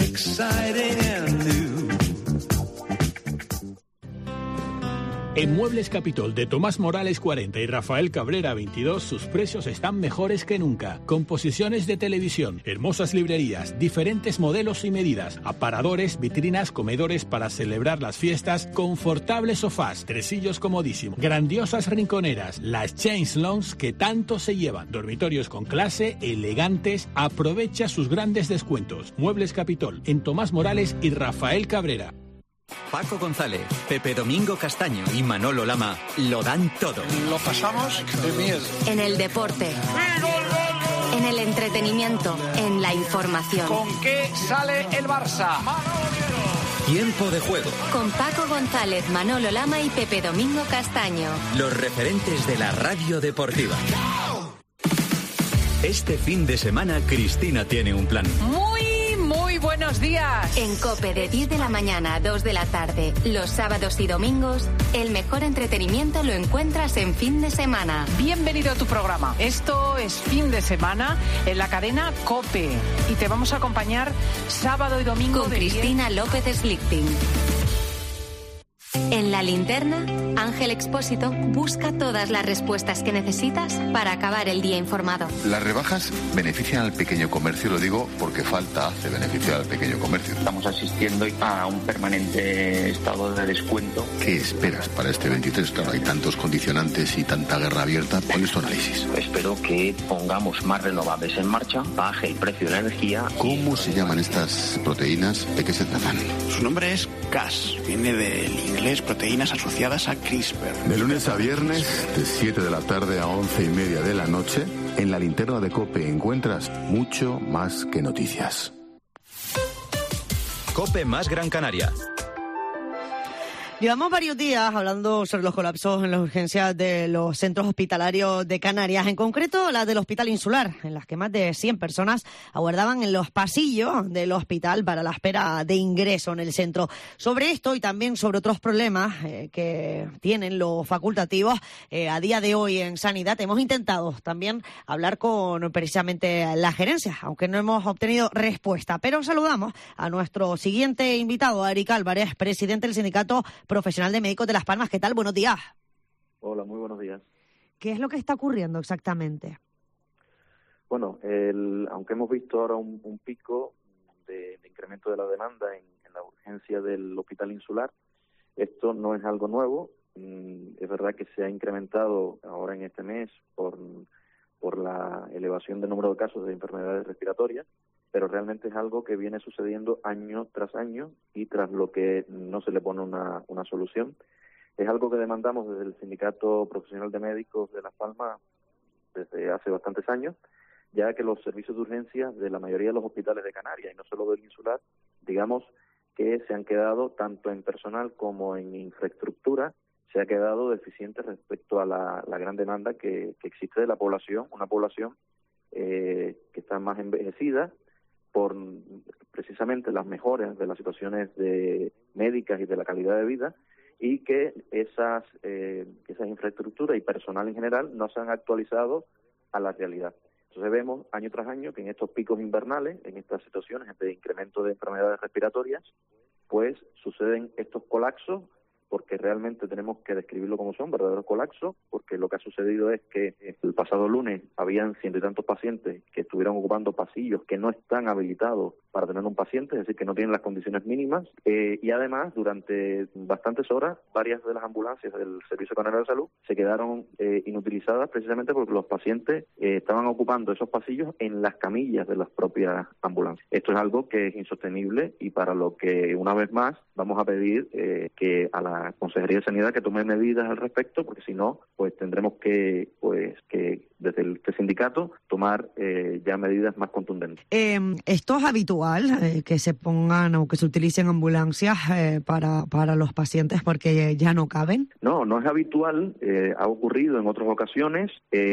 En Muebles Capitol de Tomás Morales cuarenta y Rafael Cabrera veintidós, sus precios están mejores que nunca. Composiciones de televisión, hermosas librerías, diferentes modelos y medidas, aparadores, vitrinas, comedores para celebrar las fiestas, confortables sofás, tresillos comodísimos, grandiosas rinconeras, las Chains Lounge que tanto se llevan, dormitorios con clase, elegantes. Aprovecha sus grandes descuentos. Muebles Capitol en Tomás Morales y Rafael Cabrera. Paco González, Pepe Domingo Castaño y Manolo Lama lo dan todo. Lo pasamos de miedo. En el deporte, en el entretenimiento, en la información. ¿Con qué sale el Barça? Tiempo de juego. Con Paco González, Manolo Lama y Pepe Domingo Castaño. Los referentes de la radio deportiva. Este fin de semana Cristina tiene un plan. Muy Muy buenos días. En COPE de diez de la mañana a dos de la tarde, los sábados y domingos, el mejor entretenimiento lo encuentras en fin de semana. Bienvenido a tu programa. Esto es fin de semana en la cadena COPE y te vamos a acompañar sábado y domingo con de Cristina diez... López Slichting. En La Linterna, Ángel Expósito busca todas las respuestas que necesitas para acabar el día informado. Las rebajas benefician al pequeño comercio, lo digo porque falta hace beneficiar al pequeño comercio. Estamos asistiendo a un permanente estado de descuento. ¿Qué esperas para este veintitrés? Claro, hay tantos condicionantes y tanta guerra abierta. ¿Cuál es tu análisis? Espero que pongamos más renovables en marcha, baje el precio de la energía. ¿Cómo se llaman estas proteínas? ¿De qué se tratan? Su nombre es Cas, viene del inglés proteínas asociadas a CRISPR. De lunes a viernes, de siete de la tarde a once y media de la noche, en La Linterna de COPE encuentras mucho más que noticias. COPE más Gran Canaria. Llevamos varios días hablando sobre los colapsos en las urgencias de los centros hospitalarios de Canarias, en concreto la del Hospital Insular, en las que más de cien personas aguardaban en los pasillos del hospital para la espera de ingreso en el centro. Sobre esto y también sobre otros problemas eh, que tienen los facultativos eh, a día de hoy en sanidad, hemos intentado también hablar con precisamente la gerencia, aunque no hemos obtenido respuesta. Pero saludamos a nuestro siguiente invitado, a Eric Álvarez, presidente del sindicato profesional de médicos de Las Palmas. ¿Qué tal? Buenos días. Hola, muy buenos días. ¿Qué es lo que está ocurriendo exactamente? Bueno, el, aunque hemos visto ahora un, un pico de, de incremento de la demanda en, en la urgencia del Hospital Insular, esto no es algo nuevo. Es verdad que se ha incrementado ahora en este mes por, por la elevación del número de casos de enfermedades respiratorias, pero realmente es algo que viene sucediendo año tras año y tras lo que no se le pone una, una solución. Es algo que demandamos desde el Sindicato Profesional de Médicos de Las Palmas desde hace bastantes años, ya que los servicios de urgencia de la mayoría de los hospitales de Canarias, y no solo del Insular, digamos que se han quedado tanto en personal como en infraestructura, se ha quedado deficiente respecto a la, la gran demanda que, que existe de la población, una población eh, que está más envejecida, por precisamente las mejoras de las situaciones de médicas y de la calidad de vida, y que esas eh, esas infraestructuras y personal en general no se han actualizado a la realidad. Entonces vemos año tras año que en estos picos invernales, en estas situaciones de incremento de enfermedades respiratorias, pues suceden estos colapsos, porque realmente tenemos que describirlo como son, verdaderos colapsos, porque lo que ha sucedido es que el pasado lunes habían ciento y tantos pacientes que estuvieron ocupando pasillos que no están habilitados para tener un paciente, es decir, que no tienen las condiciones mínimas, eh, y además durante bastantes horas varias de las ambulancias del Servicio Canario de Salud se quedaron eh, inutilizadas precisamente porque los pacientes eh, estaban ocupando esos pasillos en las camillas de las propias ambulancias. Esto es algo que es insostenible y para lo que una vez más vamos a pedir eh, que a la la Consejería de Sanidad que tome medidas al respecto, porque si no, pues tendremos que, pues que desde el este sindicato tomar eh, ya medidas más contundentes. Eh, ¿Esto es habitual, eh, que se pongan o que se utilicen ambulancias eh, para, para los pacientes porque ya no caben? No, no es habitual, eh, ha ocurrido en otras ocasiones.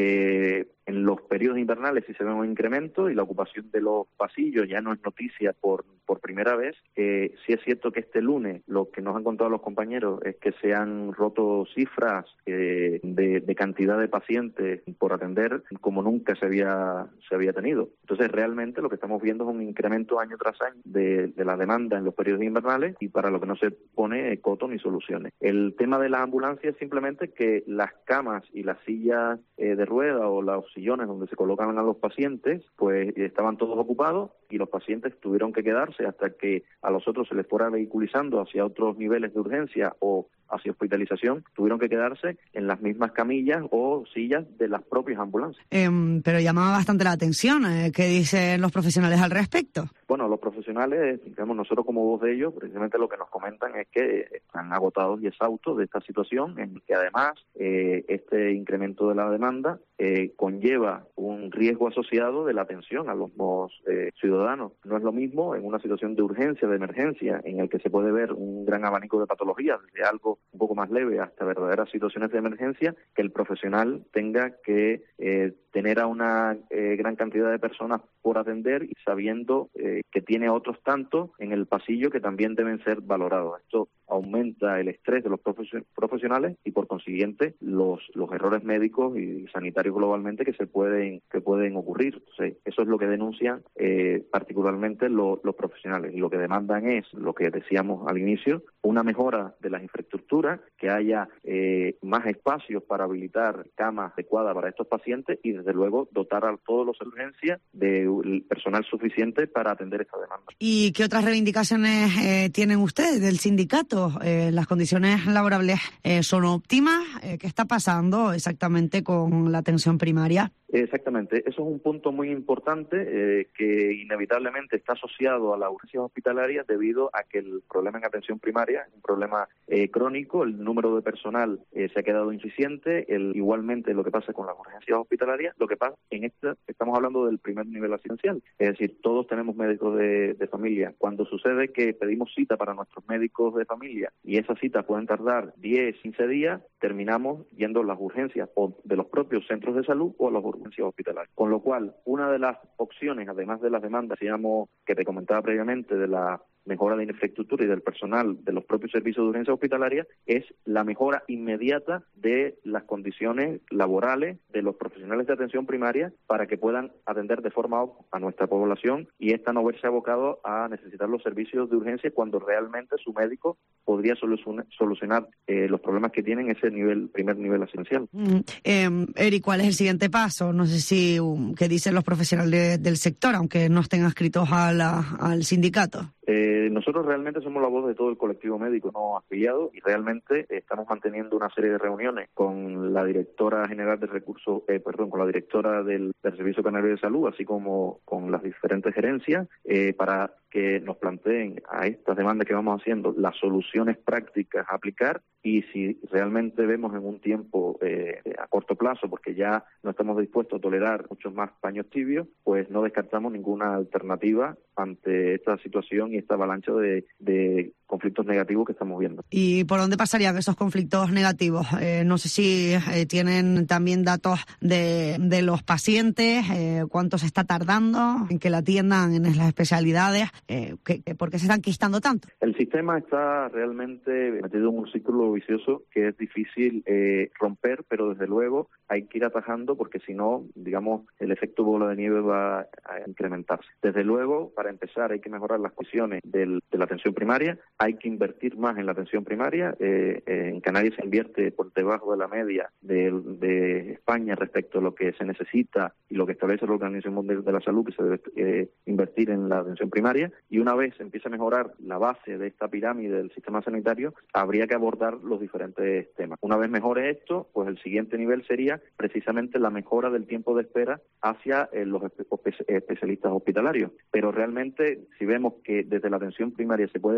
Eh, En los periodos invernales sí se ve un incremento y la ocupación de los pasillos ya no es noticia por, por primera vez. Eh, sí es cierto que este lunes lo que nos han contado los compañeros es que se han roto cifras eh, de, de cantidad de pacientes por atender como nunca se había se había tenido. Entonces realmente lo que estamos viendo es un incremento año tras año de, de la demanda en los periodos invernales y para lo que no se pone coto ni soluciones. El tema de las ambulancias es simplemente que las camas y las sillas eh, de rueda o las sillones donde se colocaban a los pacientes, pues estaban todos ocupados y los pacientes tuvieron que quedarse hasta que a los otros se les fuera vehiculizando hacia otros niveles de urgencia o hacia hospitalización, tuvieron que quedarse en las mismas camillas o sillas de las propias ambulancias. Eh, pero llamaba bastante la atención. Eh, ¿Qué dicen los profesionales al respecto? Bueno, los profesionales, digamos, nosotros como voz de ellos, precisamente lo que nos comentan es que están agotados y exhaustos de esta situación, en que además eh, este incremento de la demanda eh, conlleva un riesgo asociado de la atención a los eh, ciudadanos. No es lo mismo en una situación de urgencia, de emergencia, en el que se puede ver un gran abanico de patologías, desde algo un poco más leve hasta verdaderas situaciones de emergencia, que el profesional tenga que eh, tener a una eh, gran cantidad de personas por atender y sabiendo eh, que tiene otros tantos en el pasillo que también deben ser valorados. Esto aumenta el estrés de los profesionales y por consiguiente los los errores médicos y sanitarios globalmente que se pueden que pueden ocurrir. Entonces, eso es lo que denuncian eh, particularmente lo, los profesionales y lo que demandan es lo que decíamos al inicio, una mejora de las infraestructuras, que haya eh, más espacios para habilitar camas adecuadas para estos pacientes y desde luego dotar a todos los urgencias de personal suficiente para atender esta demanda. ¿Y qué otras reivindicaciones eh, tienen ustedes del sindicato? Eh, ¿Las condiciones laborables eh, son óptimas? Eh, ¿Qué está pasando exactamente con la atención primaria? Exactamente, eso es un punto muy importante eh, que inevitablemente está asociado a las urgencias hospitalarias debido a que el problema en atención primaria es un problema eh, crónico, el número de personal eh, se ha quedado insuficiente, el, igualmente lo que pasa con las urgencias hospitalarias, lo que pasa en esta, estamos hablando del primer nivel asistencial, es decir, todos tenemos médicos de, de familia. Cuando sucede que pedimos cita para nuestros médicos de familia y esas citas pueden tardar diez, quince días, terminamos yendo a las urgencias o de los propios centros de salud o a las urgencias hospitalaria. Con lo cual, una de las opciones, además de las demandas, digamos, que te comentaba previamente, de la mejora de infraestructura y del personal de los propios servicios de urgencia hospitalaria, es la mejora inmediata de las condiciones laborales de los profesionales de atención primaria para que puedan atender de forma óptima a nuestra población y esta no verse abocado a necesitar los servicios de urgencia cuando realmente su médico podría solucionar, solucionar eh, los problemas que tienen ese nivel, primer nivel asistencial. Mm, eh, Eric, ¿cuál es el siguiente paso? No sé si um, qué dicen los profesionales del sector, aunque no estén adscritos a la, al sindicato. Eh, nosotros realmente somos la voz de todo el colectivo médico no afiliado y realmente estamos manteniendo una serie de reuniones con la directora general de recursos, eh, perdón, con la directora del, del Servicio Canario de Salud, así como con las diferentes gerencias, eh, para que nos planteen a estas demandas que vamos haciendo las soluciones prácticas a aplicar y si realmente vemos en un tiempo eh, a corto plazo, porque ya no estamos dispuestos a tolerar muchos más paños tibios, pues no descartamos ninguna alternativa ante esta situación y esta avalancha de, de conflictos negativos que estamos viendo. ¿Y por dónde pasarían esos conflictos negativos? Eh, no sé si eh, tienen también datos de, de los pacientes, eh, cuánto se está tardando en que la atiendan en las especialidades, eh, que, ¿por qué se están quistando tanto? El sistema está realmente metido en un círculo vicioso que es difícil eh, romper, pero desde luego hay que ir atajando porque si no, digamos, el efecto bola de nieve va a incrementarse. Desde luego, para empezar, hay que mejorar las condiciones del, de la atención primaria, hay que invertir más en la atención primaria. Eh, eh, en Canarias se invierte por debajo de la media de, de España respecto a lo que se necesita y lo que establece la Organización Mundial de la Salud, que se debe eh, invertir en la atención primaria. Y una vez empiece a mejorar la base de esta pirámide del sistema sanitario, habría que abordar los diferentes temas. Una vez mejore esto, pues el siguiente nivel sería precisamente la mejora del tiempo de espera hacia eh, los espe- especialistas hospitalarios. Pero realmente, si vemos que desde la atención primaria se puede vehicular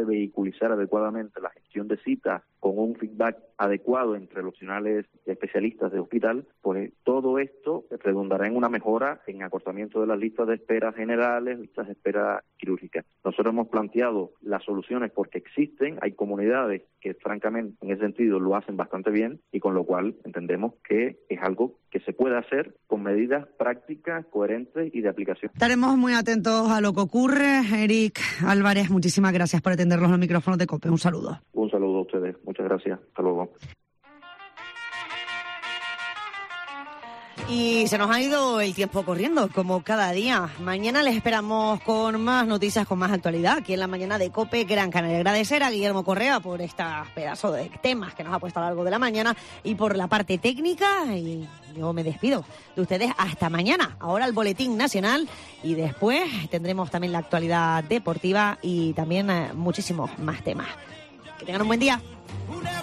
movilizar adecuadamente la gestión de citas con un feedback adecuado entre los profesionales especialistas de hospital, pues todo esto redundará en una mejora en acortamiento de las listas de espera generales, listas de espera quirúrgicas. Nosotros hemos planteado las soluciones porque existen, hay comunidades que francamente en ese sentido lo hacen bastante bien y con lo cual entendemos que es algo que se puede hacer con medidas prácticas, coherentes y de aplicación. Estaremos muy atentos a lo que ocurre. Eric Álvarez, muchísimas gracias por atendernos los micrófonos de COPE. Un saludo. Un saludo a ustedes. Muchas gracias. Hasta luego. Y se nos ha ido el tiempo corriendo, como cada día. Mañana les esperamos con más noticias, con más actualidad, aquí en la mañana de COPE Gran Canaria. Agradecer a Guillermo Correa por este pedazo de temas que nos ha puesto a lo largo de la mañana y por la parte técnica. Y yo me despido de ustedes hasta mañana. Ahora el Boletín Nacional y después tendremos también la actualidad deportiva y también eh, muchísimos más temas. Que tengan un buen día.